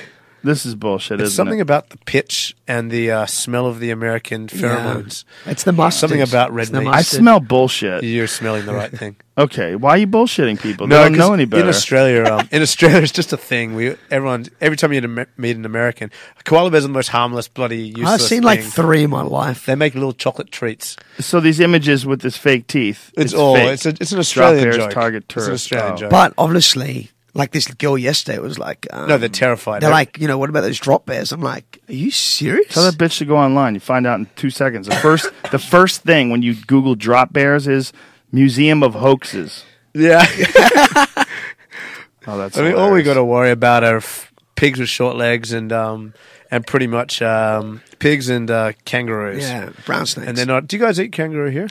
This is bullshit, It's isn't something it? about the pitch and the uh, smell of the American pheromones. It's the mustard. Something about red It's the meat. I mustard. smell bullshit. You're smelling the right thing. Okay, why are you bullshitting people? They don't 'cause know any better. In Australia, um, in Australia, it's just a thing. We everyone every time you Amer- meet an American, koala bears are the most harmless, bloody useless. I've seen like thing. three in my life. They make little chocolate treats. So these images with this fake teeth. It's, all. fake. It's a, it's an Australian Drop bears joke. target It's an tourists. Australian Oh. joke. But obviously, like this girl yesterday was like, um, No, they're terrified. They're like, you know, what about those drop bears? I'm like, are you serious? Tell that bitch to go online. You find out in two seconds. The first, the first thing when you Google drop bears is Museum of Hoaxes. yeah. Oh, that's. I mean, all we hilarious. got to worry about are f- pigs with short legs and um and pretty much um pigs and uh, kangaroos. Yeah, brown snakes. And they're not. Do you guys eat kangaroo here?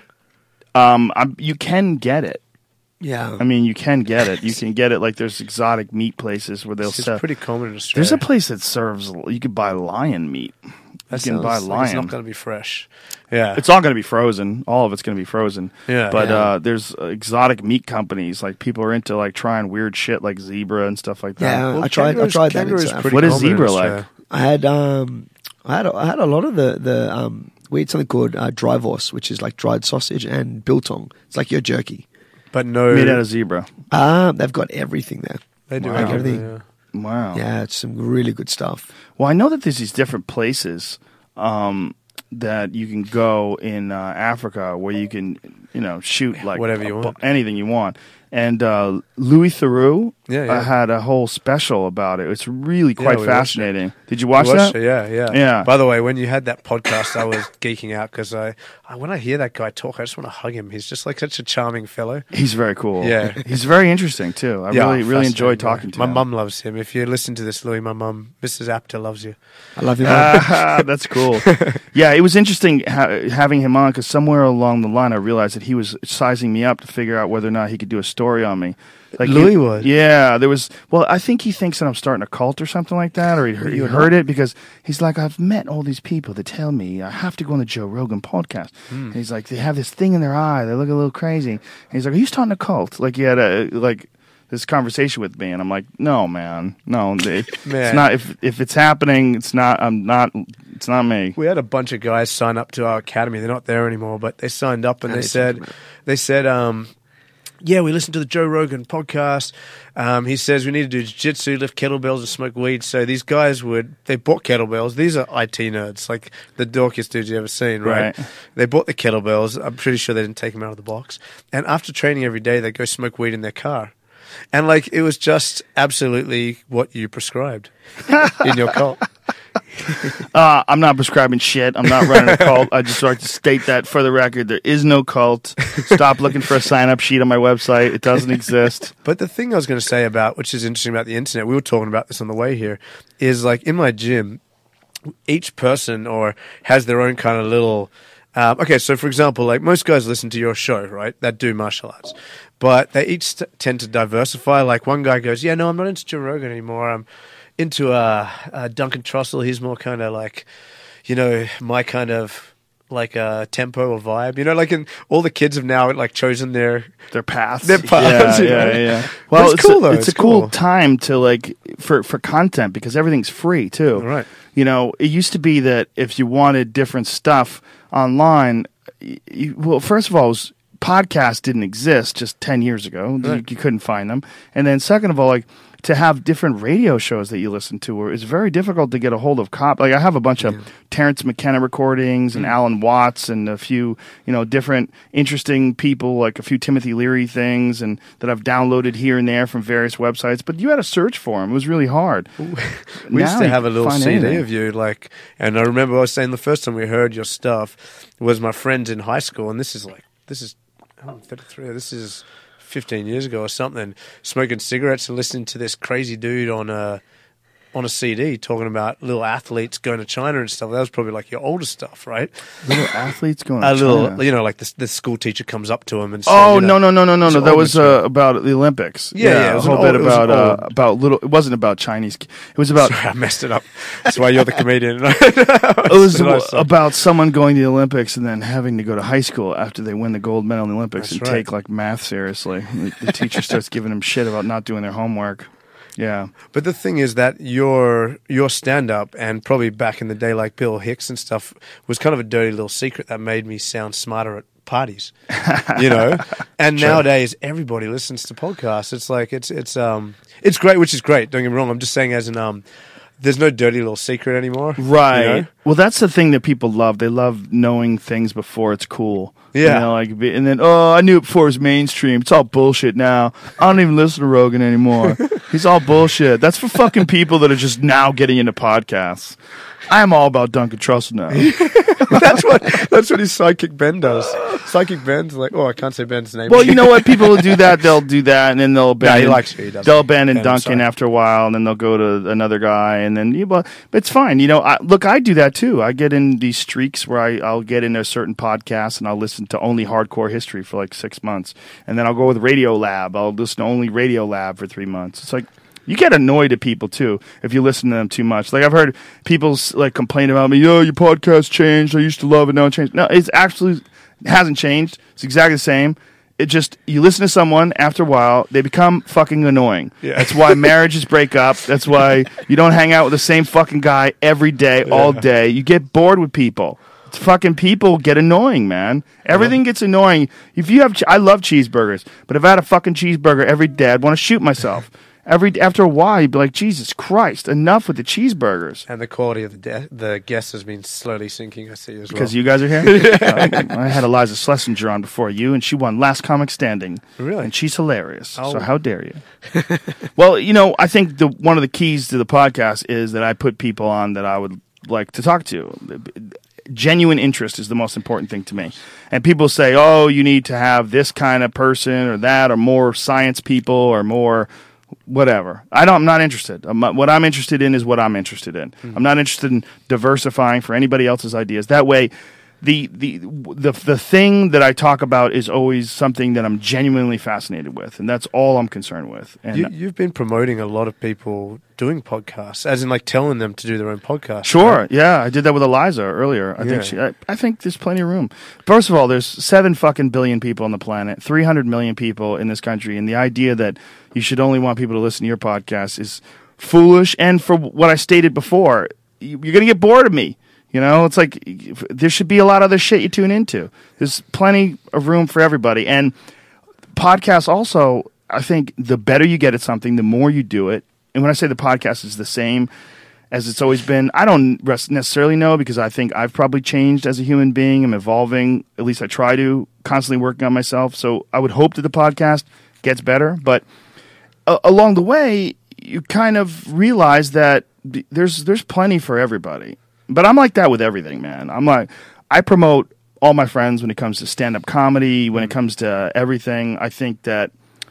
Um, I'm, you can get it. yeah. I mean, you can get it. You can get it. Like there's exotic meat places where they'll It's sell. pretty common in Australia. There's a place that serves. You could buy lion meat. That You can buy sounds like It's lion. not going to be fresh. Yeah. It's all going to be frozen. All of it's going to be frozen. Yeah. But Yeah. Uh, there's uh, exotic meat companies. Like people are into like trying weird shit like zebra and stuff like that. Yeah. Well, I tried- I kangaroos- tried that in kangaroos South pretty What is common in zebra like? Australia. I had um, I had a, I had a lot of the the um, we had something called uh, dry vorst, which is like dried sausage, and biltong. It's like your jerky. But no. Made out of zebra. Um, they've got everything there. They do Wow. like Everything. everything. Yeah. Wow. Yeah, it's some really good stuff. Well, I know that there's these different places um, that you can go in uh, Africa where you can, you know, shoot like Whatever you a- want. anything you want. And uh, Louis Theroux Yeah, yeah. Uh, had a whole special about it. It's really quite we watched fascinating. Did you watch You watched that? it? Yeah, yeah, Yeah. By the way, when you had that podcast, I was geeking out because I, I, when I hear that guy talk, I just want to hug him. He's just like such a charming fellow. He's very cool. Yeah. He's very interesting too. I Yeah, really, really enjoyed fascinating talking guy. to My him. mum loves him. If you listen to this, Louis, my mum, Missus Apter, loves you. I love you. man. Ah, that's cool. Yeah, it was interesting ha- having him on because somewhere along the line I realized that he was sizing me up to figure out whether or not he could do a story on me. Like Louis he- was? Yeah, there was. Well, I think he thinks that I'm starting a cult or something like that, or he heard, he You're heard not. it because he's like, I've met all these people that tell me I have to go on the Joe Rogan podcast. Hmm. And he's like, they have this thing in their eye, they look a little crazy. And he's like, are you starting a cult? Like he had a like this conversation with me, and I'm like, no, man, no, they, Man. it's not. If if it's happening, it's not. I'm not. It's not me. We had a bunch of guys sign up to our academy. They're not there anymore, but they signed up and How they they said, talking about? they said, um, yeah, we listened to the Joe Rogan podcast. Um, he says we need to do jiu-jitsu, lift kettlebells, and smoke weed. So these guys would, they bought kettlebells. These are I T nerds, like the dorkiest dudes you ever seen, right? Right. They bought the kettlebells. I'm pretty sure they didn't take them out of the box. And after training every day, they go smoke weed in their car. And like, it was just absolutely what you prescribed in your cult. Uh, I'm not prescribing shit. I'm not running a cult. I just like to state that for the record. There is no cult. Stop looking for a sign-up sheet on my website. It doesn't exist. But the thing I was going to say about, which is interesting about the internet, we were talking about this on the way here, is like in my gym, each person or has their own kind of little. Um, okay, so for example, like most guys listen to your show, right? That do martial arts, but they each t- tend to diversify. Like one guy goes, "Yeah, no, I'm not into Joe Rogan anymore. I'm into uh, uh, Duncan Trussell. He's more kind of like, you know, my kind of." like a tempo or vibe, you know, like in all the kids have now like chosen their Their paths. Their paths, Yeah, you know? yeah, yeah. But Well, it's it's, cool, a, though. it's, It's a cool, cool. time to like for for content because everything's free too. Right. You know, it used to be that if you wanted different stuff online, y- you, well, first of all, it was, podcasts didn't exist just ten years ago. You, Right. you couldn't find them, and then second of all, like. To have different radio shows that you listen to, or it's very difficult to get a hold of. Cop, like I have a bunch of Terrence McKenna recordings Mm. and Alan Watts and a few, you know, different interesting people, like a few Timothy Leary things, and that I've downloaded here and there from various websites. But you had to search for them; it was really hard. We used Now to you have a can little find C D anything. of you, like, and I remember I was saying the first time we heard your stuff was my friends in high school, and this is like, this is, oh, I'm thirty-three, this is fifteen years ago or something, smoking cigarettes and listening to this crazy dude on a, on a C D talking about little athletes going to China and stuff. That was probably like your older stuff, right? Little athletes going. To A little, China. you know, like the, the school teacher comes up to him and says, Oh you know, no no no no no it's no! an That old was material. uh, about the Olympics. Yeah, yeah, it was a whole an bit old- it was about an uh, old- about little. It wasn't about Chinese. It was about Sorry, I messed it up. That's why you're the comedian. it was That's what I said. about someone going to the Olympics and then having to go to high school after they win the gold medal in the Olympics That's and right. take like math seriously. The, the teacher starts giving them shit about not doing their homework. Yeah. But the thing is that your your stand up and probably back in the day like Bill Hicks and stuff was kind of a dirty little secret that made me sound smarter at parties. You know? And True. nowadays everybody listens to podcasts. It's like it's it's um it's great, which is great, don't get me wrong. I'm just saying as in um there's no dirty little secret anymore. Right. You know? Well, that's the thing that people love. They love knowing things before it's cool. Yeah. You know, like, and then, oh, I knew it before it was mainstream. It's all bullshit now. I don't even listen to Rogan anymore. He's all bullshit. That's for fucking people that are just now getting into podcasts. I am all about Duncan Trussell now. that's what that's what his Psychic Ben does. Psychic Ben's like, oh, I can't say Ben's name. Well, you know what? People will do that. They'll do that, and then they'll abandon, he likes you, he doesn't. they'll abandon Ben, I'm Duncan sorry. after a while, and then they'll go to another guy, and then you. But it's fine. You know, I, look, I do that too. I get in these streaks where I, I'll get into a certain podcast, and I'll listen to only hardcore history for like six months, and then I'll go with Radio Lab. I'll listen to only Radio Lab for three months. It's like. You get annoyed at people too if you listen to them too much. Like I've heard people like complain about me. Yo, your podcast changed. I used to love it. Now it changed. No, it's actually it hasn't changed. It's exactly the same. It just you listen to someone after a while, they become fucking annoying. Yeah. That's why marriages break up. That's why you don't hang out with the same fucking guy every day, all Yeah. day. You get bored with people. It's fucking people get annoying, man. Everything gets annoying. If you have, che- I love cheeseburgers, but if I had a fucking cheeseburger every day, I'd want to shoot myself. Every after a while, you'd be like, Jesus Christ, enough with the cheeseburgers. And the quality of the de- the guest has been slowly sinking, I see as well. Because you guys are here? Uh, I had Eliza Schlesinger on before you, and she won Last Comic Standing. Really? And she's hilarious. Oh. So how dare you? Well, you know, I think the one of the keys to the podcast is that I put people on that I would like to talk to. Genuine interest is the most important thing to me. And people say, oh, you need to have this kind of person or that or more science people or more... whatever. I don't. I'm not interested. I'm, what I'm interested in is what I'm interested in. Mm-hmm. I'm not interested in diversifying for anybody else's ideas. That way, the the the the thing that I talk about is always something that I'm genuinely fascinated with, and that's all I'm concerned with. And You, you've been promoting a lot of people doing podcasts, as in like telling them to do their own podcast. sure, right? yeah, I did that with Eliza earlier. I Yeah. think she. I, I think there's plenty of room. First of all, there's seven fucking billion people on the planet, three hundred million people in this country, and the idea that you should only want people to listen to your podcast is foolish. And for what I stated before, you- you're going to get bored of me. You know, it's like there should be a lot of other shit you tune into. There's plenty of room for everybody. And podcasts also, I think the better you get at something, the more you do it. And when I say the podcast is the same as it's always been, I don't res- necessarily know because I think I've probably changed as a human being. I'm evolving. At least I try to, constantly working on myself. So I would hope that the podcast gets better. But uh, along the way, you kind of realize that th- there's there's plenty for everybody. But I'm like that with everything, man. I'm like, I promote all my friends when it comes to stand-up comedy, when it comes to everything. I think that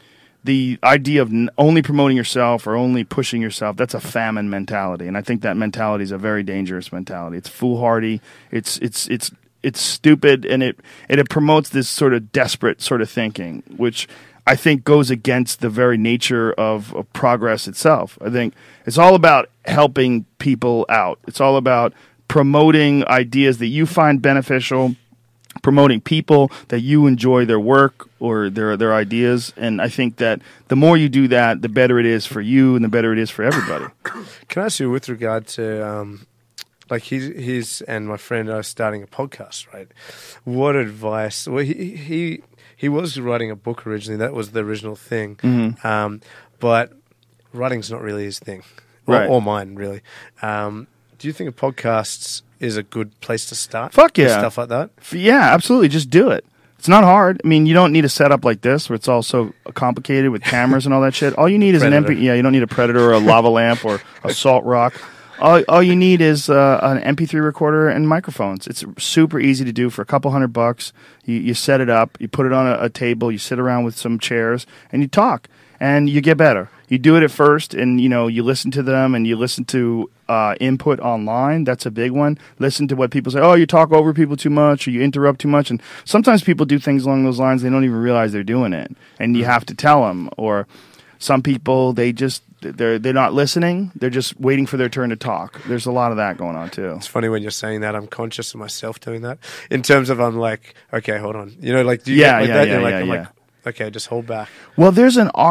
the idea of n- only promoting yourself or only pushing yourself, that's a famine mentality. And I think that mentality is a very dangerous mentality. It's foolhardy. It's it's it's it's stupid, and it and it promotes this sort of desperate sort of thinking, which I think goes against the very nature of, of progress itself. I think it's all about helping people out. It's all about promoting ideas that you find beneficial, promoting people that you enjoy their work or their their ideas. And I think that the more you do that, the better it is for you and the better it is for everybody. Can I ask you with regard to, um, like he's, he's and my friend are starting a podcast, right? What advice? Well, he he he was writing a book originally. That was the original thing. Mm-hmm. Um, but writing's not really his thing, or, Right. or mine really. Um, do you think a podcast is a good place to start? Fuck with yeah. stuff like that. F- Yeah, absolutely. Just do it. It's not hard. I mean, you don't need a setup like this where it's all so complicated with cameras and all that shit. All you need is an M Predator. P. Yeah, you don't need a Predator or a lava lamp or a salt rock. All, all you need is uh, an M P three recorder and microphones. It's super easy to do for a couple hundred bucks. You, you set it up, you put it on a, a table, you sit around with some chairs, and you talk, and you get better. You do it at first, and you know you listen to them, and you listen to uh, input online. That's a big one. Listen to what people say. Oh, you talk over people too much, or you interrupt too much, and sometimes people do things along those lines. They don't even realize they're doing it, and you have to tell them. Or some people, they just they're they're not listening. They're just waiting for their turn to talk. There's a lot of that going on too. It's funny when you're saying that. I'm conscious of myself doing that. In terms of, I'm like, okay, hold on. You know, like, do you Yeah, get like yeah, that? yeah, You're like, yeah, I'm yeah. like, okay, just hold back. Well, there's an art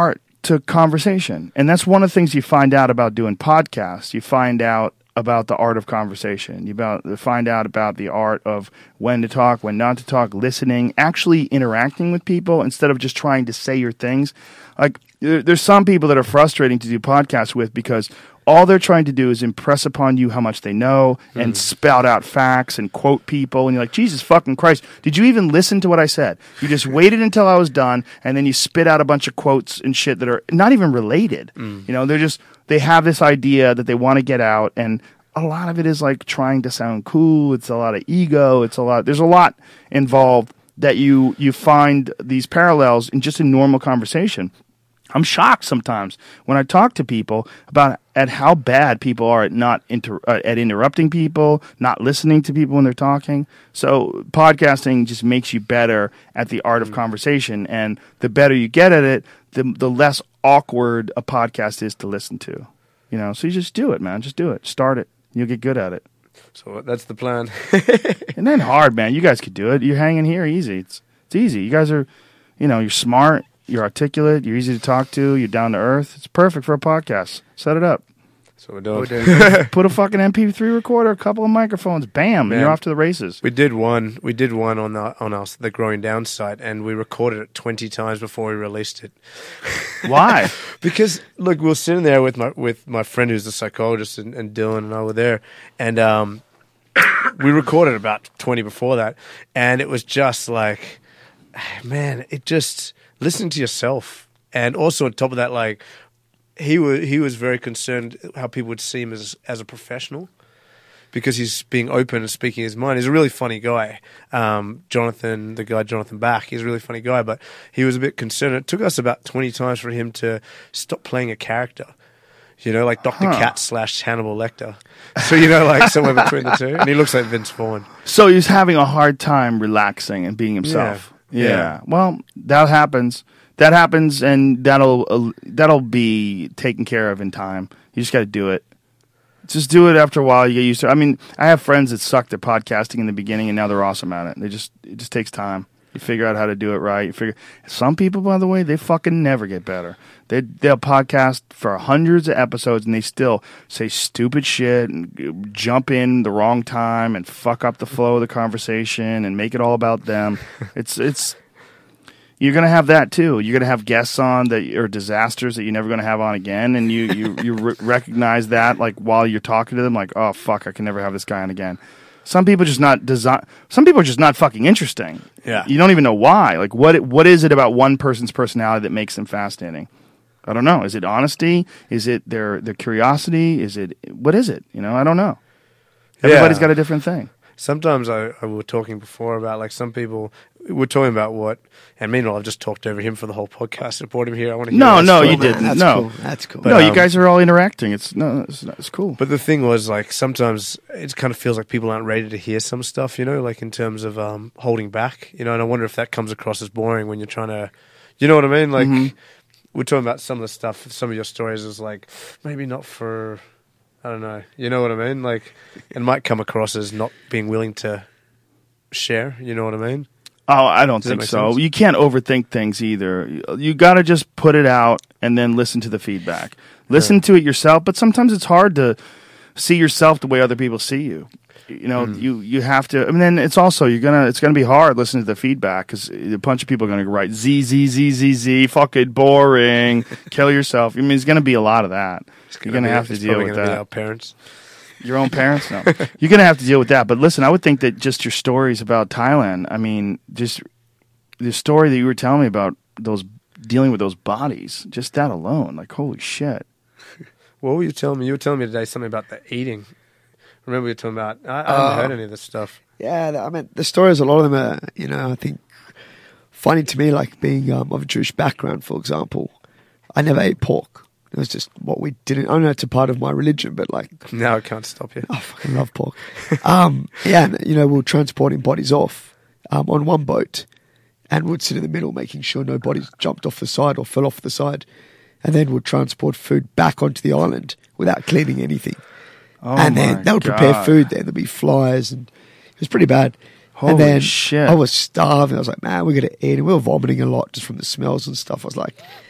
to conversation. And that's one of the things you find out about doing podcasts. You find out about the art of conversation. You about find out about the art of when to talk, when not to talk, listening, actually interacting with people instead of just trying to say your things. Like there, there's some people that are frustrating to do podcasts with because all they're trying to do is impress upon you how much they know and spout out facts and quote people. And you're like, Jesus fucking Christ, did you even listen to what I said? You just waited until I was done and then you spit out a bunch of quotes and shit that are not even related. Mm. You know, they're just, they have this idea that they want to get out. And a lot of it is like trying to sound cool. It's a lot of ego. It's a lot, there's a lot involved that you, you find these parallels in just a normal conversation. I'm shocked sometimes when I talk to people about at how bad people are at not inter- uh, at interrupting people, not listening to people when they're talking. So podcasting just makes you better at the art of conversation, and the better you get at it, the the less awkward a podcast is to listen to. You know, so you just do it, man. Just do it. Start it. You'll get good at it. So that's the plan. And then hard, man. You guys could do it. You're hanging here easy. It's it's easy. You guys are, you know, you're smart. You're articulate. You're easy to talk to. You're down to earth. It's perfect for a podcast. Set it up. So we're doing. We're doing. Put a fucking M P three recorder, a couple of microphones. Bam, Man. You're off to the races. We did one. We did one on the on our the Growing Down site, and we recorded it twenty times before we released it. Why? Because look, we were sitting there with my with my friend who's a psychologist, and, and Dylan and I were there, and um, we recorded about twenty before that, and it was just like, man, it just listening to yourself, and also on top of that, like he was he was very concerned how people would see him as as a professional. Because he's being open and speaking his mind. He's a really funny guy. Um, Jonathan, the guy Jonathan Bach, he's a really funny guy, but he was a bit concerned. It took us about twenty times for him to stop playing a character. You know, like Doctor Huh. Cat slash Hannibal Lecter. So, you know, like somewhere between the two. And he looks like Vince Vaughn. So he's having a hard time relaxing and being himself. Yeah. Yeah. Yeah. Well, that happens. That happens, and that'll uh, that'll be taken care of in time. You just got to do it. Just do it after a while. You get used to it. I mean, I have friends that sucked at podcasting in the beginning, and now they're awesome at it. They just it just takes time. You figure out how to do it right. You figure. Some people, by the way, they fucking never get better. They they'll podcast for hundreds of episodes, and they still say stupid shit and jump in the wrong time and fuck up the flow of the conversation and make it all about them. It's it's. You're going to have that too. You're going to have guests on that are disasters that you're never going to have on again, and you you you re- recognize that like while you're talking to them, like, oh fuck, I can never have this guy on again. Some people just not design. Some people are just not fucking interesting. Yeah. You don't even know why. Like, what what is it about one person's personality that makes them fascinating? I don't know. Is it honesty? Is it their their curiosity? Is it what is it? You know, I don't know. Everybody's Yeah. got a different thing. Sometimes I, I we were talking before about like some people we're talking about what, and meanwhile I've just talked over him for the whole podcast. I brought him here. I want to hear. No, his no, story. you didn't. That's No. cool. That's cool. But, no, you um, guys are all interacting. It's no, it's, it's cool. But the thing was, like, sometimes it kind of feels like people aren't ready to hear some stuff, you know, like in terms of um, holding back, you know, and I wonder if that comes across as boring when you're trying to, you know what I mean? Like, Mm-hmm. we're talking about some of the stuff, some of your stories is like, maybe not for, I don't know, you know what I mean? Like, it might come across as not being willing to share, you know what I mean? Oh, I don't Does that think make so. sense? You can't overthink things either. You, you got to just put it out and then listen to the feedback. Listen Yeah. to it yourself, but sometimes it's hard to see yourself the way other people see you. You know, Hmm. you you have to. I mean, then it's also you're gonna. It's gonna be hard listening to the feedback because a bunch of people are gonna write z z z z z fucking boring, kill yourself. I mean, it's gonna be a lot of that. You're gonna be- have to it's deal probably with gonna be that. our parents. Your own parents? No. You're going to have to deal with that. But listen, I would think that just your stories about Thailand, I mean, just the story that you were telling me about those dealing with those bodies, just that alone, like, holy shit. What were you telling me? You were telling me today something about the eating. Remember you were talking about, I, I Uh, haven't heard any of this stuff. Yeah, I mean, the stories, a lot of them are, you know, I think funny to me, like being um, of a Jewish background, for example. I never ate pork. It was just what we didn't. I know it's a part of my religion, but like, Now I can't stop you. I fucking love pork. um, yeah, and, you know, we were transporting bodies off um, on one boat, and we'd sit in the middle, making sure no bodies jumped off the side or fell off the side, and then we'd transport food back onto the island without cleaning anything. Oh, and my then they would prepare God. food there. There'd be flies, and it was pretty bad. Holy and then shit. I was starving. I was like, man, we're going to eat. And we were vomiting a lot just from the smells and stuff. I was like,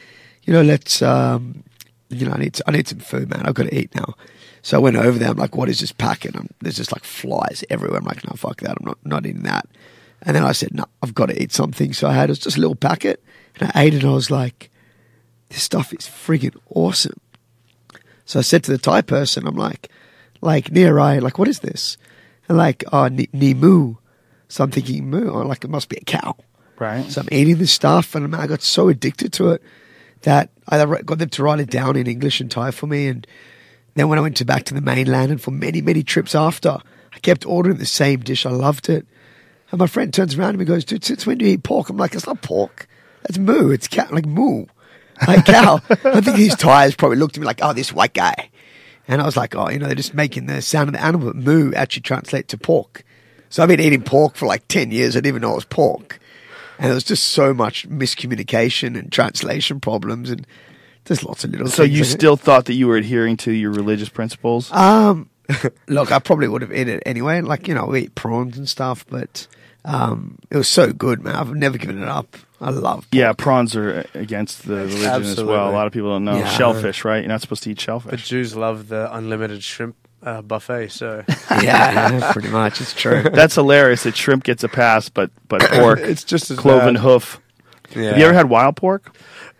you know, let's, um, you know, I need, to, I need some food, man. I've got to eat now. So I went over there. I'm like, what is this packet? I'm, there's just like flies everywhere. I'm like, no, fuck that. I'm not, not eating that. And then I said, no, I've got to eat something. So I had, it was just a little packet, and I ate it, and I was like, this stuff is friggin' awesome. So I said to the Thai person, I'm like, like, near I, like, what is this? And like, oh, ni, ni moo. So I'm thinking moo. I'm like, it must be a cow. Right. So I'm eating this stuff, and man, I got so addicted to it that I got them to write it down in English and Thai for me. And then when I went to back to the mainland, and for many, many trips after, I kept ordering the same dish. I loved it. And my friend turns around to me and goes, dude, since when do you eat pork? I'm like, it's not pork. That's moo. It's cow. Like moo. Like cow. I think these Thais probably looked at me like, oh, this white guy. And I was like, oh, you know, they're just making the sound of the animal. But moo actually translates to pork. So I've been eating pork for like ten years. I didn't even know it was pork. And there was just so much miscommunication and translation problems. And there's lots of little So things you like that. still thought that you were adhering to your religious principles? Um, look, I probably would have eaten it anyway. Like, you know, we eat prawns and stuff, but um, it was so good, man. I've never given it up. I love pork. Yeah, prawns are against the religion as Absolutely. well. A lot of people don't know. Yeah. Shellfish, right? You're not supposed to eat But shellfish. Jews love the unlimited shrimp uh, buffet, so Yeah, yeah, pretty much. It's true. That's hilarious that shrimp gets a pass, but but pork, it's just as cloven bad. hoof. Yeah. Have you ever had wild pork?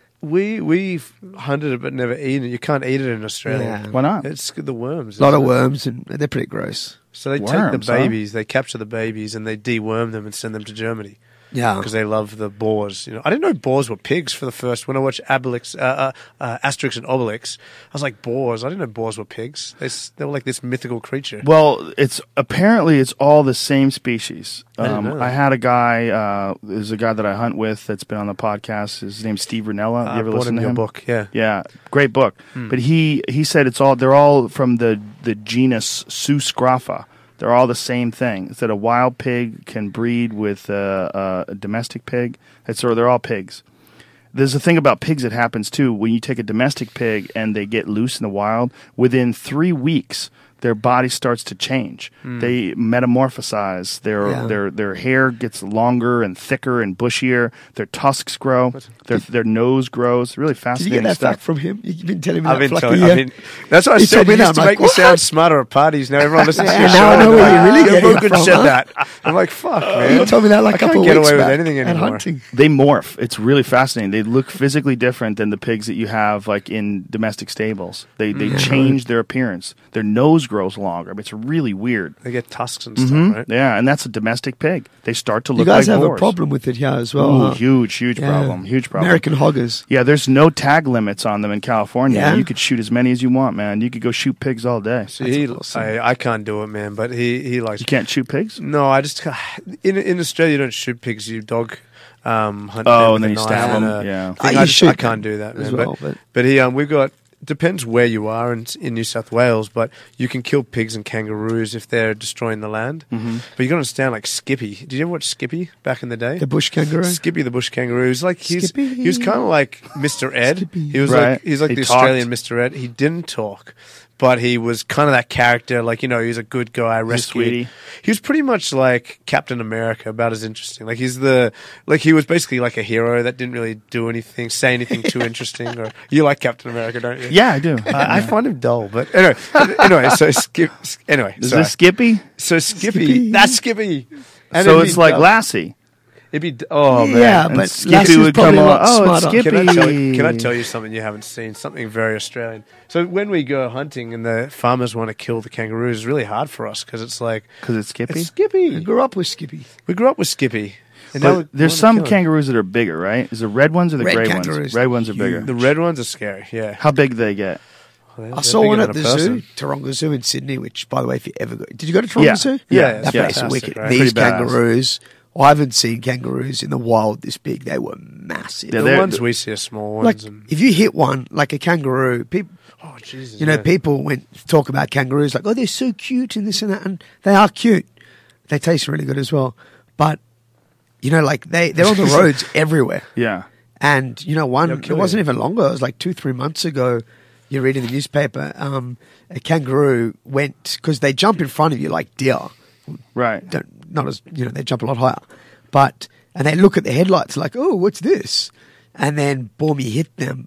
We we've hunted it but never eaten it. You can't eat it in Australia. Yeah. Why not? It's the worms. A lot of isn't it? worms, and they're pretty gross. So they take Worms, the huh? babies, they capture the babies, and they deworm them and send them to Germany Yeah. because they love the boars. You know, I didn't know boars were pigs for the first. When I watched Obelix, uh, uh, uh, Asterix and Obelix, I was like, boars. I didn't know boars were pigs. They s- they were like this mythical creature. Well, it's apparently it's all the same species. I didn't Um, know that. I had a guy. Uh, there's a guy that I hunt with that's been on the podcast. His name's Steve Ranella. I you ever bought listen in to your him? book, yeah. Yeah, great book. But he he said it's all they're all from the the genus Suscrafa. They're all the same thing. It's that a wild pig can breed with uh, a domestic pig. It's or they're all pigs. There's a thing about pigs that happens too. When you take a domestic pig and they get loose in the wild, within three weeks their body starts to change. They metamorphosize. Their Yeah. their their hair gets longer and thicker and bushier. Their tusks grow. Their their nose grows. Really Did you fascinating get that stuff. fact from him? You've been telling me I've that been for like telling. a year. I mean, that's what I He said. told me You that. used to I'm make like, me sound what? smarter at parties. Now everyone listens to Yeah, your now show. I know and where they're you're really like, getting Rogan it from, said huh? that. I'm like, fuck, man. You told me that like I a couple can't of get weeks away with back anything at anymore. hunting. They morph. It's really fascinating. They look physically different than the pigs that you have like in domestic stables. They they Yeah. change their appearance. Their nose grows longer. I mean, it's really weird. They get tusks and stuff, Mhm. right? Yeah, and that's a domestic pig. They start to You look guys like have boars. a problem with it here as well. Ooh, huh? huge, huge Yeah. problem. Huge problem. American hoggers. Yeah, there's no tag limits on them in California. Yeah? You could shoot as many as you want, man. You could go shoot pigs all day. See, he, awesome. I, I can't do it, man. But he, he likes. You can't shoot pigs? No, I just ca- in in Australia you don't shoot pigs. You dog um, hunt. Oh, them with and then a you stab knife and them, a yeah. thing. Ah, you I, just, shoot I can't do that, as man. well, but, but- but he, um, we've got. Depends where you are in, in New South Wales, but you can kill pigs and kangaroos if they're destroying the land. Mm-hmm. But you got to understand, like Skippy. Did you ever watch Skippy back in the day? The bush kangaroo. Skippy the bush kangaroo. He's like he's Skippy. he was kind of like Mister Ed. Skippy. He was Right. like he's like He the talked. Australian Mister Ed. He didn't talk, but he was kind of that character. Like you know, he was a good guy. Rescued. sweetie. He was pretty much like Captain America, about as interesting. Like he's the like he was basically like a hero that didn't really do anything, say anything too interesting. Or you like Captain America, don't you? Yeah, I do. I, I find him dull, but anyway, anyway. So Skip. Anyway, Is sorry. this Skippy? so Skippy, Skippy. That's Skippy. And So it'd it's be like dull. Lassie. It'd be d- oh man. Yeah, And but Skippy Lassie's would probably come a lot along, "Oh, it's smarter. Skippy." Can I, tell you, can I tell you something you haven't seen? Something very Australian. So when we go hunting and the farmers want to kill the kangaroos, it's really hard for us because it's like Because it's Skippy? it's Skippy. I grew up with Skippy. We grew up with Skippy. And now But we there's wanna some kill him. kangaroos that are bigger, right? Is it red ones or the Red gray kangaroos, ones? Red ones are bigger. The red ones are scary. Yeah. How big do they get? Well, I they're saw bigger one than at a the person. zoo, Taronga Zoo in Sydney, which, by the way, if you ever go... Did you go to Taronga Yeah. Zoo? Yeah, That yeah. place is Fantastic, wicked. right? These Pretty badass. kangaroos... I haven't seen kangaroos in the wild this big. They were massive. Yeah, The they're- ones we see are small ones. like, and, if you hit one, like a kangaroo, people... oh Jesus! You know, yeah. people went talk about kangaroos like, oh, they're so cute and this and that, and they are cute. They taste really good as well. But, you know, like, they, they're on the roads everywhere. Yeah. And, you know, one, They'll it kill wasn't you. even longer. It was like two, three months ago. You read in the newspaper, um, a kangaroo went, because they jump in front of you like deer. Right. Don't, not as, you know, they jump a lot higher. But, and they look at the headlights like, oh, what's this? And then, boom, he hit them.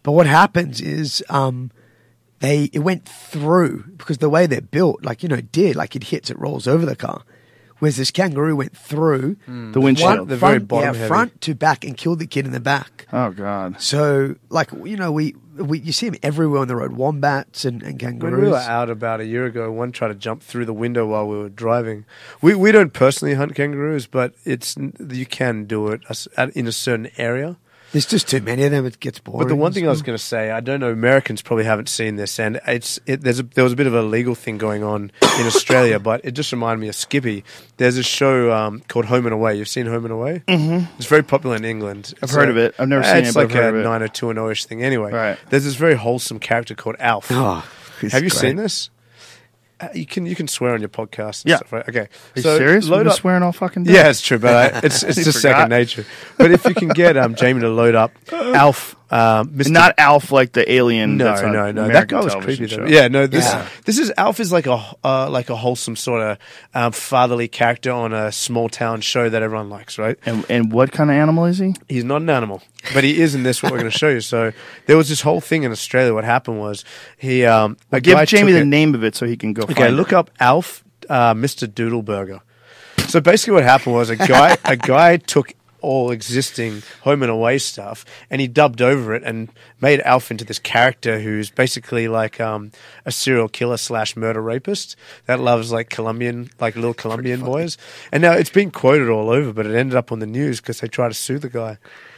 But what happens is um, they it went through because the way they're built, like you know, deer, like it hits, it rolls over the car. Whereas this kangaroo went through The windshield. one The front, very bottom yeah, heavy. front to back and killed the kid in the back. Oh God. So, like you know, we, we you see them everywhere on the road, wombats and, and When kangaroos. we were out about a year ago, one tried to jump through the window while we were driving. We we don't personally hunt kangaroos, but it's you can do it as- at- in a certain area. There's just too many of them; it gets boring. But the one thing I was So- going to say, I don't know, Americans probably haven't seen this, and it's it, there's a, there was a bit of a legal thing going on in Australia, but it just reminded me of Skippy. There's a show um, called Home and Away. You've seen Home and Away? Mm-hmm. It's very popular in England. I've It's heard a- of it. I've never uh, seen it's it, but like I've heard a of it. nine oh two one oh-ish thing. Anyway, Right. there's this very wholesome character called Alf. Oh, he's Have you great. seen this? Uh, you can you can swear on your podcast. And Yeah. Stuff, right? Okay. Are you serious? Load We've been up. swearing all fucking day. Yeah, it's true, but I, it's it's You just forgot. second nature. But if you can get um, Jamie to load up Alf, um, Mister Not Alf like the alien. no, that's on no, no. That American guy was television creepy. Though. show. Yeah, no. This Yeah. this is Alf is like a uh, like a wholesome sort of um, fatherly character on a small town show that everyone likes, right? And and what kind of animal is he? He's not an animal, but he is in this. What we're going to show you. So there was this whole thing in Australia. What happened was he um, a Give guy Jamie took the it- name of it so he can go. Okay, find look it. up Alf, uh, Mister Doodleburger. So basically, what happened was a guy a guy took all existing Home and Away stuff and he dubbed over it and made Alf into this character who's basically like um, a serial killer slash murder rapist that loves like Colombian, like little Colombian boys. And now it's been quoted all over, but it ended up on the news because they tried to sue the guy.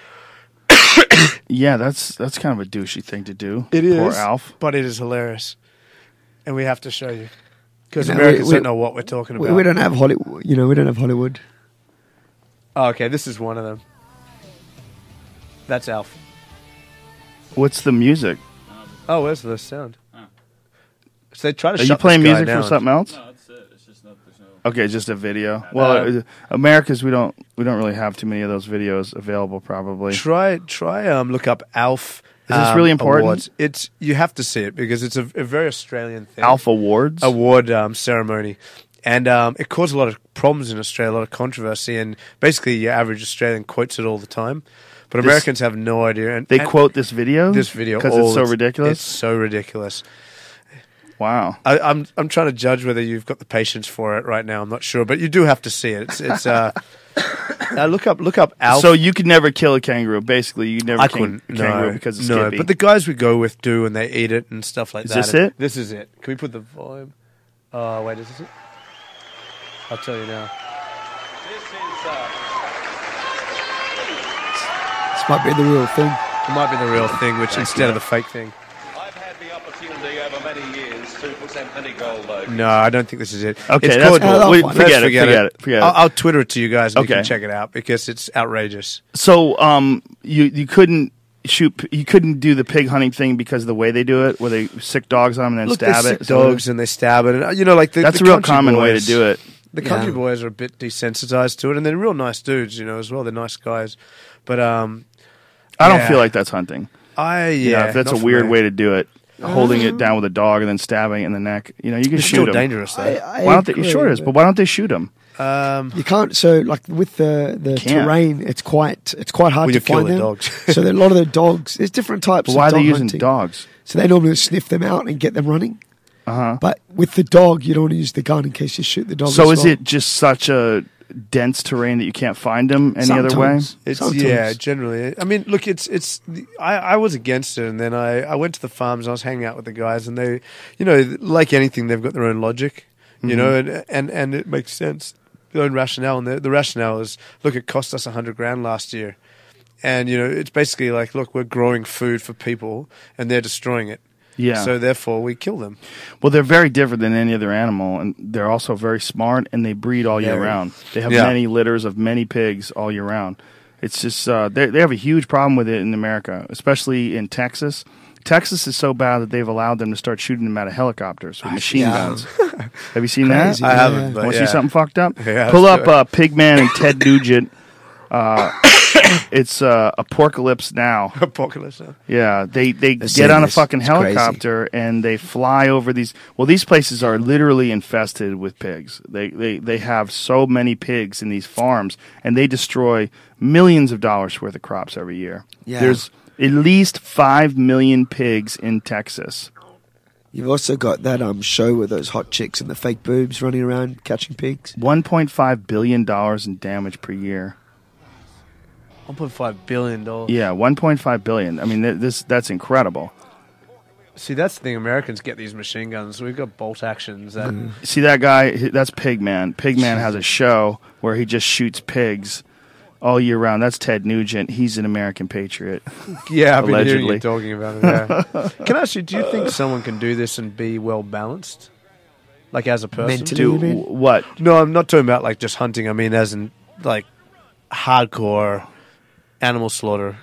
Yeah, that's that's kind of a douchey thing to do. It is, Poor Alf. but it is hilarious, and we have to show you because You know, Americans we- we- don't know what we're talking We, about. we don't have Hollywood. You know, we don't have Hollywood. Oh, okay, this is one of them. That's Alf. What's the music? Oh, where's the sound? So they try to Are shut you playing this guy music down. for something else? No, that's it. It's just not. There's no. Okay, just a video. Well, uh, America's we don't we don't really have too many of those videos available. Probably. Try, try, um, look up Alf. Is this um, really important? Awards. It's you have to see it because it's a, a very Australian thing. Alf Awards. award um, ceremony, and um, it caused a lot of problems in Australia, a lot of controversy, and basically your average Australian quotes it all the time, but This- Americans have no idea. And They and quote this video. this video because all it's so the- ridiculous. It's so ridiculous. Wow. I, I'm I'm trying to judge whether you've got the patience for it right now. I'm not sure, but you do have to see it. It's it's uh, uh look up look up Alf. So you could never kill a kangaroo. Basically, you never I kill couldn't a kangaroo no, because it's no, skippy. but the guys we go with do, and they eat it and stuff like Is that. this And it? This is it. Can we put the volume? Oh wait, is this it? I'll tell you now. This is. Uh, This might be the real thing. It might be the real thing, which instead of the fake thing. I've had the opportunity over many years to present many gold over. No, I don't think this is it. Okay, it's that's called, cool. I'll We- find forget, Let's it, forget it. Forget it. I'll, I'll Twitter it to you guys, and you Okay. can check it out because it's outrageous. So, um, you you couldn't shoot. You couldn't do the pig hunting thing because of the way they do it, where they sick dogs on them and then Look, stab they it. sick So dogs and they stab it, and uh, you know, like the, that's the a real country common way to boys- do it. The country Yeah. boys are a bit desensitized to it, and they're real nice dudes, you know, as well. They're nice guys, but um, I don't Yeah. feel like that's hunting. I You yeah, know, if that's not a for weird me. way to do it, holding it down with a dog and then stabbing it in the neck. You know, you can It's shoot still them. dangerous though. I, I Why don't they? agree, Sure it is, but why don't they shoot them? um, you can't. So, like with the the Can't. terrain, it's quite it's quite hard Well, to you kill find the them. dogs. So there are a lot of the dogs. There's different types. But of why are they dog using hunting. dogs? So they normally sniff them out and get them running. Uh huh. But with the dog, you don't want to use the gun in case you shoot the dog. So as is well. it just such a dense terrain that you can't find them any other way? Sometimes. It's Sometimes. yeah, generally. I mean, look, it's it's. I, I was against it, and then I, I went to the farms. And I was hanging out with the guys, and they, you know, like anything, they've got their own logic, you Mhm. know, and, and and it makes sense. Their own rationale, and the, the rationale is, look, it cost us a hundred grand last year, and you know, it's basically like, look, we're growing food for people, and they're destroying it. Yeah. So therefore, we kill them. Well, they're very different than any other animal, and they're also very smart, and they breed all year Very. round. They have Yeah. many litters of many pigs all year round. It's just uh, they they have a huge problem with it in America, especially in Texas. Texas is so bad that they've allowed them to start shooting them out of helicopters with machine yeah. guns. Have you seen Crazy. that? I Yeah. haven't, but Want to yeah. see something fucked up? Yeah, Pull let's up do it. uh, Pigman and Ted Nugent uh, it's uh, Apocalypse Now. Apocalypse. Huh? Yeah, they they I've get seen on a this. fucking It's crazy. helicopter and they fly over these. Well, these places are literally infested with pigs. They they they have so many pigs in these farms, and they destroy millions of dollars worth of crops every year. Yeah. There's at least five million pigs in Texas. You've also got that um show with those hot chicks and the fake boobs running around catching pigs. one point five billion dollars in damage per year. one point five billion dollars. Yeah, one point five billion. I mean, th- this that's incredible. See, that's the thing. Americans get these machine guns. We've got bolt actions. That See that guy? H- That's Pigman. Pigman has a show where he just shoots pigs all year round. That's Ted Nugent. He's an American patriot. yeah, I've been hearing Allegedly. you talking about it. Yeah. Can I ask you? Do you think someone can do this and be well balanced, like as a person? Mentally. Do you mean? w- what? No, I'm not talking about like just hunting. I mean, as in like hardcore animal slaughter.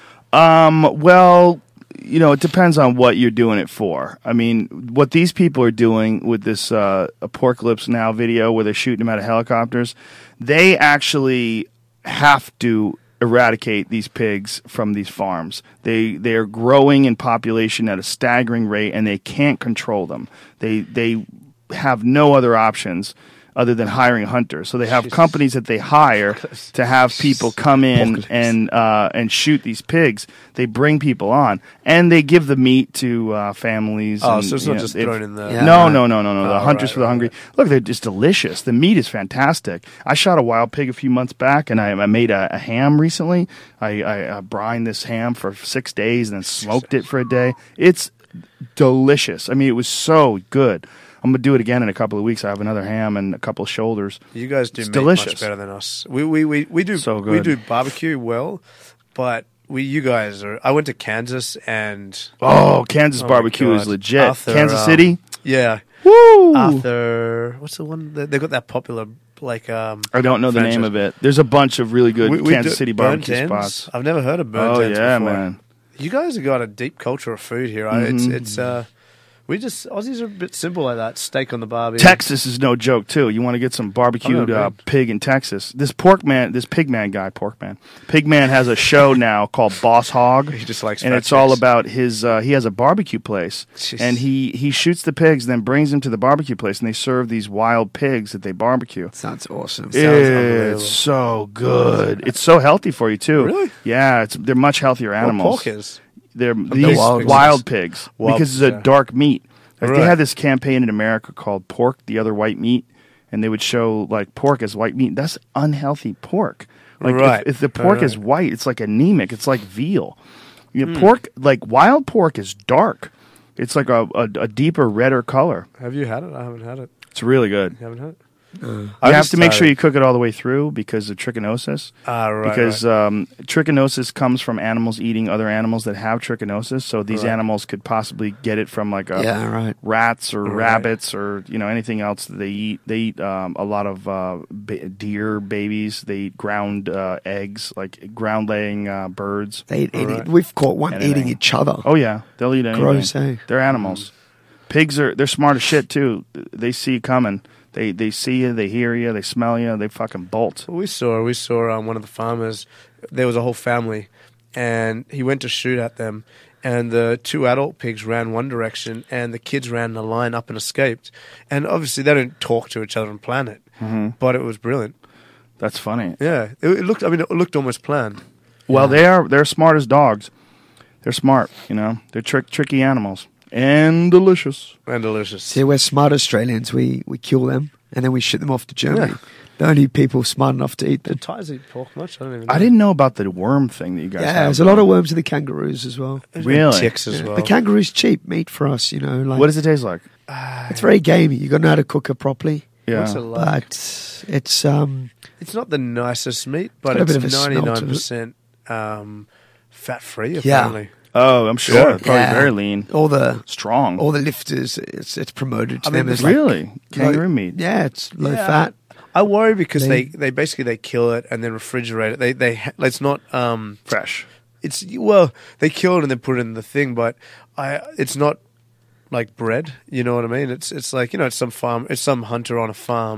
Um, well, you know, it depends on what you're doing it for. I mean, what these people are doing with this uh, Apocalypse Now video where they're shooting them out of helicopters, they actually have to eradicate these pigs from these farms. They they are growing in population at a staggering rate, and they can't control them. They they have no other options other than hiring hunters. So they have Jesus. companies that they hire to have people come in and uh, and shoot these pigs. They bring people on, and they give the meat to uh, families. Oh, and, so it's you not know, just if- thrown in the. Yeah. no, right. no, no, no, no. The Oh, hunters right, for the right, hungry. right. Look, they're just delicious. The meat is fantastic. I shot a wild pig a few months back, and I, I made a, a ham recently. I, I uh, brined this ham for six days and then smoked it for a day. It's delicious. I mean, it was so good. I'm gonna do it again in a couple of weeks. I have another ham and a couple of shoulders. You guys do It's meat delicious. much better than us. We we we, we do So we good. do barbecue well, but we you guys are. I went to Kansas and Oh, Kansas oh my barbecue is God. legit. Arthur, Kansas um, City. yeah, Woo! Arthur. What's the one? They they got that popular like. Um, I don't know the name franchise. of it. There's a bunch of really good we- we Kansas do- City burnt barbecue ends. spots. I've never heard of burnt Oh ends yeah, before. man. You guys have got a deep culture of food here. I It's Mhm. it's uh, we just Aussies are a bit simple like that. Steak on the barbie. Texas is no joke too. You want to get some barbecued never uh, been. pig in Texas. This pork man, this pig man guy, pork man, pig man has a show now called Boss Hog, He just likes and fat it's all chicks. about his. Uh, he has a barbecue place, Jeez. and he he shoots the pigs, then brings them to the barbecue place, and they serve these wild pigs that they barbecue. Sounds awesome. unbelievable. It's so good. It's so healthy for you too. Really? Yeah, it's they're much healthier Well, animals. pork is. They're these wild wild, pigs. pigs Wild because pigs, it's a yeah. dark meat. Like Right. they had this campaign in America called "Pork the Other White Meat," and they would show like pork as white meat. That's unhealthy pork. Like if- Right. if, the pork Right. is white, it's like anemic. It's like veal. You know, Pork, like wild pork, is dark. It's like a, a, a deeper, redder color. Have you had it? I haven't had it. It's really good. You haven't had it? You I have just to make had sure it. you cook it all the way through because of trichinosis. Ah, right. because right. Um, trichinosis comes from animals eating other animals that have trichinosis. So these Right. animals could possibly get it from like a Yeah, right. rats or Right. rabbits or you know anything else that they eat. They eat um, a lot of uh, ba- deer babies. They eat ground uh, eggs, like ground laying uh, birds. They eat, eat- Alright. We've caught one Anything. eating each other. Oh yeah, they'll eat anything. Gross, eh? They're animals. Pigs are they're smart as shit too. They see you coming. They they see you. They hear you. They smell you. They fucking bolt. Well, we saw we saw um, one of the farmers. There was a whole family, and he went to shoot at them. And the two adult pigs ran one direction, and the kids ran in a line up and escaped. And obviously, they don't talk to each other and plan it, Mm-hmm. but it was brilliant. That's funny. Yeah, it, it looked. I mean, it looked almost planned. Well, they are they're smart as dogs. They're smart, you know. They're trick tricky animals and delicious. And delicious. See, we're smart Australians. We we kill them and then we ship them off to Germany. Yeah. The only people smart enough to eat them. Did Thais eat pork much? I don't even know. I didn't know about the worm thing that you guys Yeah, have. there's a lot of worms in the kangaroos as well. And Really? ticks as Yeah. well. The kangaroo's cheap meat for us, you know. Like What does it taste like? it's very gamey. You got to know how to cook it properly. Yeah. What's it like? But it's um It's not the nicest meat, but got a it's bit of a smell to it. ninety-nine percent um, fat-free, Yeah. apparently. Oh, I'm sure. Yeah. Probably Yeah. very lean, all the strong. all the lifters. It's it's promoted to I mean, them as it's really? like Kangaroo low- meat. Yeah, it's low Yeah. fat. I worry because they, Lean. they basically they kill it and then refrigerate it. They they ha- it's not um Fresh. it's well they kill it and then put it in the thing, but I it's not like bread. You know what I mean? It's it's like you know it's some farm it's some hunter on a farm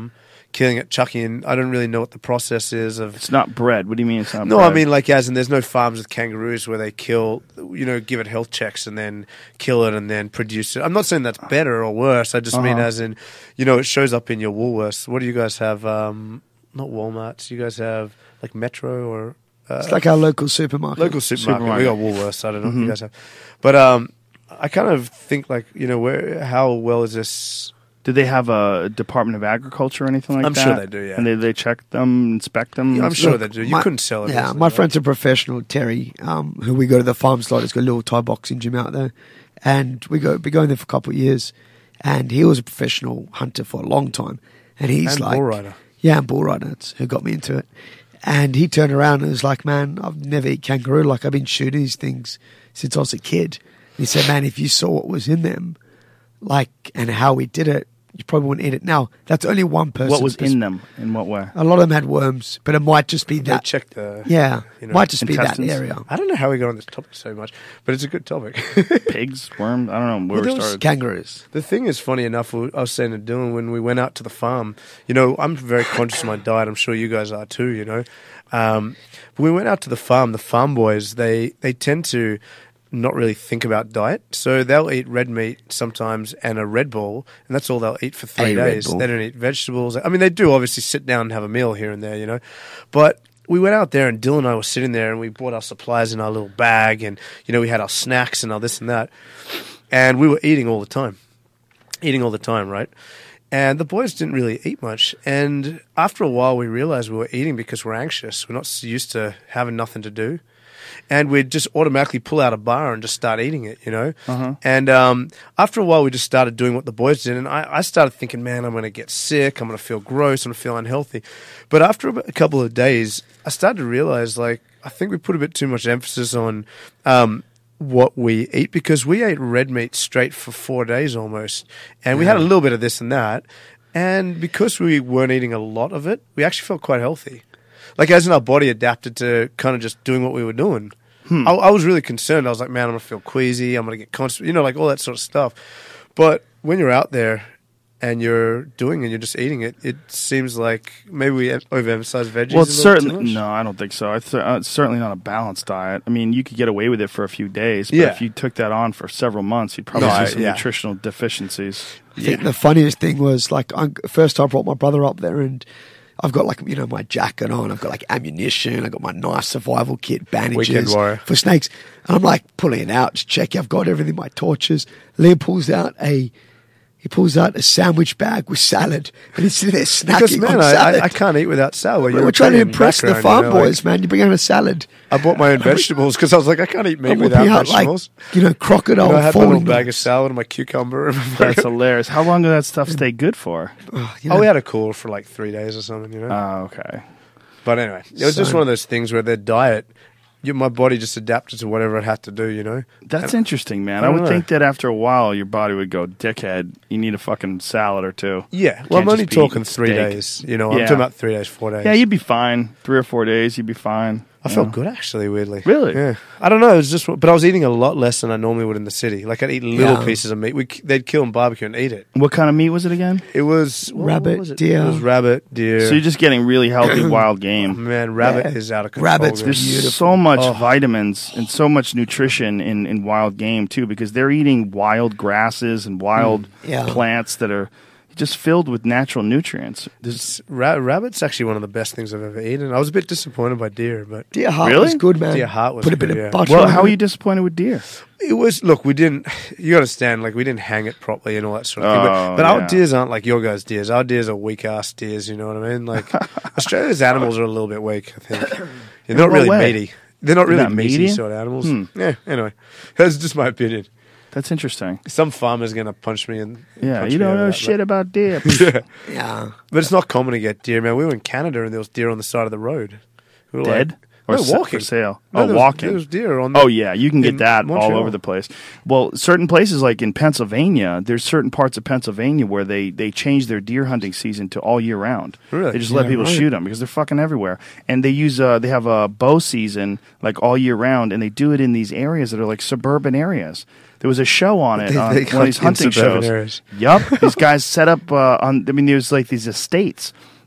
killing it, chucking in. I don't really know what the process is of. It's not bred. What do you mean it's not No, bred? I mean like as in there's no farms with kangaroos where they kill, you know, give it health checks and then kill it and then produce it. I'm not saying that's better or worse. I just Uh-huh. mean as in, you know, it shows up in your Woolworths. What do you guys have? Um, not Walmarts. You guys have like Metro or uh, It's like our local supermarket. local supermarket. Supermarket. We got Woolworths. I don't know Mm-hmm. what you guys have, but um, I kind of think like you know where how well is this? Do they have a Department of Agriculture or anything like I'm that? sure they do, yeah. And they, they check them, inspect them? Yeah, I'm sure Look, they do. You my- couldn't sell it. Yeah, easily, my right? friend's a professional, Terry, um, who we go to the farm slot. He's got a little Thai boxing gym out there, and we go be going there for a couple of years. And he was a professional hunter for a long time, and he's And like, bull rider. yeah, and bull rider. That's who got me into it. And he turned around and was like, "Man, I've never eaten kangaroo. Like I've been shooting these things since I was a kid." He said, "Man, if you saw what was in them, like and how we did it, you probably wouldn't eat it." Now, that's only one person. What was in them? In what way? A lot of them had worms, but it might just be They that. check the. Yeah, you know, might just be that intestines? area. I don't know how we got on this topic so much, but it's a good topic. Pigs? Worms? I don't know where Well, we there was started. Kangaroos. The thing is, funny enough, I was saying to Dylan when we went out to the farm, you know, I'm very conscious of my diet. I'm sure you guys are too, you know. Um, but we went out to the farm. The farm boys, they, they tend to not really think about diet. So they'll eat red meat sometimes and a Red Bull, and that's all they'll eat for three A Red days. Bull. They don't eat vegetables. I mean, they do obviously sit down and have a meal here and there, you know. But we went out there and Dylan and I were sitting there and we bought our supplies in our little bag and, you know, we had our snacks and all this and that. And we were eating all the time. Eating all the time, right? And the boys didn't really eat much. And after a while, we realized we were eating because we're anxious. We're not used to having nothing to do. And we'd just automatically pull out a bar and just start eating it, you know? Uh-huh. And um, after a while, we just started doing what the boys did. And I, I started thinking, man, I'm going to get sick. I'm going to feel gross. I'm going to feel unhealthy. But after a couple of days, I started to realize, like, I think we put a bit too much emphasis on um, what we eat because we ate red meat straight for four days almost. And we had a little bit of this and that. And because we weren't eating a lot of it, we actually felt quite healthy. Like, as in our body adapted to kind of just doing what we were doing. Hmm. I, I was really concerned. I was like, man, I'm going to feel queasy. I'm going to get constipated, you know, like all that sort of stuff. But when you're out there and you're doing it, you're just eating it, it seems like maybe we overemphasize veggies Well, a it's little too certainly much. no, I don't think so. It's, uh, it's certainly not a balanced diet. I mean, you could get away with it for a few days, but Yeah. if you took that on for several months, you'd probably No, see I- some yeah. nutritional deficiencies. I think the funniest thing was like I, first I brought my brother up there and I've got like, you know, my jacket on, I've got like ammunition, I've got my nice survival kit, bandages Weekend warrior. for snakes. And I'm like pulling it out, just checking, I've got everything, my torches. Leo pulls out a, he pulls out a sandwich bag with salad and he's sitting there snacking Because, man, on I, salad. I, I can't eat without salad. We're trying to impress the farm boys, man. You bring out a salad. I bought my own vegetables because I was like, I can't eat meat And without whipping out like, vegetables. you know, crocodile You know, I had my little falling. bag of salad and my cucumber. And my That's hilarious. How long did that stuff stay good for? Oh, you know, Oh, we had a cooler for like three days or something, you know. Oh, okay. But anyway, it was just So- one of those things where their diet, you, my body just adapted to whatever it had to do, you know. That's And- interesting, man. I I, don't would know. think that after a while, your body would go, dickhead, you need a fucking salad or two. Yeah, Can't well, I'm just only be talking eating three steak. days. You know, I'm Yeah. talking about three days, four days. Yeah, you'd be fine. Three or four days, you'd be fine. I you felt know? good actually, weirdly. Really? Yeah. I don't know. It was just, but I was eating a lot less than I normally would in the city. Like I'd eat little Yeah. pieces of meat. We, they'd kill and barbecue and eat it. What kind of meat was it again? It was what- Rabbit, what was it? deer. It was rabbit, deer. So you're just getting really healthy wild Oh, game. man, rabbit Yeah. is out of control. Rabbits guys. There's Beautiful. so much Oh. vitamins and so much nutrition in, in wild game too, because they're eating wild grasses and wild Yeah. plants that are just filled with natural nutrients. There's, Ra- rabbit's actually one of the best things I've ever eaten. I was a bit disappointed by deer, but deer heart Really? was good, man. Deer heart was Put a good, bit yeah. of butter well, on how are it. you disappointed with deer? it was. Look, we didn't. You understand? Like we didn't hang it properly and all that sort of thing. Oh, But, but our yeah. deers aren't like your guys' deers. Our deers are weak ass deers. You know what I mean? Like Australia's animals are a little bit weak. I think they're not what really way? meaty. They're not They're really not meaty meaty? sort of animals. Hmm. Yeah. Anyway, that's just my opinion. That's interesting. Some farmer's gonna punch me and Yeah, punch you me don't over know that, shit but- about deer. Yeah. Yeah. But it's not common to get deer, man. We were in Canada and there was deer on the side of the road. We were Dead? like, Or no, set walking. for sale? No, Oh, there was- walking. There was deer on. The, Oh yeah, you can get in that all Montreal. over the place. Well, certain places like in Pennsylvania, there's certain parts of Pennsylvania where they they change their deer hunting season to all year round. Really? They just let Yeah, people right. shoot them because they're fucking everywhere. And they use uh they have a bow season like all year round, and they do it in these areas that are like suburban areas. There was a show on it They- on they one of these hunt in hunting suburban shows. areas. Yup, these guys set up uh, on. I mean, there's like these estates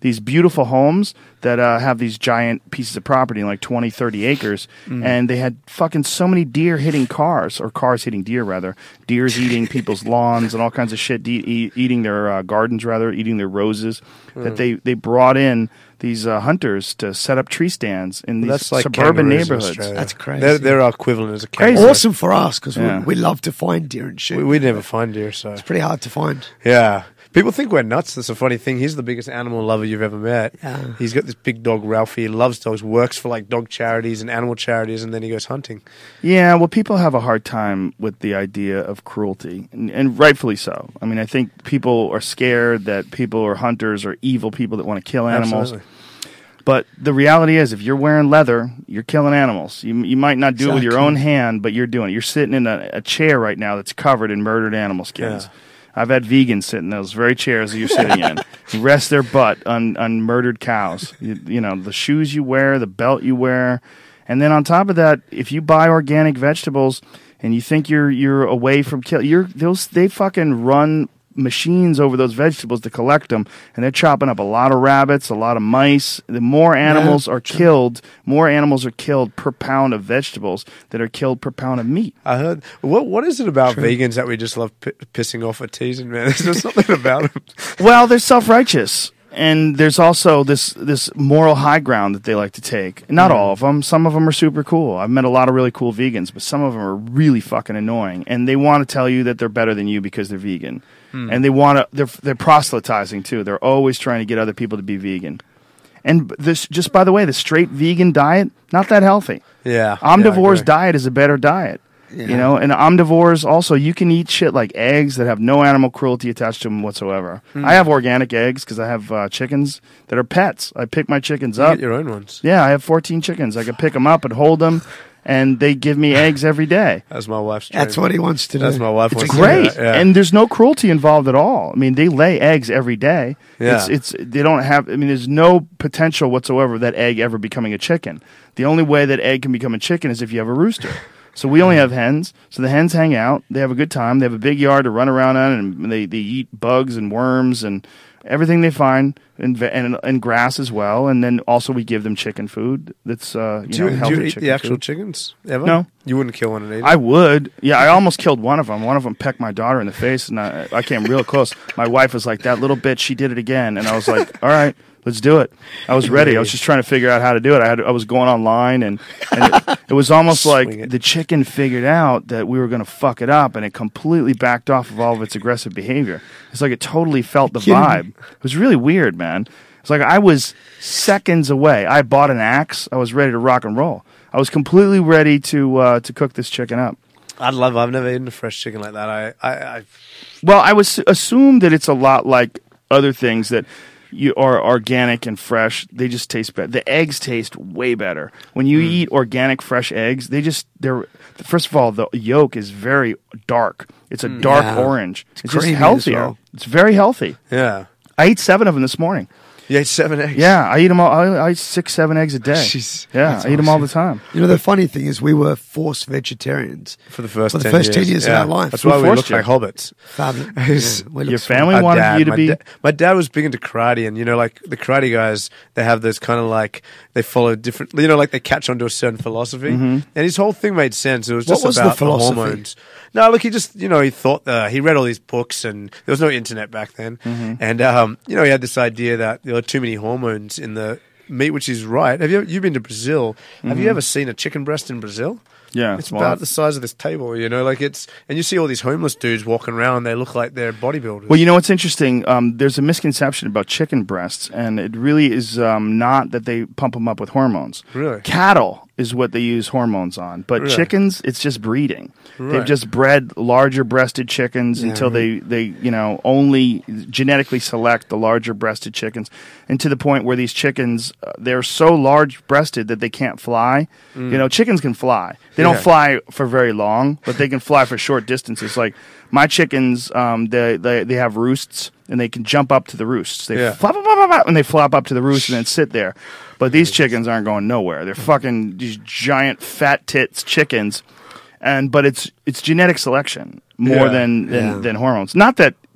these beautiful homes that uh, have these giant pieces of property, like twenty, thirty acres, Mm. and they had fucking so many deer hitting cars, or cars hitting deer, rather. Deers eating people's lawns and all kinds of shit, de- e- eating their uh, gardens, rather, eating their roses, Mm. that they, they brought in these uh, hunters to set up tree stands in these That's like suburban kangaroos in neighborhoods. Australia. That's crazy. They're, they're our equivalent as a Crazy. kangaroo. Awesome for us because Yeah. we, we love to find deer and shoot. We, we never find deer, so it's pretty hard to find. yeah. People think we're nuts. That's a funny thing. He's the biggest animal lover you've ever met. Yeah. He's got this big dog, Ralphie. He loves dogs, works for like dog charities and animal charities, and then he goes hunting. Yeah, well, people have a hard time with the idea of cruelty, and, and rightfully so. I mean, I think people are scared that people are hunters or evil people that want to kill animals. Absolutely. But the reality is, if you're wearing leather, you're killing animals. You you might not do it with your Exactly. own hand, but you're doing it. You're sitting in a, a chair right now that's covered in murdered animal skins. Yeah. I've had vegans sit in those very chairs that you're sitting in, rest their butt on, on murdered cows. You, you know, the shoes you wear, the belt you wear. And then on top of that, if you buy organic vegetables and you think you're you're away from kill, you're those they fucking run machines over those vegetables to collect them, and they're chopping up a lot of rabbits, a lot of mice. The more animals are killed, more animals are killed per pound of vegetables that are killed per pound of meat. I heard. What What is it about vegans that we just love p- pissing off or teasing, man? There's just something about them. Well, they're self-righteous. And there's also this this moral high ground that they like to take. Not all of them. Some of them are super cool. I've met a lot of really cool vegans, but some of them are really fucking annoying. And they want to tell you that they're better than you because they're vegan. And they want to. They're they're proselytizing too. They're always trying to get other people to be vegan. And this, just by the way, the straight vegan diet, not that healthy. Yeah. Omnivore's yeah, diet is a better diet. Yeah. You know, and omnivores also, you can eat shit like eggs that have no animal cruelty attached to them whatsoever. I have organic eggs because I have uh, chickens that are pets. I pick my chickens You up. get your own ones. Yeah, I have fourteen chickens. I can pick them up and hold them, and they give me eggs every day. That's my wife's dream. That's what he wants to do. That's my wife It's wants a to do Great, that, yeah. and there's no cruelty involved at all. I mean, they lay eggs every day. Yeah. It's, it's they don't have. I mean, there's no potential whatsoever of that egg ever becoming a chicken. The only way that egg can become a chicken is if you have a rooster. So we only have hens. So the hens hang out. They have a good time. They have a big yard to run around on, and they, they eat bugs and worms and everything they find, and, ve- and and grass as well. And then also we give them chicken food. That's uh, you Do know you, do healthy you eat chicken the actual food. chickens ever? No. You wouldn't kill one and eat it? I would. Yeah, I almost killed one of them. One of them pecked my daughter in the face, and I, I came real close. My wife was like, "That little bitch, she did it again." And I was like, "All right, let's do it." I was ready. I was just trying to figure out how to do it. I had. I was going online, and, and it, it was almost Swing like it. the chicken figured out that we were going to fuck it up, and it completely backed off of all of its aggressive behavior. It's like it totally felt the kidding me? vibe. It was really weird, man. It's like I was seconds away. I bought an axe. I was ready to rock and roll. I was completely ready to uh, to cook this chicken up. I'd love. I've never eaten a fresh chicken like that. I, I, I Well, I would s- assume that it's a lot like other things that you are organic and fresh. They just taste better. The eggs taste way better when you eat organic, fresh eggs. They just they're first of all the yolk is very dark. It's a dark Yeah. orange. It's, just creamy as healthier. well. It's very healthy. yeah. I ate seven of them this morning. You ate seven eggs. Yeah, I eat them all. I, I eat six, seven eggs a day. Jeez. yeah, That's I eat them all the time. You know, the funny thing is we were forced vegetarians For the first for the ten first years. ten years Yeah. of our life. That's Who why we forced look like you? hobbits. Family. His- Yeah, we Your look family Our wanted dad, you to my be. da- my dad was big into karate, and you know, like the karate guys, they have those kind of like they follow different. You know, like they catch onto a certain philosophy, Mm-hmm. and his whole thing made sense. It was What just was the about philosophy? hormones. No, look, he just you know he thought uh, he read all these books, and there was no internet back then, Mm-hmm. and um, you know he had this idea that there were too many hormones in the meat, which is right. Have you you've been to Brazil? Have you ever seen a chicken breast in Brazil? Yeah, It's well, about the size of this table, you know, like it's, and you see all these homeless dudes walking around, they look like they're bodybuilders. Well, you know what's interesting? Um, there's a misconception about chicken breasts, and it really is um, not that they pump them up with hormones. Really? Cattle is what they use hormones on, but Really? chickens, it's just breeding. They've Right. just bred larger breasted chickens until they, they, you know, only genetically select the larger breasted chickens, and to the point where these chickens, uh, they're so large breasted that they can't fly. You know, chickens can fly. They don't Yeah. fly for very long, but they can fly for short distances. Like my chickens, um, they, they they have roosts, and they can jump up to the roosts. They Yeah. flop, flop, flop, flop, and they flop up to the roost and then sit there. But these chickens aren't going nowhere. They're fucking these giant fat tits chickens, and but it's it's genetic selection more Yeah. than than, Yeah. than hormones. Not that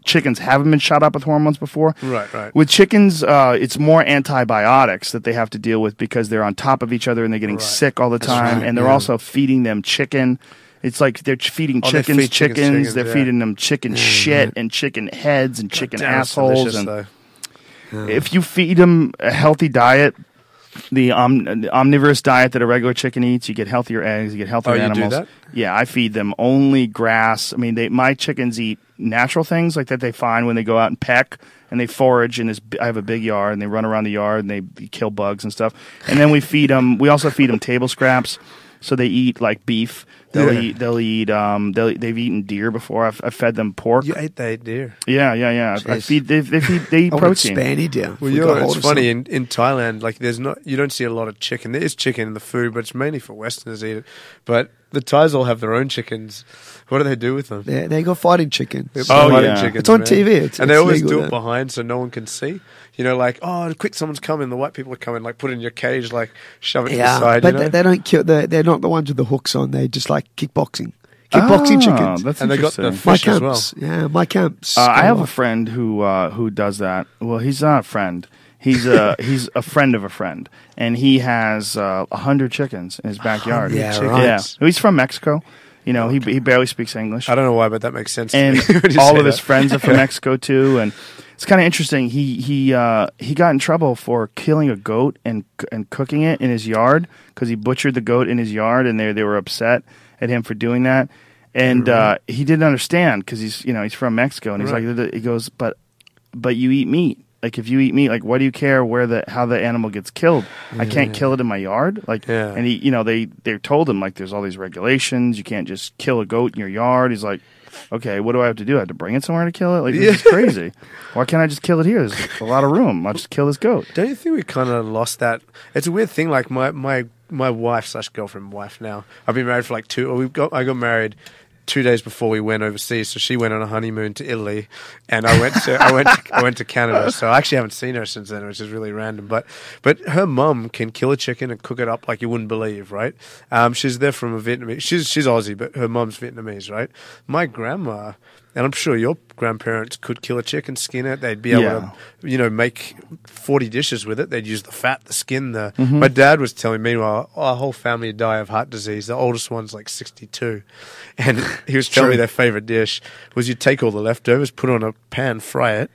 chickens haven't been shot up with hormones before. Right, right. With chickens, uh, it's more antibiotics that they have to deal with because they're on top of each other and they're getting Right. sick all the time, right, and they're yeah. also feeding them chicken. It's like they're ch- feeding Oh, they chickens, feed chickens chickens. chickens, they're yeah. feeding them chicken shit and chicken heads and chicken Damn, it's assholes. delicious, And though. if you feed them a healthy diet, the, om- the omnivorous diet that a regular chicken eats, you get healthier eggs, you get healthier Oh, you do animals. that? Yeah, I feed them only grass. I mean, they my chickens eat natural things like that they find when they go out and peck and they forage. And this, I have a big yard, and they run around the yard and they, they kill bugs and stuff. And then we feed them. We also feed them table scraps, so they eat like beef. They'll Yeah. eat. They'll eat. Um. They'll, they've eaten deer before. I've, I've fed them pork. You ate that deer. Yeah, yeah, yeah. I Jeez. feed. They, they feed. They eat I want protein. Spanny down. Well, We you got know, hold it's of funny some. in, in Thailand. Like, there's not you don't see a lot of chicken. There is chicken in the food, but it's mainly for Westerners to eat it. But the Thais all have their own chickens. What do they do with them? They, they got fighting chickens. They're Oh, fighting yeah. chickens, It's on man. T V. It's- and they it's always legal do it there. behind so no one can see. You know, like, oh, quick, someone's coming. The white people are coming. Like, put it in your cage, like, shove it to the Yeah, side. but you know? they, they don't kill. They're, they're not the ones with the hooks on. They just like kickboxing. Kickboxing Oh, chickens. That's And they got the interesting. My fish as well. camps. Yeah, my camps. Uh, I have a Go friend who uh, who does that. Well, he's not a friend. He's a he's a friend of a friend, and he has uh, a hundred chickens in his backyard. yeah, chickens. right. Yeah, he's from Mexico. You know, he he barely speaks English, I don't know why, but that makes sense. to and me when you all say of his that. friends are from Mexico too. And it's kind of interesting. He he uh, he got in trouble for killing a goat and and cooking it in his yard because he butchered the goat in his yard, and they they were upset at him for doing that. And uh, he didn't understand because he's you know he's from Mexico, and he's Right. like he goes, but but you eat meat. Like if you eat meat, like why do you care where the how the animal gets killed? I can't kill it in my yard. Like Yeah. and he you know they they told him like there's all these regulations. You can't just kill a goat in your yard. He's like, okay, what do I have to do? I have to bring it somewhere to kill it? Like this is crazy. Why can't I just kill it here? There's a lot of room. I'll just kill this goat. Don't you think we kind of lost that? It's a weird thing. Like my my my wife slash girlfriend wife now. I've been married for like two. Or we got I got married two days before we went overseas. So she went on a honeymoon to Italy, and I went to I went to, I went to Canada. So I actually haven't seen her since then, which is really random. But but her mum can kill a chicken and cook it up like you wouldn't believe, right? Um, she's there from a Vietnamese. She's she's Aussie, but her mum's Vietnamese, right? My grandma. And I'm sure your grandparents could kill a chicken, skin it. They'd be able Yeah. to, you know, make forty dishes with it. They'd use the fat, the skin. The Mm-hmm. My dad was telling me, meanwhile, our whole family die of heart disease. The oldest one's like sixty-two. And he was telling me their favorite dish was you take all the leftovers, put it on a pan, fry it,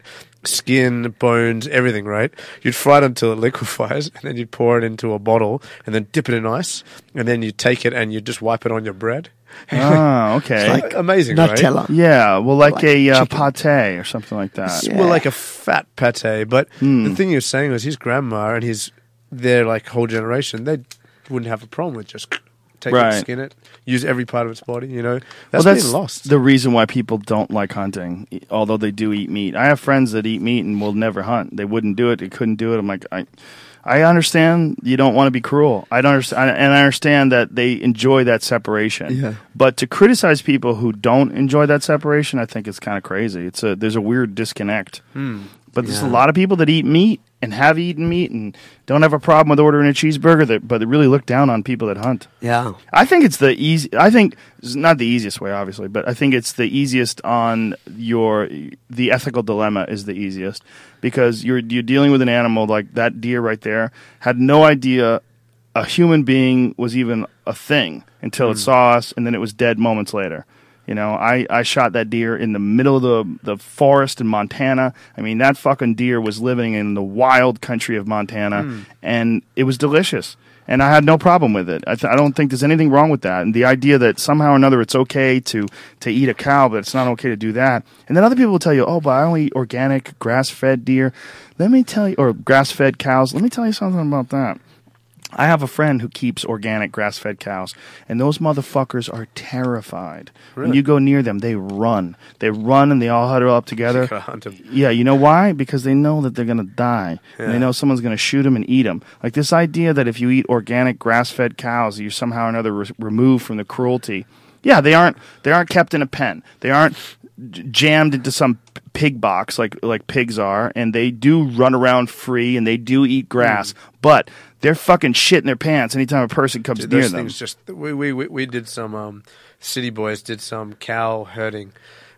skin, bones, everything, right? You'd fry it until it liquefies, and then you'd pour it into a bottle, and then dip it in ice, and then you take it and you just wipe it on your bread. Oh, okay. Like Amazing, right? Nutella. yeah, well, like, Like a uh, chicken. pate or something like that. Yeah. Well, like a fat pate. But Hmm. the thing he was saying was his grandma and his their like whole generation, they wouldn't have a problem with just take Right. it, skin it, use every part of its body. You know, Well, that's, that's being lost. the reason why people don't like hunting, e- although they do eat meat. I have friends that eat meat and will never hunt. They wouldn't do it. They couldn't do it. I'm like, I, I understand you don't want to be cruel. I don't understand, and I understand that they enjoy that separation. Yeah. But to criticize people who don't enjoy that separation, I think it's kind of crazy. It's a there's a weird disconnect. But there's a Yeah. lot of people that eat meat and have eaten meat and don't have a problem with ordering a cheeseburger, that, but they really look down on people that hunt. Yeah. I think it's the easy. I think it's not the easiest way, obviously, but I think it's the easiest on your the ethical dilemma is the easiest because you're you're dealing with an animal like that deer right there had no idea a human being was even a thing until it saw us, and then it was dead moments later. You know, I, I shot that deer in the middle of the, the forest in Montana. I mean, that fucking deer was living in the wild country of Montana, and it was delicious. And I had no problem with it. I, th- I don't think there's anything wrong with that. And the idea that somehow or another it's okay to, to eat a cow, but it's not okay to do that. And then other people will tell you, oh, but I only eat organic, grass-fed deer. Let me tell you, or grass-fed cows. Let me tell you something about that. I have a friend who keeps organic grass-fed cows, and those motherfuckers are terrified. When you go near them, they run. They run, and they all huddle up together. Gotta hunt 'em. Yeah, you know why? Because they know that they're going to die. And they Yeah. know someone's going to shoot them and eat them. Like this idea that if you eat organic grass-fed cows, you're somehow or another re- removed from the cruelty. Yeah, they aren't. They aren't kept in a pen. They aren't j- jammed into some p- pig box like like pigs are, and they do run around free and they do eat grass. But they're fucking shit in their pants anytime a person comes Dude, near those them. things just we, we we we did some um, city boys did some cow herding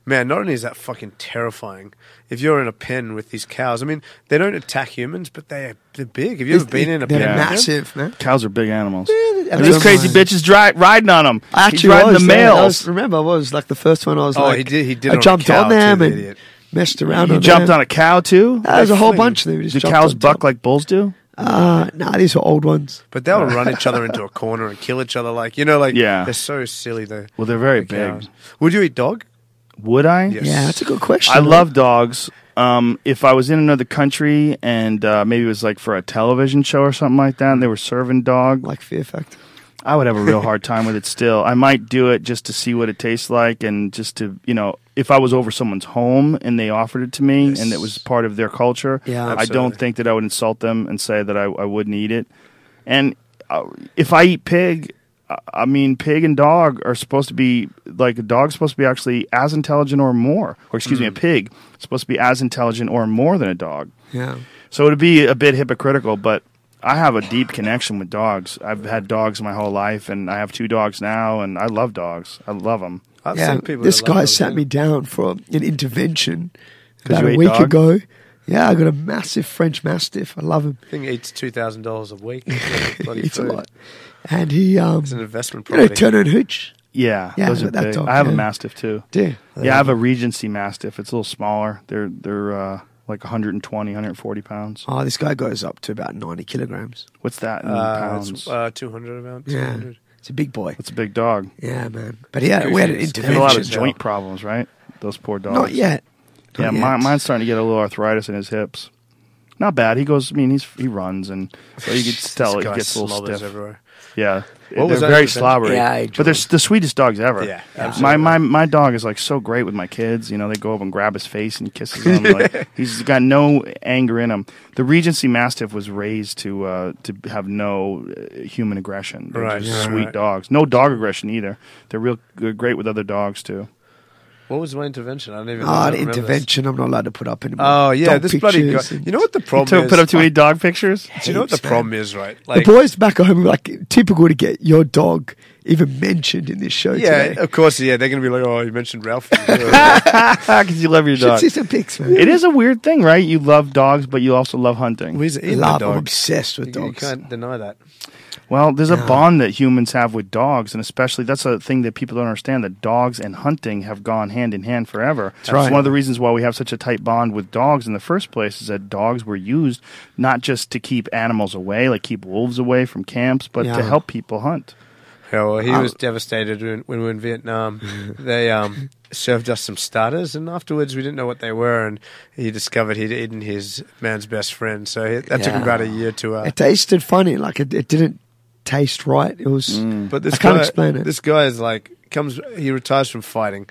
man, not only is that fucking terrifying, if you're in a pen with these cows, I mean, they don't attack humans, but they, they're big. Have you ever been in a They're pen? massive, man. Cows are big animals. and And this that's crazy mine. bitch is dri- riding on them. I He's actually riding was the there. I males. was, remember, I was like the first one. I was Oh, like, he did- he did I on a jumped cow on them too, the and idiot. messed around. You on jumped them. on a cow too? Ah, There's a whole Fling. bunch of them. We just Do jumped cows on buck top. like bulls do? Uh, nah, these are old ones. But they'll run each other into a corner and kill each other. Like, you know, like, Yeah. they're so silly. Though. Well, they're very big. Would you eat dog? Would I? Yes. Yeah, that's a good question. I love dogs. Um, if I was in another country and uh, maybe it was like for a television show or something like that, and they were serving dog, like Fear Factor. I would have a real hard time with it still. I might do it just to see what it tastes like and just to, you know, if I was over someone's home and they offered it to me Yes. and it was part of their culture, Yeah. I Absolutely. don't think that I would insult them and say that I, I wouldn't eat it. And uh, if I eat pig, I- I mean, pig and dog are supposed to be, like, a dog's supposed to be actually as intelligent or more. Or, excuse me, a pig is supposed to be as intelligent or more than a dog. Yeah. So it'd be a bit hypocritical, but I have a deep connection with dogs. I've had dogs my whole life, and I have two dogs now, and I love dogs. I love them. I've Yeah, seen people this that love guy dogs, sat yeah. me down for an intervention 'Cause about you a ate week dog? ago. Yeah, I got a massive French Mastiff. I love him. I think he eats two thousand dollars a week. Bloody It's a food. lot. And he, um, It's an investment you know, property. Turner and Hooch. Yeah, Yeah, those are that big. dog, I have yeah. a Mastiff, too. Dear. Yeah, I have a Regency Mastiff. It's a little smaller. They're they're uh, like one hundred twenty, one hundred forty pounds. Oh, this guy goes up to about ninety kilograms. What's that in uh, pounds? it's, uh, two hundred about. Yeah. two hundred. It's a big boy. It's a big dog. Yeah, man. But yeah, we had an Goofy. They have a lot of intervention. joint problems, right? Those poor dogs. Not yet. Yeah, Not mine, yet. mine's starting to get a little arthritis in his hips. Not bad. He goes. I mean, he's he runs, and so you can tell This he guy gets a little slobbers stiff. everywhere. Yeah, What was they're that very intervention? slobbery. Yeah, I but they're enjoy s- the sweetest dogs ever. Yeah, my absolutely. my my dog is like so great with my kids. You know, they go up and grab his face and kisses him. Like, he's got no anger in him. The Regency Mastiff was raised to uh, to have no uh, human aggression. They're Right, just yeah, sweet right. dogs. No dog aggression either. They're real good, great with other dogs too. What was my intervention? I don't even. Oh, I the don't remember intervention. I'm not allowed to put up anymore. This. Oh yeah, Dog this bloody guy. pictures and- You know what the You problem took- is? put up too many dog pictures. Do you know what the Heaps, man. problem is? Right, The like boys back home are like typical to get your dog even mentioned in this show yeah, today. of course, yeah. They're gonna be like, oh, you mentioned Ralphie. Because you love your Should dog. see some pics, man. It is a weird thing, right? You love dogs, but you also love hunting. He's eating Love, the I'm dog. obsessed with You, you dogs. can't deny that. Well, there's a Yeah. bond that humans have with dogs, and especially that's a thing that people don't understand, that dogs and hunting have gone hand in hand forever. That's right. one of the reasons why we have such a tight bond with dogs in the first place, is that dogs were used not just to keep animals away, like keep wolves away from camps, but Yeah. to help people hunt. Yeah, well, he I- was devastated when, when we were in Vietnam. They um, served us some starters, and afterwards we didn't know what they were, and he discovered he'd eaten his man's best friend. So he, that took him Yeah. about a year to. Uh, It tasted funny. Like it, it didn't taste right. It was. But this I can't guy, explain it. This guy is like comes. He retires from fighting,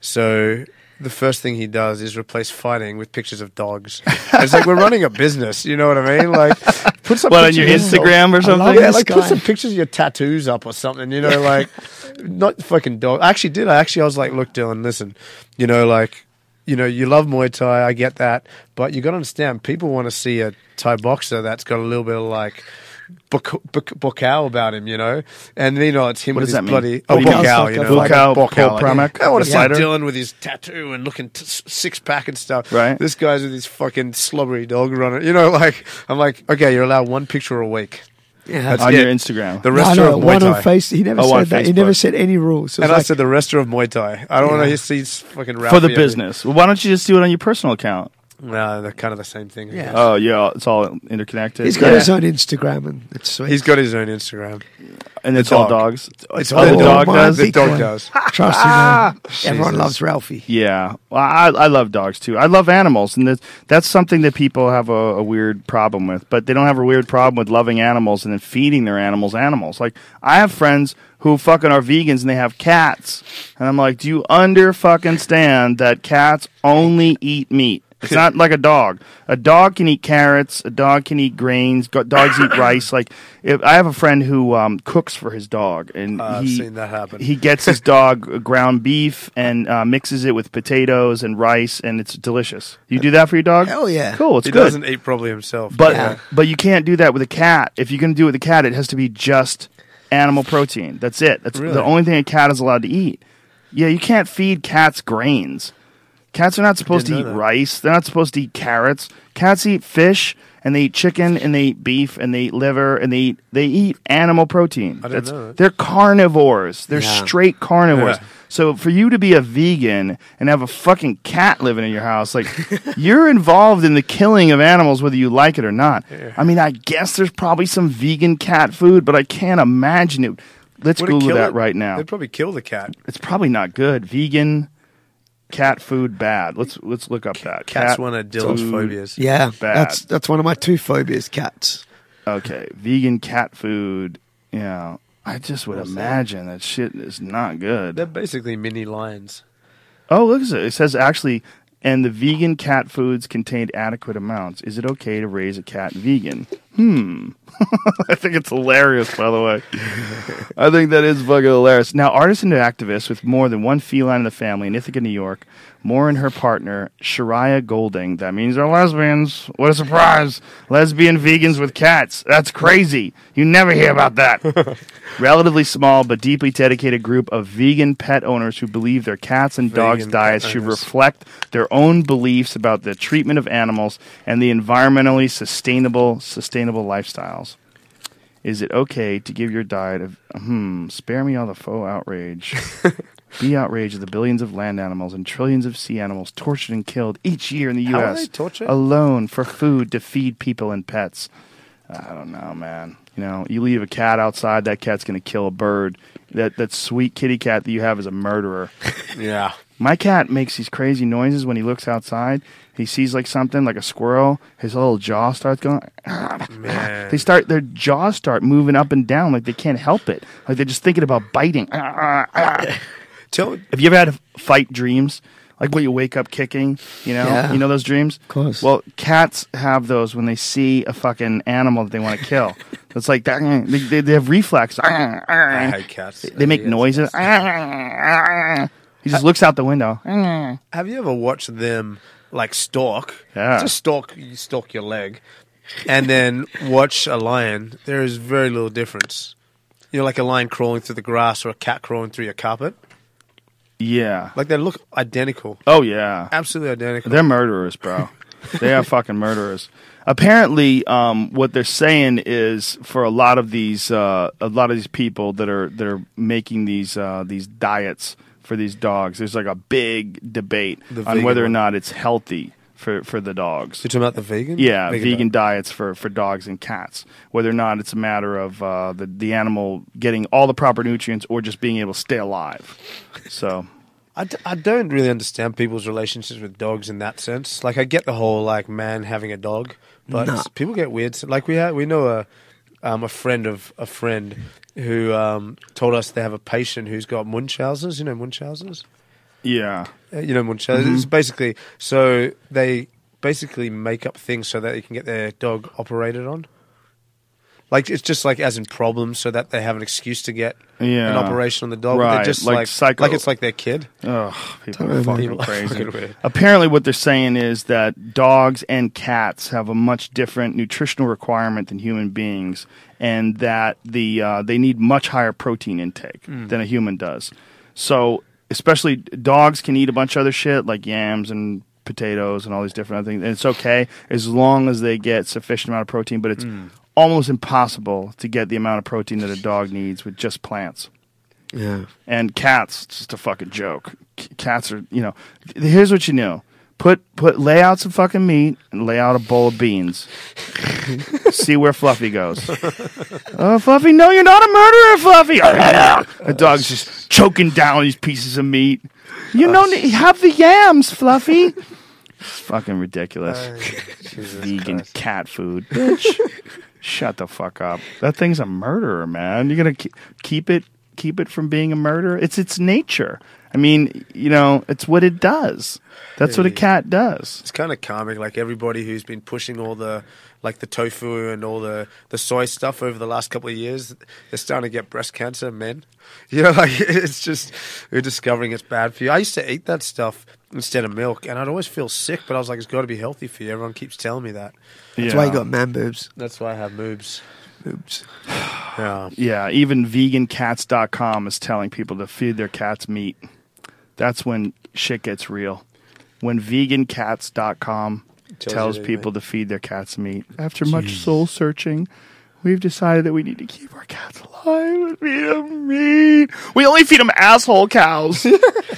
so the first thing he does is replace fighting with pictures of dogs. It's like we're running a business. You know what I mean? Like, put some What, on pictures your of- Instagram or I love something? Yeah, this like put guy. some pictures of your tattoos up or something. You know, like not fucking dog. I actually did. I actually I was like, look, Dylan, listen. You know, like. You know, you love Muay Thai, I get that, but you got to understand, people want to see a Thai boxer that's got a little bit of like Bok- Bok- Bokal about him, you know, and you know it's him What with does his that mean? bloody What oh do you mean? Bokal, you know, Bokal, like Paul Bokal, Pramak, I want the to see fighter? Dylan with his tattoo and looking t- six pack and stuff. Right. This guy's with his fucking slobbery dog runner. You know, like I'm like, okay, you're allowed one picture a week. Yeah, That's On it. your Instagram. The no, rest no, of Muay one Thai. on face. He never Oh, on said that. He never Facebook. said any rules. So And it I was said the rest of Muay Thai. I don't want Yeah. to see fucking For Ralphie the every- business. Well, why don't you just do it on your personal account? No, they're kind of the same thing. I Yeah. guess. Oh, yeah, it's all interconnected. he's got Yeah. his own Instagram, and it's sweet. He's got his own Instagram. And it's the all dog. dogs. It's Oh, all the the dog my does? The big dog one. does. Trust me, man. Jesus. Everyone loves Ralphie. Yeah, well, I I love dogs too. I love animals, and that, that's something that people have a, a weird problem with. But they don't have a weird problem with loving animals and then feeding their animals animals. Like I have friends who fucking are vegans and they have cats, and I'm like, do you under fucking stand that cats only eat meat? It's not like a dog. A dog can eat carrots. A dog can eat grains. go- Dogs eat rice. Like, if, I have a friend who um, cooks for his dog, and Uh, I've he seen that happen. he gets his dog ground beef and uh, mixes it with potatoes and rice, and it's delicious. You do that for your dog? Hell yeah. Cool. It's he good. doesn't eat probably himself. But Yeah. but you can't do that with a cat. If you're going to do it with a cat, it has to be just animal protein. That's it. That's Really? the only thing a cat is allowed to eat. Yeah, you can't feed cats grains. Cats are not supposed to didn't eat know that. rice. They're not supposed to eat carrots. Cats eat fish, and they eat chicken, and they eat beef, and they eat liver, and they eat they eat animal protein. I didn't know that. They're carnivores. They're Yeah. straight carnivores. Yeah. So for you to be a vegan and have a fucking cat living in your house, like you're involved in the killing of animals, whether you like it or not. I mean, I guess there's probably some vegan cat food, but I can't imagine it. Let's Would it Google kill that it? right now. They'd probably kill the cat. It's probably not good. Vegan cat food bad. Let's let's look up that. Cat's Cat one of Dylan's food- phobias. Yeah, Bad. that's that's one of my two phobias. Cats. Okay, vegan cat food. Yeah, I just would What's that? imagine that shit is not good. They're basically mini lions. Oh, look at it. It says actually, and the vegan cat foods contained adequate amounts. Is it okay to raise a cat vegan? Hmm. I think it's hilarious, by the way. I think that is fucking hilarious. Now, artist and activist with more than one feline in the family in Ithaca, New York, Moore and her partner, Shariah Golding. That means they're lesbians. What a surprise. Lesbian vegans with cats. That's crazy. You never hear about that. Relatively small but deeply dedicated group of vegan pet owners who believe their cats and dogs' Vegan diets pet should owners. reflect their own beliefs about the treatment of animals and the environmentally sustainable sustainable lifestyles. Is it okay to give your diet of hmm, spare me all the faux outrage. Be outraged at the billions of land animals and trillions of sea animals tortured and killed each year in the How U are S they tortured? alone for food to feed people and pets. I don't know, man. You know, you leave a cat outside, that cat's going to kill a bird. That that sweet kitty cat that you have is a murderer. Yeah. My cat makes these crazy noises when he looks outside. He sees like something, like a squirrel. His little jaw starts going. Man. They start their jaws start moving up and down like they can't help it. Like they're just thinking about biting. Tell, Have you ever had fight dreams? Like where you wake up kicking, you know? Yeah. You know those dreams? Of course. Well, cats have those when they see a fucking animal that they want to kill. It's like that. They, they, they have reflex. I hate cats. They make Yes. noises. He just looks out the window. Have you ever watched them like stalk? Yeah. Just stalk. You stalk your leg, and then watch a lion. There is very little difference. You know, like a lion crawling through the grass or a cat crawling through your carpet. Yeah. Like they look identical. Oh, yeah. Absolutely identical. They're murderers, bro. They are fucking murderers. Apparently, um, what they're saying is for a lot of these, uh, a lot of these people that are that are making these uh, these diets for these dogs, there's like a big debate The on vegan whether or one. not it's healthy for, for the dogs. You're talking about the vegan? Yeah, vegan, diet. diets for, for dogs and cats. Whether or not it's a matter of uh, the the animal getting all the proper nutrients or just being able to stay alive. So. I, d- I don't really understand people's relationships with dogs in that sense. Like, I get the whole like man having a dog, but Nah. people get weird. Like we have, we know a um, a friend of a friend who um, told us they have a patient who's got Munchausen's. You know Munchausen's? Yeah. Uh, You know Munchausen's. Mm-hmm. It's basically so they basically make up things so that they can get their dog operated on. Like it's just like as in problems, so that they have an excuse to get Yeah. an operation on the dog. Right, They're just like like psycho- like it's like their kid. Ugh, people Totally are fucking People are crazy. fucking weird. Apparently, what they're saying is that dogs and cats have a much different nutritional requirement than human beings, and that the uh, they need much higher protein intake than a human does. So, especially dogs can eat a bunch of other shit like yams and potatoes and all these different other things, and it's okay as long as they get sufficient amount of protein. But it's almost impossible to get the amount of protein that a dog needs with just plants. Yeah. And cats, it's just a fucking joke. C- Cats are, you know. th- Here's what you know: put put lay out some fucking meat and lay out a bowl of beans. See where Fluffy goes. Oh, Fluffy, no, you're not a murderer, Fluffy. The dog's just choking down these pieces of meat. You know, have the yams, Fluffy. It's fucking ridiculous. Vegan cat food, bitch. Shut the fuck up. That thing's a murderer, man. You're gonna ke- keep it keep it from being a murderer. It's its nature. I mean, you know, it's what it does. That's what a cat does. It's kind of comic, like everybody who's been pushing all the, like the tofu and all the, the soy stuff over the last couple of years, they're starting to get breast cancer, men. You know, like it's just, we're discovering it's bad for you. I used to eat that stuff instead of milk, and I'd always feel sick, but I was like, it's got to be healthy for you. Everyone keeps telling me that. That's Yeah. why you got man boobs. That's why I have moobs. Boobs. Yeah. Yeah, even vegan cats dot com is telling people to feed their cats meat. That's when shit gets real. when vegan cats dot com Tells tells you to, people mate. to feed their cats meat. After much soul searching, we've decided that we need to keep our cats alive and feed them meat. We only feed them asshole cows.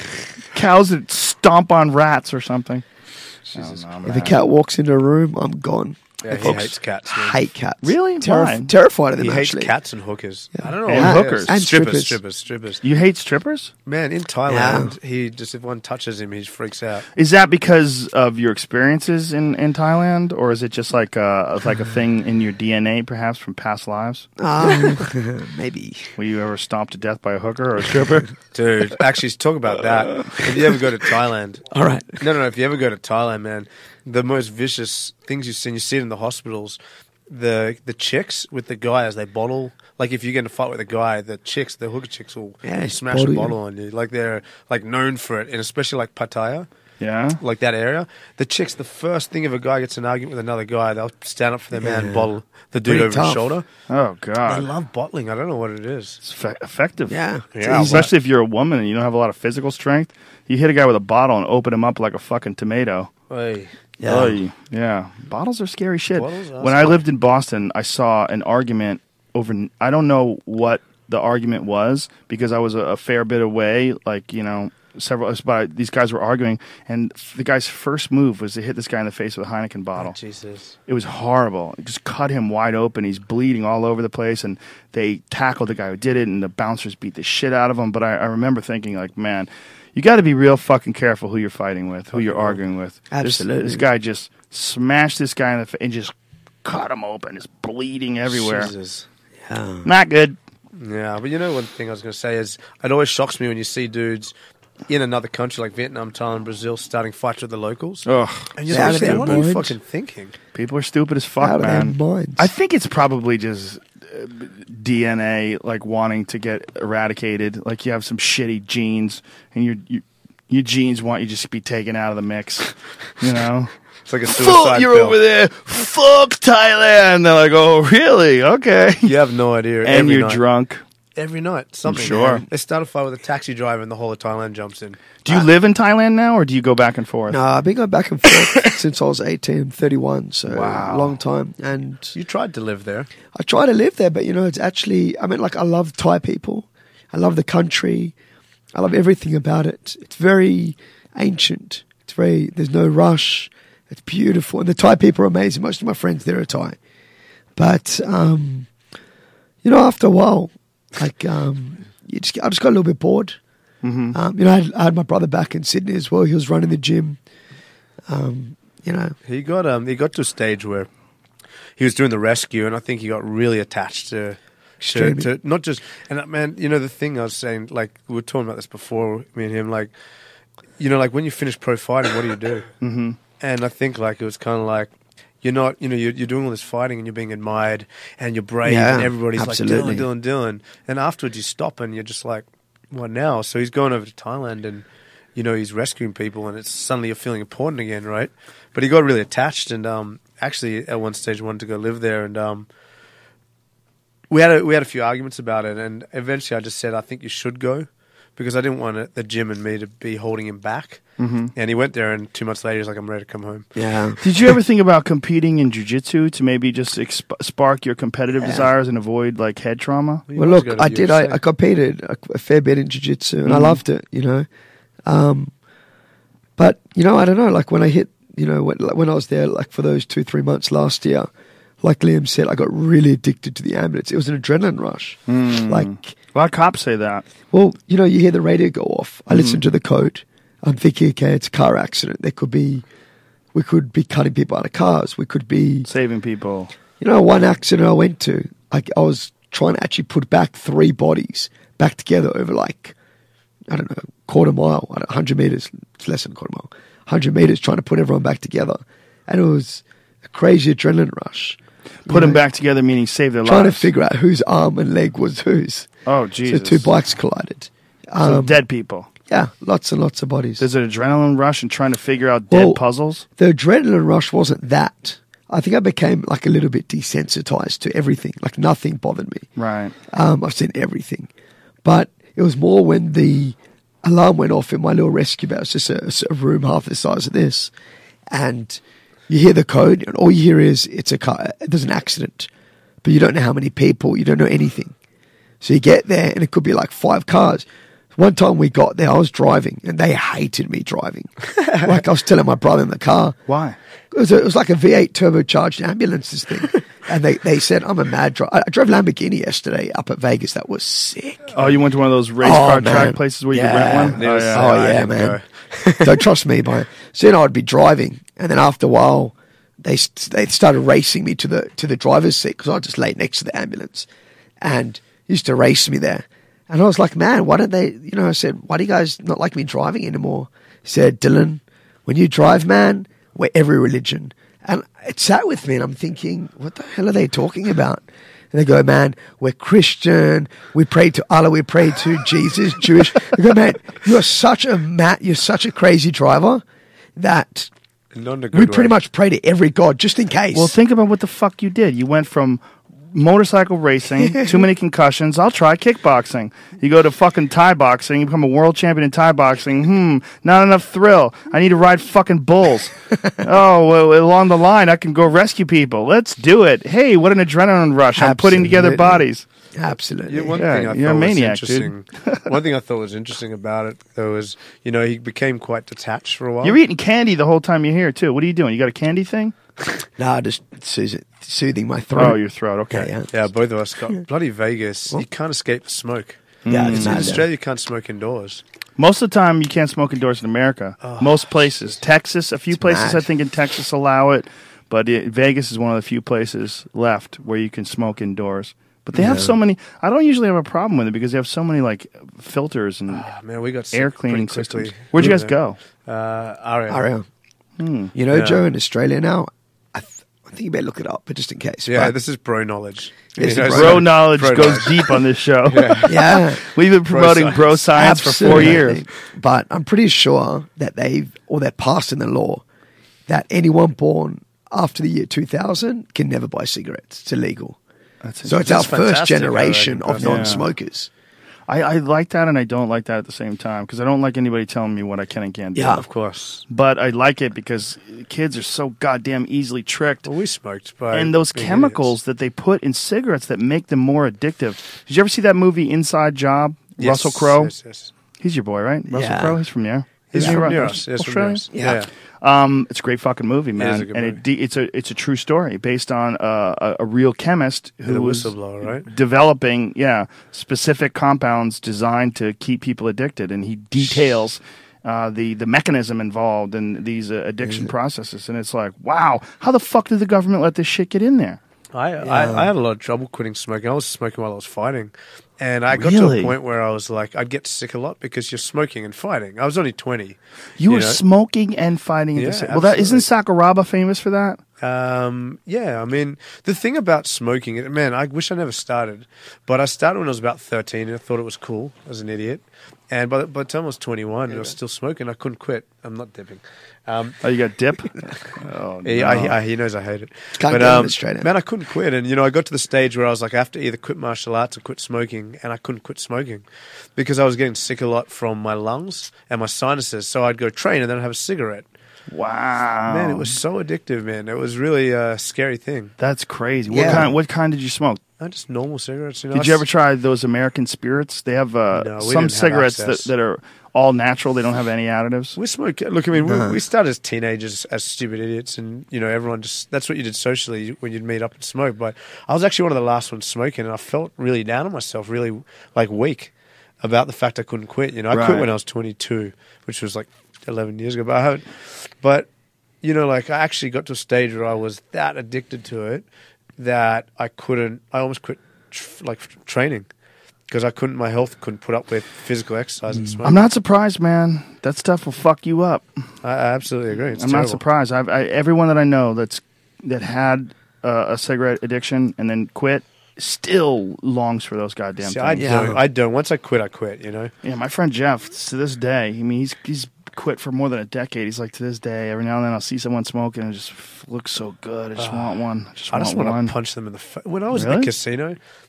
Cows that stomp on rats or something. Jesus I don't know, If man. a cat walks into a room, I'm gone. Yeah, he Folks, hates cats. I Man. hate cats. Really? Terri- Why? terrified of them, He hates actually. cats and hookers. I don't know. And what it hookers. is. And strippers, strippers. strippers, strippers. You hate strippers? Man, in Thailand, he just if one touches him, he freaks out. Is that because of your experiences in, in Thailand, or is it just like a like a thing in your D N A, perhaps from past lives? Um, maybe. Were you ever stomped to death by a hooker or a stripper? Dude, actually, talk about that. If you ever go to Thailand, All right. no, no, no. If you ever go to Thailand, man, the most vicious things you see, and you see it in the hospitals. The the chicks with the guy as they bottle, like if you get in a fight with a guy, the chicks, the hooker chicks will Yeah, smash bottle a you. bottle on you. Like they're like known for it, and especially like Pattaya, Yeah. like that area. The chicks, the first thing if a guy gets in an argument with another guy, they'll stand up for their man, Yeah. bottle the dude Pretty over tough. his shoulder. Oh They God. love bottling. I don't know what it is. It's fe- effective. Yeah. Yeah, Especially if you're a woman and you don't have a lot of physical strength. You hit a guy with a bottle and open him up like a fucking tomato. Hey, Yeah. Oy. Yeah. Bottles are scary shit. Bottles are When I lived in Boston, I saw an argument over, I don't know what the argument was because I was a, a fair bit away, like, you know, several, but these guys were arguing, and the guy's first move was to hit this guy in the face with a Heineken bottle. Jesus. It was horrible. It just cut him wide open. He's bleeding all over the place, and they tackled the guy who did it, and the bouncers beat the shit out of him. But I, I remember thinking, like, man, you got to be real fucking careful who you're fighting with, who you're arguing with. This- Absolutely. This, guy just smashed this guy in the face and just cut him open. It's bleeding everywhere. Jesus. Yeah. Not good. Yeah, but you know one thing I was going to say is it always shocks me when you see dudes in another country like Vietnam, Thailand, Brazil starting fights with the locals. Ugh. And you're They're out like, of their what are you mind. fucking thinking? People are stupid as fuck, Out of their man. minds. I think it's probably just uh, D N A, like wanting to get eradicated. Like you have some shitty genes, and your your, your genes want you just to be taken out of the mix. You know, It's like a fuck, suicide you're pill. over there. Fuck Thailand. They're like, oh, really? Okay. You have no idea. And Every you're night. drunk. Every night, something. sure. man. They start a fight with a taxi driver, and the whole of Thailand jumps in. Do you live in Thailand now, or do you go back and forth? No, I've been going back and forth since I was eighteen. I'm thirty-one, so Wow. a long time. And You tried to live there. I try to live there, but you know, it's actually, I mean, like, I love Thai people. I love the country. I love everything about it. It's very ancient. It's very, there's no rush. It's beautiful. And the Thai people are amazing. Most of my friends there are Thai. But, um, you know, after a while, like, um, you just, I just got a little bit bored. Mm-hmm. Um, you know, I had, I had my brother back in Sydney as well. He was running the gym. Um, you know, He got um he got to a stage where he was doing the rescue, and I think he got really attached to to, Streaming. to not just and uh, man, you know the thing I was saying, like we were talking about this before, me and him, like you know, like when you finish pro fighting, what do you do? Mm-hmm. And I think like it was kind of like you're not, you know, you're, you're doing all this fighting and you're being admired and you're brave Yeah, and everybody's absolutely. like Dylan, Dylan, Dylan, and afterwards you stop and you're just like, what now? So he's going over to Thailand and. You know, he's rescuing people, and it's suddenly you're feeling important again, right? But he got really attached, and um, actually at one stage wanted to go live there, and um, we had a, we had a few arguments about it, and eventually I just said I think you should go because I didn't want it, the gym and me to be holding him back. Mm-hmm. And he went there, and two months later he's like, I'm ready to come home. yeah. Did you ever think about competing in jiu-jitsu to maybe just exp- spark your competitive Yeah. desires and avoid like head trauma? You Well, must look, go to I did. U F C. I, I competed a, a fair bit in jiu-jitsu, and I Mhm. loved it, you know. Um, but, you know, I don't know, like when I hit, you know, when, like, when I was there, like for those two, three months last year, like Liam said, I got really addicted to the ambulance. It was an adrenaline rush. Mm. Like, A lot of cops say that. well, you know, you hear the radio go off. I Mhm. listen to the code. I'm thinking, okay, it's a car accident. There could be, we could be cutting people out of cars. We could be, Saving people. you know, one accident I went to, I, I was trying to actually put back three bodies back together over like, I don't know, quarter mile, one hundred meters. It's less than a quarter mile. one hundred meters trying to put everyone back together. And it was a crazy adrenaline rush. Put You them know, back together, meaning save their Trying lives. to figure out whose arm and leg was whose. Oh, Jesus. So two bikes collided. So Um, dead people. yeah, lots and lots of bodies. There's an adrenaline rush and trying to figure out dead Well, puzzles. The adrenaline rush wasn't that. I think I became like a little bit desensitized to everything. Like nothing bothered me. Right. Um, I've seen everything. But it was more when the alarm went off in my little rescue van. It's just a, a room half the size of this. And you hear the code, and all you hear is it's a car. There's an accident, but you don't know how many people. You don't know anything. So you get there, and it could be like five cars. One time we got there, I was driving, and they hated me driving. Like I was telling my brother in the car. Why? It was, a, it was like a V eight turbocharged ambulance, this thing. And they, they said, I'm a mad driver. I drove Lamborghini yesterday up at Vegas. That was sick. Oh, you went to one of those race Oh, car man. track places where you Yeah. can rent one? Yes. Oh, I yeah, didn't man. Don't trust me, boy. So then I'd be driving, and then after a while, they st- they started racing me to the to the driver's seat because I just lay next to the ambulance, and used to race me there. And I was like, man, why don't they? You know, I said, why do you guys not like me driving anymore? He said, Dylan, when you drive, man, we're every religion. And it sat with me, and I'm thinking, what the hell are they talking about? And they go, man, we're Christian. We pray to Allah. We pray to Jesus, Jewish. They go, man, you're such a mat. You're such a crazy driver that Not in a good we pretty way. much pray to every god just in case. Well, think about what the fuck you did. You went from motorcycle racing, too many concussions, I'll try kickboxing. You go to fucking Thai boxing, you become a world champion in Thai boxing, hmm, not enough thrill. I need to ride fucking bulls. oh, well, along the line, I can go rescue people. Let's do it. Hey, what an adrenaline rush. I'm putting together Absolutely. bodies. Absolutely. Yeah, one Yeah, thing I you're a thought maniac, was dude. interesting. One thing I thought was interesting about it, though, was you know he became quite detached for a while. You're eating candy the whole time you're here, too. What are you doing? You got a candy thing? Nah, just soothing, soothing my throat. Oh, your throat. Okay. Yeah, yeah. Yeah, both of us got bloody Vegas. You can't escape the smoke. Yeah, It's it's in mad, Australia, you can't smoke indoors. Most of the time, you can't smoke indoors in America. Most places. Texas, a few places, mad. I think, in Texas allow it. But it, Vegas is one of the few places left where you can smoke indoors. But they have so many. I don't usually have a problem with it because they have so many like filters and Oh, man, we got sick air cleaning pretty quickly. systems. Where'd you guys Yeah. go? Uh, Aria. Aria. Hmm. You know, Yeah. Joe, in Australia now, I, th- I think you better look it up, but just in case. Yeah, But- this is bro knowledge. This You is know, bro- Bro so- knowledge bro goes knowledge. deep on this show. yeah. We've been promoting science. bro science for four Absolutely. years. But I'm pretty sure that they've, or they're passed in the law, that anyone born after the year two thousand can never buy cigarettes. It's illegal. That's So it's our That's first fantastic, I generation reckon, of personally. non-smokers. I, I like that and I don't like that at the same time because I don't like anybody telling me what I can and can't do. Yeah. Of course. But I like it because kids are so goddamn easily tricked. Well, we smoked. By And those being chemicals idiots. that they put in cigarettes that make them more addictive. Did you ever see that movie Inside Job? Yes, Russell Crowe? Yes, yes. He's your boy, right? Russell Yeah. Crowe? He's from there. He's Isn't he from right? near us. Yes, from near Australian? us. Yeah. Yeah. Um, it's a great fucking movie, man, a good and movie. it de- it's a it's a true story based on uh, a, a real chemist The who was whistleblower, right? developing, yeah, specific compounds designed to keep people addicted, and he details uh, the the mechanism involved in these uh, addiction processes, and it's like, wow, how the fuck did the government let this shit get in there? I, I I had a lot of trouble quitting smoking. I was smoking while I was fighting, and I got to Really? a point where I was like, I'd get sick a lot because you're smoking and fighting. I was only twenty. You, were know? smoking and fighting at Yeah, the same. Well, that isn't Sakuraba famous for that? Um, yeah, I mean, the thing about smoking, it- man, I wish I never started, but I started when I was about thirteen and I thought it was cool as an idiot. And by the, by the time I was twenty-one and I was still smoking, I couldn't quit. I'm not dipping. Um, Oh, you got dip? oh, he, no. I, I, he knows I hate it. Can't but, get um, it straight in. man, I couldn't quit. And, you know, I got to the stage where I was like, I have to either quit martial arts or quit smoking. And I couldn't quit smoking because I was getting sick a lot from my lungs and my sinuses. So I'd go train and then I'd have a cigarette. Wow, Man, it was so addictive, man. It was really a scary thing. That's crazy. What Yeah. kind? What kind did you smoke? Not just normal cigarettes. You know, Did I you ever s- try those American spirits? They have uh, No, we some didn't have cigarettes that, access. that are all natural. They don't have any additives. We smoke. Look, I mean, No. we, we started as teenagers as stupid idiots, and you know, everyone just—that's what you did socially when you'd meet up and smoke. But I was actually one of the last ones smoking, and I felt really down on myself, really like weak about the fact I couldn't quit. You know, I Right. quit when I was twenty-two, which was like eleven years ago. But I haven't. But you know, like I actually got to a stage where I was that addicted to it that I couldn't. I almost quit tr- like training. Because I couldn't, my health couldn't put up with physical exercise and smoking. I'm not surprised, man. That stuff will fuck you up. I, I absolutely agree. It's I'm terrible. not surprised. I've I, everyone that I know that's that had uh, a cigarette addiction and then quit still longs for those goddamn See, I things. Yeah. don't. I don't. Once I quit, I quit. You know. Yeah, my friend Jeff, to this day, I mean, he's he's quit for more than a decade. He's like, to this day, every now and then I'll see someone smoking and it just f- looks so good. I just want one. I just I want just want one. to punch them in the face. When I was in Really? the casino,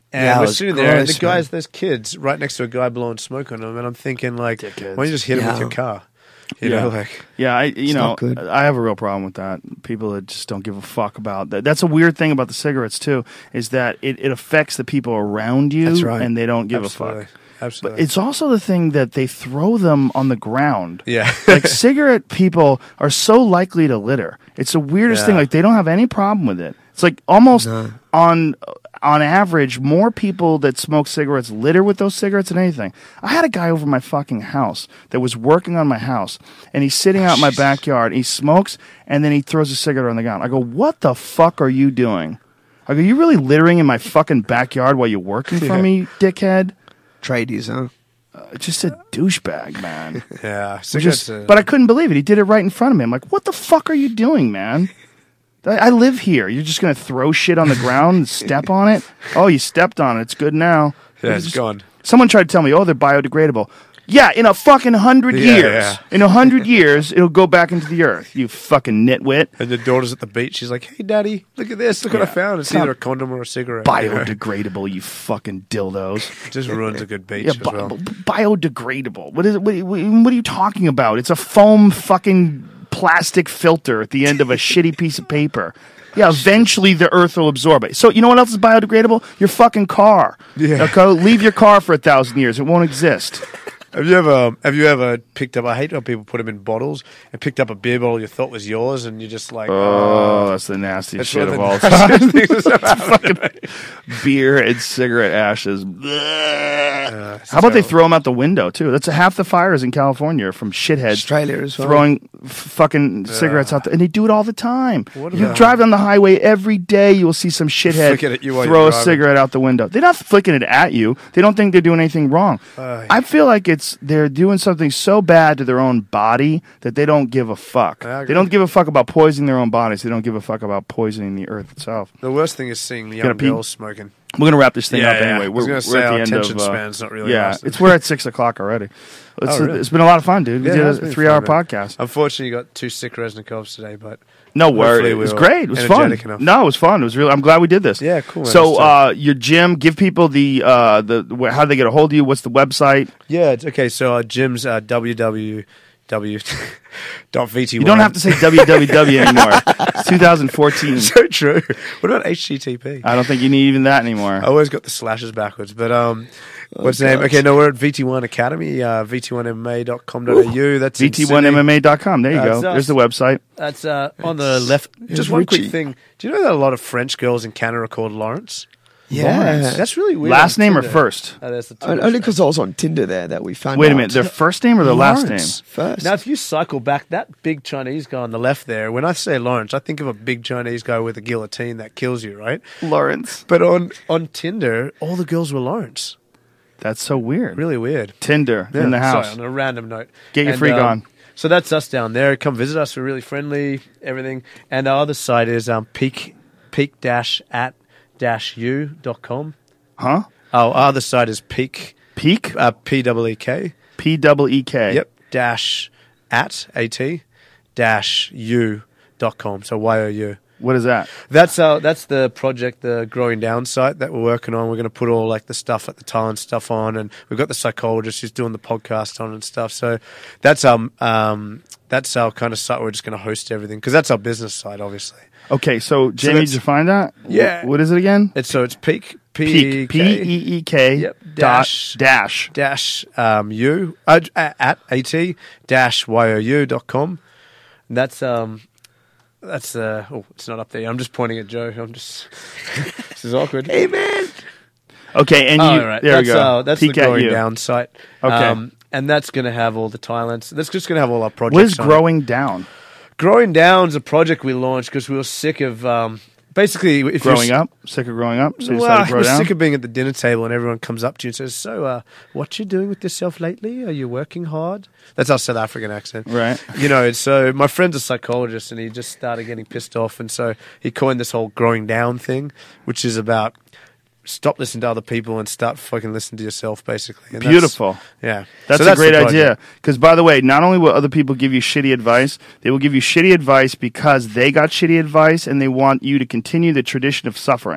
And Yeah, it we're was sitting there, and the gross, guys, man. there's kids right next to a guy blowing smoke on them, and I'm thinking, like, Dickheads. why don't you just hit him with Yeah. your car? You Yeah. know, like, Yeah, I you know not good. I have a real problem with that. People that just don't give a fuck about that. That's a weird thing about the cigarettes too, is that it, it affects the people around you, That's right. and they don't give absolutely, a fuck. absolutely. But it's also the thing that they throw them on the ground. yeah, Like cigarette people are so likely to litter. It's the weirdest Yeah. thing. Like they don't have any problem with it. It's like almost No. on on average, more people that smoke cigarettes litter with those cigarettes than anything. I had a guy over my fucking house that was working on my house, and he's sitting out in my backyard. He smokes, and then he throws a cigarette on the ground. I go, "What the fuck are you doing?" I go, "You really littering in my fucking backyard while you're working for Yeah. me, dickhead?" Tradies, huh? Just a douchebag, man. yeah. Just- Cigarettes are- but I couldn't believe it. He did it right in front of me. I'm like, what the fuck are you doing, man? I, I live here. You're just going to throw shit on the ground and step on it? Oh, you stepped on it. It's good now. yeah, It's it's just- gone. Someone tried to tell me, oh, they're biodegradable. Yeah, in a fucking hundred Yeah, years. yeah. In a hundred years, it'll go back into the earth, you fucking nitwit. And your daughter's at the beach. She's like, "Hey, Daddy, look at this! Look what I Yeah. found! It's It's not either a condom or a cigarette." you know? Biodegradable, you fucking dildos. It just ruins a good beach Yeah, as bi- well. b- biodegradable. What is it? What, what what are you talking about? It's a foam fucking plastic filter at the end of a shitty piece of paper. Yeah, eventually the earth will absorb it. So you know what else is biodegradable? Your fucking car. Yeah. Okay, leave your car for a thousand years. It won't exist. Have you ever have you ever picked up? I hate when people put them in bottles and picked up a beer bottle you thought was yours, and you're just like, Oh, that's the nastiest shit one of the all nastiest time. things that's ever happened. Beer and cigarette ashes. Uh, it's How about they terrible. throw them out the window too? That's half the fires in California from shitheads Australia as well. throwing f- fucking cigarettes out, the, and they do it all the time. What You about- drive down the highway every day, you will see some shithead Flicking at you while throw you're a driving. cigarette out the window. They're not flicking it at you. They don't think they're doing anything wrong. Aye. I feel like it's they're doing something so bad to their own body that they don't give a fuck. I agree. They don't give a fuck about poisoning their own bodies. They don't give a fuck about poisoning the earth itself. The worst thing is seeing the Gotta young pee? girls smoking. We're gonna wrap this thing Yeah, up yeah. anyway. I We're, was gonna we're say at the our end attention of, uh, span's not really Yeah, lasting. it's we're at six o'clock already. It's, Oh, really? it's been a lot of fun, dude. We Yeah, did it has a been three-hour fun, man. podcast. Unfortunately, you got two sick Reznikovs today, but No Hopefully worries. It we was were great. It was fun. energetic enough. No, it was fun. It was really. I'm glad we did this. Yeah, cool, man. So, That's uh, your gym. Give people the uh, the wh- how do they get a hold of you? What's the website? yeah, it's okay. So our gym's uh, w w w dot v t one. You don't have to say w w w anymore. It's two thousand fourteen. So true. What about H T T P? I don't think you need even that anymore. I always got the slashes backwards, but um, Oh, what's the name? Okay, no, we're at V T one Academy, uh, v t one m m a dot com dot a u. That's in v t one m m a dot com. There you That's go. us. There's the website. That's uh, on the left. Just it's one quick Richie. thing. Do you know that a lot of French girls in Canada are called Lawrence? Yeah. That's really weird. Last on name or Tinder. first? Oh, that's the O- Tinder Only thing. because I was on Tinder there that we found Wait a out. minute. Their first name or their last name? Lawrence First. Now, if you cycle back, that big Chinese guy on the left there, when I say Lawrence, I think of a big Chinese guy with a guillotine that kills you, right? Lawrence. But on, on Tinder, all the girls were Lawrence. That's so weird. Really weird. Tinder in the Yeah, house. Sorry, on a random note. Get your And, freak um, on. So that's us down there. Come visit us. We're really friendly, everything. And our other site is um, peak, peak dash at dash u dot com. Huh? Our other site is peak, Peak. uh, P W E K. P double E K. Yep. Dash at, A-T, dash u dot com. So Y O U. What is that? That's our, that's the project, the Growing Down site that we're working on. We're going to put all like the stuff at the Talent stuff on, and we've got the psychologist who's doing the podcast on and stuff. So that's our um, that's our kind of site. We're just going to host everything because that's our business site, obviously. Okay, so Jamie, that's- did you find that? Yeah. What is it again? It's so it's peak P Peak. P E E K. Yep. Dash. Dash. Dash. dash um, u uh, at at dash y o u dot com. And that's um that's uh oh it's not up there. I'm just pointing at Joe. I'm just this is awkward. Hey, man. Okay, and you. Oh, right. There that's, we go. Uh, that's Peak the at Growing you. Down site. Okay. Um, and that's going to have all the Thailands. That's just going to have all our projects. What is on it. growing down? Growing Down's a project we launched because we were sick of um, basically if you're Growing up? Sick of growing up? So you well, decided to grow we're down? sick of being at the dinner table and everyone comes up to you and says, "So, uh, what you doing with yourself lately? Are you working hard?" That's our South African accent, Right. You know. So my friend's a psychologist, and he just started getting pissed off, and so he coined this whole growing down thing, which is about stop listening to other people and start fucking listening to yourself, basically. And that's- Beautiful. yeah, That's So a great the idea. project. Because, by the way, not only will other people give you shitty advice, they will give you shitty advice because they got shitty advice and they want you to continue the tradition of suffering.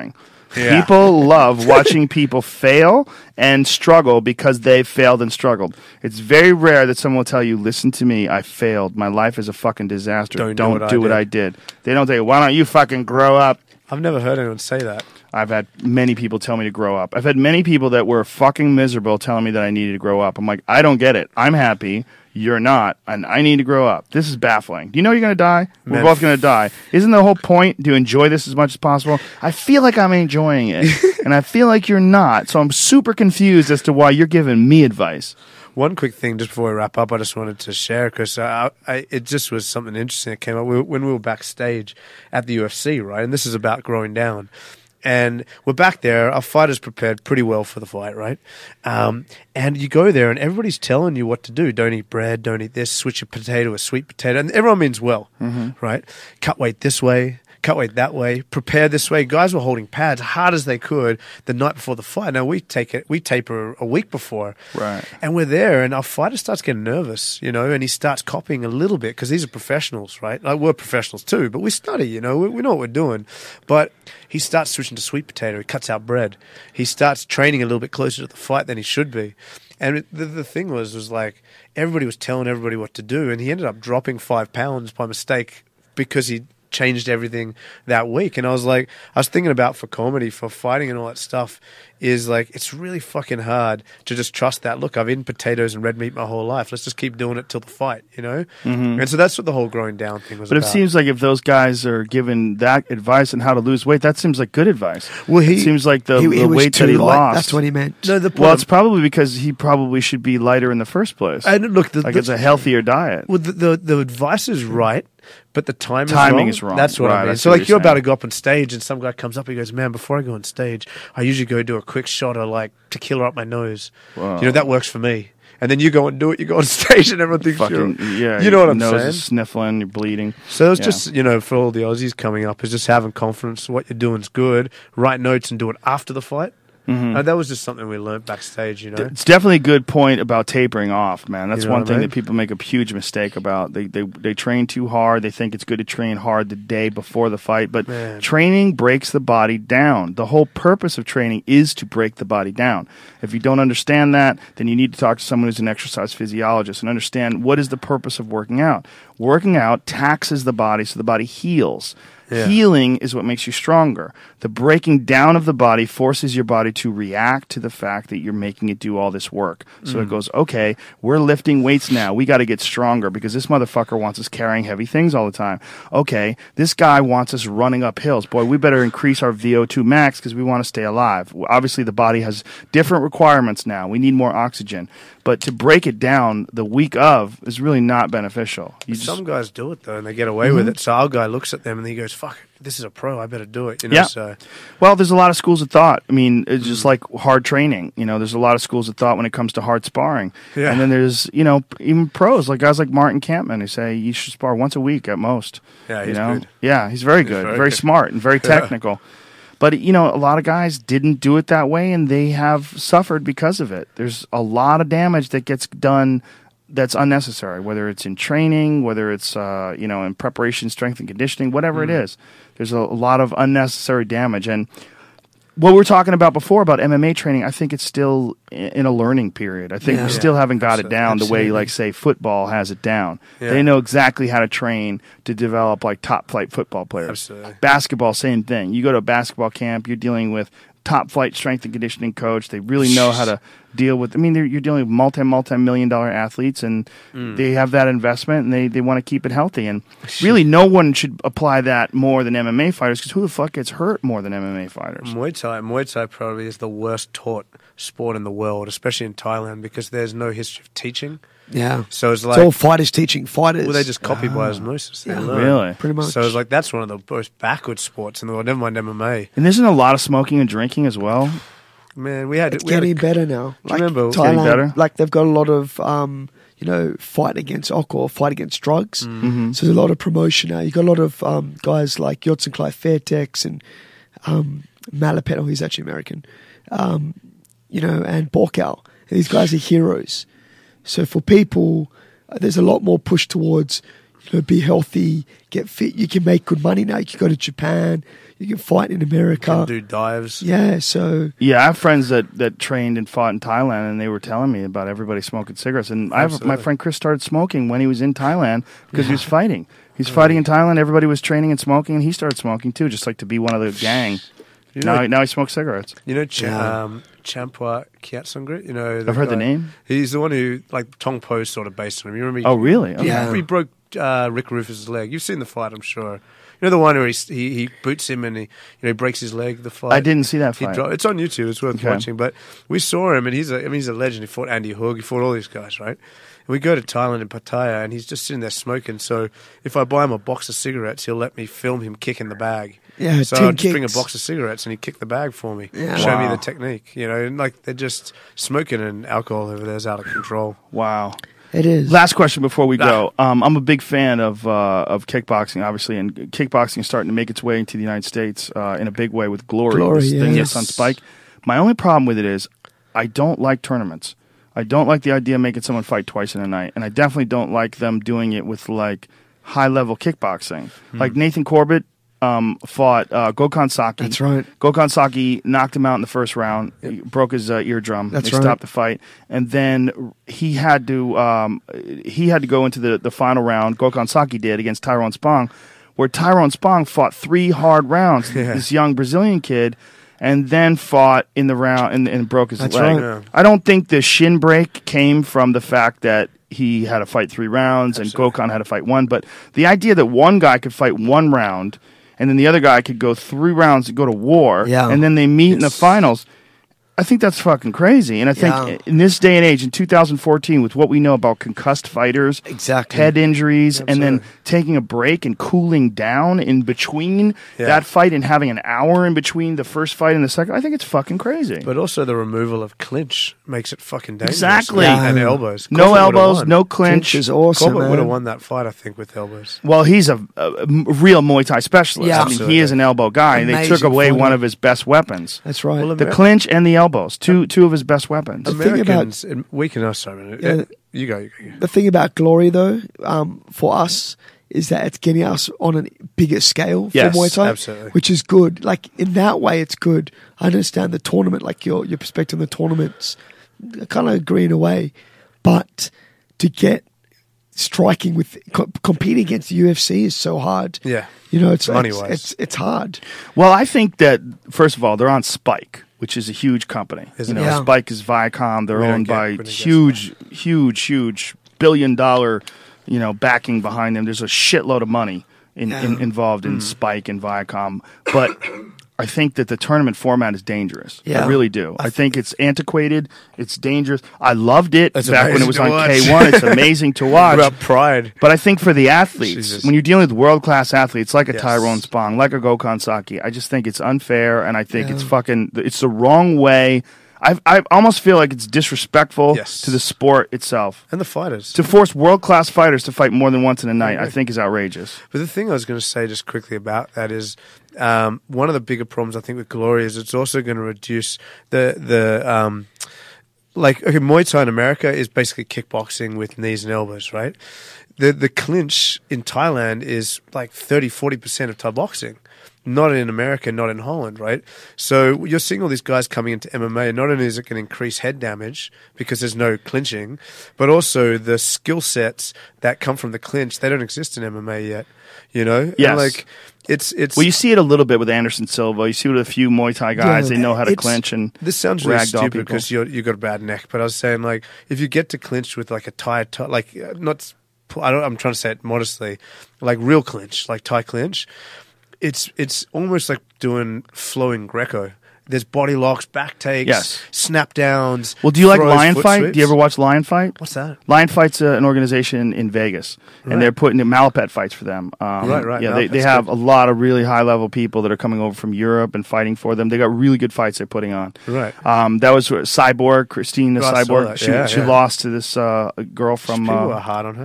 Yeah. People love watching people fail and struggle because they've failed and struggled. It's very rare that someone will tell you, listen to me, I failed. My life is a fucking disaster. Don't do Don't what I do what did." I did. They don't say, why don't you fucking grow up? I've never heard anyone say that. I've had many people tell me to grow up. I've had many people that were fucking miserable telling me that I needed to grow up. I'm like, I don't get it. I'm happy. You're not. And I need to grow up. This is baffling. Do you know you're going to die? We're Man. both going to die. Isn't the whole point to enjoy this as much as possible? I feel like I'm enjoying it. And I feel like you're not. So I'm super confused as to why you're giving me advice. One quick thing just before we wrap up, I just wanted to share because I, I, it just was something interesting that came up we, when we were backstage at the U F C, right? And this is about growing down. And we're back there. Our fighters prepared pretty well for the fight, right? Um, and you go there, and everybody's telling you what to do. Don't eat bread. Don't eat this. Switch a potato to a sweet potato. And everyone means well, mm-hmm. right? Cut weight this way. Cut weight that way. Prepare this way. Guys were holding pads hard as they could the night before the fight. Now we take it. We taper a week before, Right. And we're there, and our fighter starts getting nervous, you know, and he starts copying a little bit because these are professionals, right? Like we're professionals too, but we study, you know, we, we know what we're doing. But he starts switching to sweet potato. He cuts out bread. He starts training a little bit closer to the fight than he should be. And it, the, the thing was, was like everybody was telling everybody what to do, and he ended up dropping five pounds by mistake because he changed everything that week. And I was like, I was thinking about for comedy, for fighting and all that stuff, is like, it's really fucking hard to just trust that, look, I've eaten potatoes and red meat my whole life. Let's just keep doing it till the fight, you know? Mm-hmm. And so that's what the whole growing down thing was But about. it seems like if those guys are given that advice on how to lose weight, that seems like good advice. Well, he it seems like the, he, he the was weight too that he light. lost. That's what he meant. No, the point Well, of- it's probably because he probably should be lighter in the first place. and look, the, like the, it's a healthier diet. well, the, the, the advice is right, but the time Timing is is wrong. wrong. That's what Right, I mean. that's So what like you're you're about saying. to go up on stage and some guy comes up and he goes, man, before I go on stage, I usually go do a quick shot of like tequila up my nose. Wow. You know, that works for me. And then you go and do it, you go on stage and everyone thinks Fucking you're, yeah, you know what I'm your nose saying? is sniffling, you're bleeding. So it's Yeah. just, you know, for all the Aussies coming up, is just having confidence. What you're doing is good. Write notes and do it after the fight. Mm-hmm. And that was just something we learned backstage, you know. It's definitely a good point about tapering off, man. That's You know one what I thing mean? that people make a huge mistake about. They, they they train too hard. They think it's good to train hard the day before the fight, but Man. training breaks the body down. The whole purpose of training is to break the body down. If you don't understand that, then you need to talk to someone who's an exercise physiologist and understand what is the purpose of working out. Working out taxes the body so the body heals. Yeah. Healing is what makes you stronger. The breaking down of the body forces your body to react to the fact that you're making it do all this work. So Mm. it goes, okay, we're lifting weights now. We got to get stronger because this motherfucker wants us carrying heavy things all the time. Okay, this guy wants us running up hills. Boy, we better increase our V O two max because we want to stay alive. Obviously, the body has different requirements now. We need more oxygen. But to break it down the week of is really not beneficial. You just, Some guys do it though, and they get away with it. So our guy looks at them and he goes, "Fuck, this is a pro. I better do it." You know. Yeah. So Well, there's a lot of schools of thought. I mean, it's Mm. just like hard training. You know, there's a lot of schools of thought when it comes to hard sparring. Yeah. And then there's, you know, even pros, like guys like Martin Campman who say you should spar once a week at most. Yeah, you he's know? good. Yeah, he's very good, very very, good. smart and very Yeah. technical. But, you know, a lot of guys didn't do it that way and they have suffered because of it. There's a lot of damage that gets done that's unnecessary, whether it's in training, whether it's, uh, you know, in preparation, strength and conditioning, whatever it is. There's a, a lot of unnecessary damage. And what we were talking about before about M M A training, I think it's still i- in a learning period. I think Yeah. we still Yeah, haven't got it absolutely. down the way, Absolutely. like, say, football has it down. Yeah. They know exactly how to train to develop, like, top-flight football players. Absolutely. Basketball, same thing. You go to a basketball camp, you're dealing with top-flight strength and conditioning coach. They really know how to deal with. I mean, they're- you're dealing with multi, multi-million dollar athletes, and Mm. they have that investment, and they, they want to keep it healthy. And really, no one should apply that more than M M A fighters, because who the fuck gets hurt more than M M A fighters? Muay Thai, Muay Thai probably is the worst taught sport in the world, especially in Thailand, because there's no history of teaching. Yeah. So it's It's like, all fighters teaching fighters. well, they just copy by osmosis. They Yeah. learn. Really? Pretty much. So it's like that's one of the most backward sports in the world. Never mind M M A. And isn't a lot of smoking and drinking as well? Man, we had It's we had a- getting better now. you remember- It's getting Thailand, better? like they've got a lot of, um, you know, fight against alcohol, fight against drugs. Mm-hmm. So there's a lot of promotion now. You've got a lot of um, guys like Yotz and Clive Fairtex and um, Malapet, oh, he's actually American, um, you know, and Borkow. These guys are heroes. So for people, uh, there's a lot more push towards, you know, be healthy, get fit. You can make good money now. You can go to Japan. You can fight in America. Can do dives. Yeah, so Yeah, I have friends that, that trained and fought in Thailand, and they were telling me about everybody smoking cigarettes. And I have, my Absolutely. friend Chris started smoking when he was in Thailand because he was fighting. He's fighting in Thailand. Everybody was training and smoking, and he started smoking too, just like to be one of the gang. You Now, know, he- now he smokes cigarettes. you know Ch- Yeah. um, Champwa Kyatsungrit? You know, I've heard the guy- name. He's the one who, like, Tong Po sort of based on him. You remember? Oh, really? Okay. He, Yeah. he broke uh, Rick Rufus' leg. You've seen the fight, I'm sure. You know the one where he he, he boots him and he you know he breaks his leg. The fight. I didn't see that He fight. dro- it's on YouTube. It's worth Okay. watching. But we saw him, and he's a I mean he's a legend. He fought Andy Hoog. He fought all these guys, right? And we go to Thailand in Pattaya, and he's just sitting there smoking. So if I buy him a box of cigarettes, he'll let me film him kicking the bag. Yeah, so ten I'd just bring a kicks. box of cigarettes, and he'd kick the bag for me, Yeah. show me Wow. the technique. You know, and like they're just smoking and alcohol over there is out of control. Wow. it is. Last question before we go. Um, I'm a big fan of uh, of kickboxing, obviously, and kickboxing is starting to make its way into the United States uh, in a big way with Glory, Glory, this thing yes. that's on Spike. My only problem with it is I don't like tournaments. I don't like the idea of making someone fight twice in a night, and I definitely don't like them doing it with like high level kickboxing. Hmm. Like Nathan Corbett um, fought uh, Gokhan Saki. That's right. Gokhan Saki knocked him out in the first round, he broke his uh, eardrum. That's they right. stopped the fight, and then he had to um, he had to go into the, the final round. Gokhan Saki did against Tyrone Spong, where Tyrone Spong fought three hard rounds. Yeah. This young Brazilian kid. And then fought in the round and, and broke his That's leg. right. Yeah. I don't think the shin break came from the fact that he had to fight three rounds Absolutely. and Gokhan had to fight one, but the idea that one guy could fight one round and then the other guy could go three rounds and go to war, Yeah. and then they meet in the It's- finals. I think that's fucking crazy. And I think Yeah. in this day and age, in two thousand fourteen, with what we know about concussed fighters, Exactly. head injuries, and then Absolutely. taking a break and cooling down in between Yeah. that fight and having an hour in between the first fight and the second, I think it's fucking crazy. But also the removal of clinch makes it fucking dangerous. Exactly. And, and Yeah. elbows. No Corbett would've elbows, won. no clinch. Clinch is awesome, Corbett would have man. won that fight, I think, with elbows. Well, he's a, a- a real Muay Thai specialist. Yeah. I mean, he Absolutely. is an elbow guy. and They Amazing took away fighter. one of his best weapons. That's right. Well, The Ameri- clinch and the elbows. Two two of his best weapons. The thing about- Americans, and we can, oh, sorry, man. Yeah. you go, you go. You go. The thing about Glory, though, um, for us, is that it's getting us on a bigger scale Yes, for Muay Thai, absolutely. which is good. Like in that way, it's good. I understand the tournament, like your your perspective on the tournaments. I kind of agree in a way, but to get striking with co- competing against the U F C is so hard. Yeah. You know, it's Money-wise. it's, it's it's hard. Well, I think that, first of all, they're on Spike, which is a huge company. Isn't you it? know, Yeah. Spike is Viacom. They're We don't owned get- by we don't get huge, huge, huge billion dollar, you know, backing behind them. There's a shitload of money in, in, involved Hmm. in Spike and Viacom. But I think that the tournament format is dangerous. Yeah. I really do. I think it's antiquated. It's dangerous. I loved it It's back when it amazing was to on watch. K one. It's amazing to watch. About pride. But I think for the athletes, Jesus. when you're dealing with world class athletes like a Yes. Tyrone Spong, like a Gokhan Saki, I just think it's unfair, and I think Yeah. it's fucking, it's the wrong way. I I almost feel like it's disrespectful Yes. to the sport itself. And the fighters. To force world class fighters to fight more than once in a night, I agree. think is outrageous. But the thing I was going to say just quickly about that is um, one of the bigger problems I think with Glory is it's also going to reduce the the um, like okay, Muay Thai in America is basically kickboxing with knees and elbows, right? The the clinch in Thailand is like thirty, forty percent of Thai boxing. Not in America, not in Holland, right? So you're seeing all these guys coming into M M A. Not only is it going to increase head damage because there's no clinching, but also the skill sets that come from the clinch, they don't exist in M M A yet. You know? And, Yes. like it's it's Well, you see it a little bit with Anderson Silva. You see it with a few Muay Thai guys. Yeah. they know how to It's- clinch and this sounds really ragdoll stupid people. because you you got a bad neck. But I was saying like if you get to clinch with like a Thai, Thai like uh, not I don't I'm trying to say it modestly, like real clinch, like Thai clinch. It's it's almost like doing flowing Greco. There's body locks, back takes, Yes. snap downs. Well, do you like throws, Lion foot Fight? sweeps. Do you ever watch Lion Fight? What's that? Lion Fight's uh, an organization in Vegas, and Right. they're putting in Malapet fights for them. Um, Right, right. Yeah, they, they Malapet's have good. a lot of really high level people that are coming over from Europe and fighting for them. They got really good fights they're putting on. Right. Um, that was Cyborg, Christine the Oh, I saw Cyborg. that. She, Yeah, she yeah. lost to this uh, girl from. People Uh, were hard on her.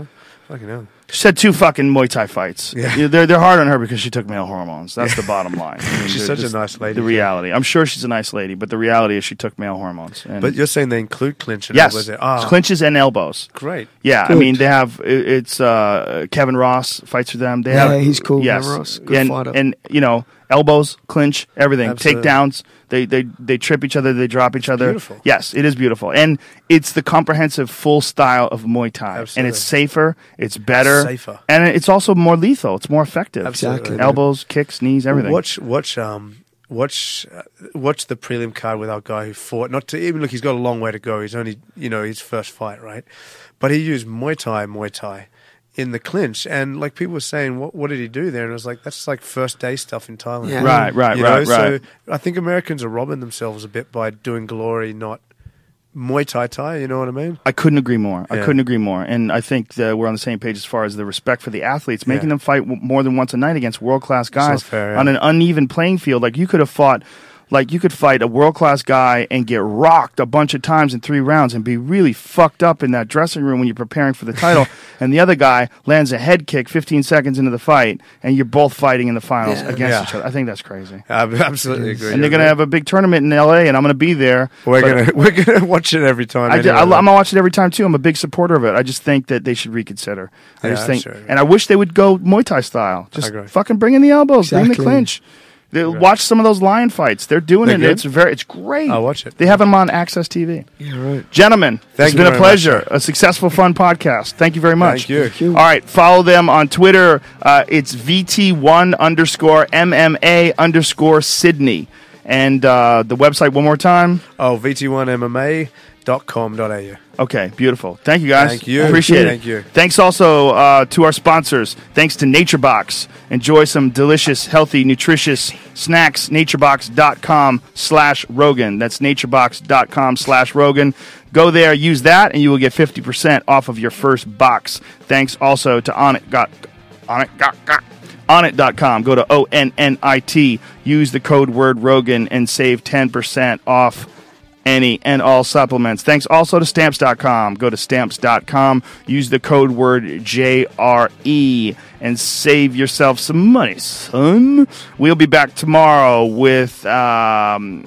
Fucking hell. She had two fucking Muay Thai fights. Yeah. They're, they're hard on her because she took male hormones. That's the bottom line. I mean, She's they're such a just nice lady. The reality. I'm sure she's a nice lady, but the reality is she took male hormones. And But you're saying they include clinch and yes, elbows there. Ah, clinches and elbows. great. Yeah, I Good. mean, they have, it- it's uh, Kevin Ross fights for them. They Yeah, have, he's cool, Yes. Kevin Ross. Good and, fighter. and, you know, elbows, clinch, everything. Absolutely. Takedowns. They, they they trip each other. They drop each other. beautiful. Yes, it is beautiful. And it's the comprehensive full style of Muay Thai. Absolutely. And it's safer. It's better. Safer. And it's also more lethal. It's more effective. Absolutely. Exactly. Elbows, kicks, knees, everything. Watch, watch, um, watch, uh, watch the prelim card with our guy who fought. Not to even look, he's got a long way to go. He's only, you know, his first fight, right? But he used Muay Thai, Muay Thai in the clinch, and like people were saying, what, what did he do there? And it was like that's like first day stuff in Thailand. Yeah. Right, right, You right, know? right. So I think Americans are robbing themselves a bit by doing glory, not Muay Thai Thai. You know what I mean? I couldn't agree more. I Yeah. couldn't agree more. And I think that we're on the same page as far as the respect for the athletes, making Yeah. them fight w- more than once a night against world class guys not fair, yeah. on an uneven playing field. Like you could have fought, like you could fight a world class guy and get rocked a bunch of times in three rounds and be really fucked up in that dressing room when you're preparing for the title. And the other guy lands a head kick fifteen seconds into the fight, and you're both fighting in the finals Yeah. against Yeah. each other. I think that's crazy. I absolutely agree. And they're going to have a big tournament in L A, and I'm going to be there. We're But- gonna we're gonna watch it every time. I, ju- anyway. I, am gonna watch it every time too. I'm a big supporter of it. I just think that they should reconsider. I Yeah, just think, sure. and I wish they would go Muay Thai style. Just agree. fucking bring in the elbows, bring the Exactly. clinch. They, watch some of those lion fights. They're doing They're it. good? It's very, it's great. I'll watch it. They have them on Access T V. Yeah, right. Gentlemen, Thank it's you been a very much, pleasure. sir. A successful, fun podcast. Thank you very much. Thank you. Thank you. All right, follow them on Twitter. Uh, it's V T one underscore M M A underscore Sydney. And uh, the website one more time. Oh, V T one M M A dot com dot A U. Okay, beautiful. Thank you, guys. Thank you. Appreciate it. Thank you. Thanks also uh, to our sponsors. Thanks to NatureBox. Enjoy some delicious, healthy, nutritious snacks. naturebox.com slash Rogan. That's naturebox.com slash Rogan. Go there, use that, and you will get fifty percent off of your first box. Thanks also to Onnit. Got, Onnit. Got, got. Onnit dot com. Go to O N N I T. Use the code word Rogan and save ten percent off any and all supplements. Thanks also to Stamps dot com. Go to Stamps dot com. Use the code word J R E and save yourself some money, son. We'll be back tomorrow with um,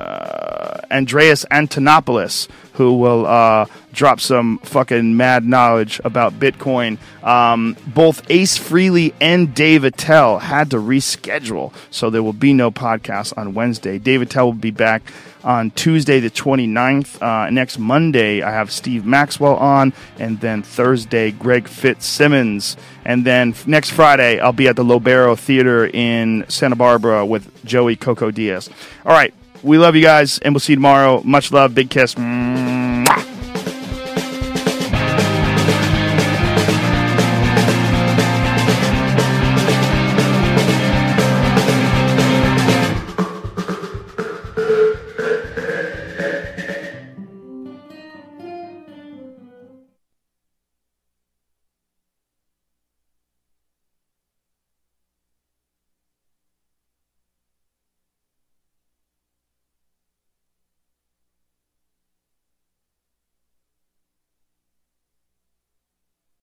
uh, Andreas Antonopoulos, who will uh, drop some fucking mad knowledge about Bitcoin. Um, both Ace Frehley and Dave Attell had to reschedule, so there will be no podcast on Wednesday. Dave Attell will be back on Tuesday the twenty-ninth. Uh, next Monday, I have Steve Maxwell on, and then Thursday, Greg Fitzsimmons. And then f- next Friday, I'll be at the Lobero Theater in Santa Barbara with Joey Coco Diaz. All right. We love you guys, and we'll see you tomorrow. Much love. Big kiss. Mwah.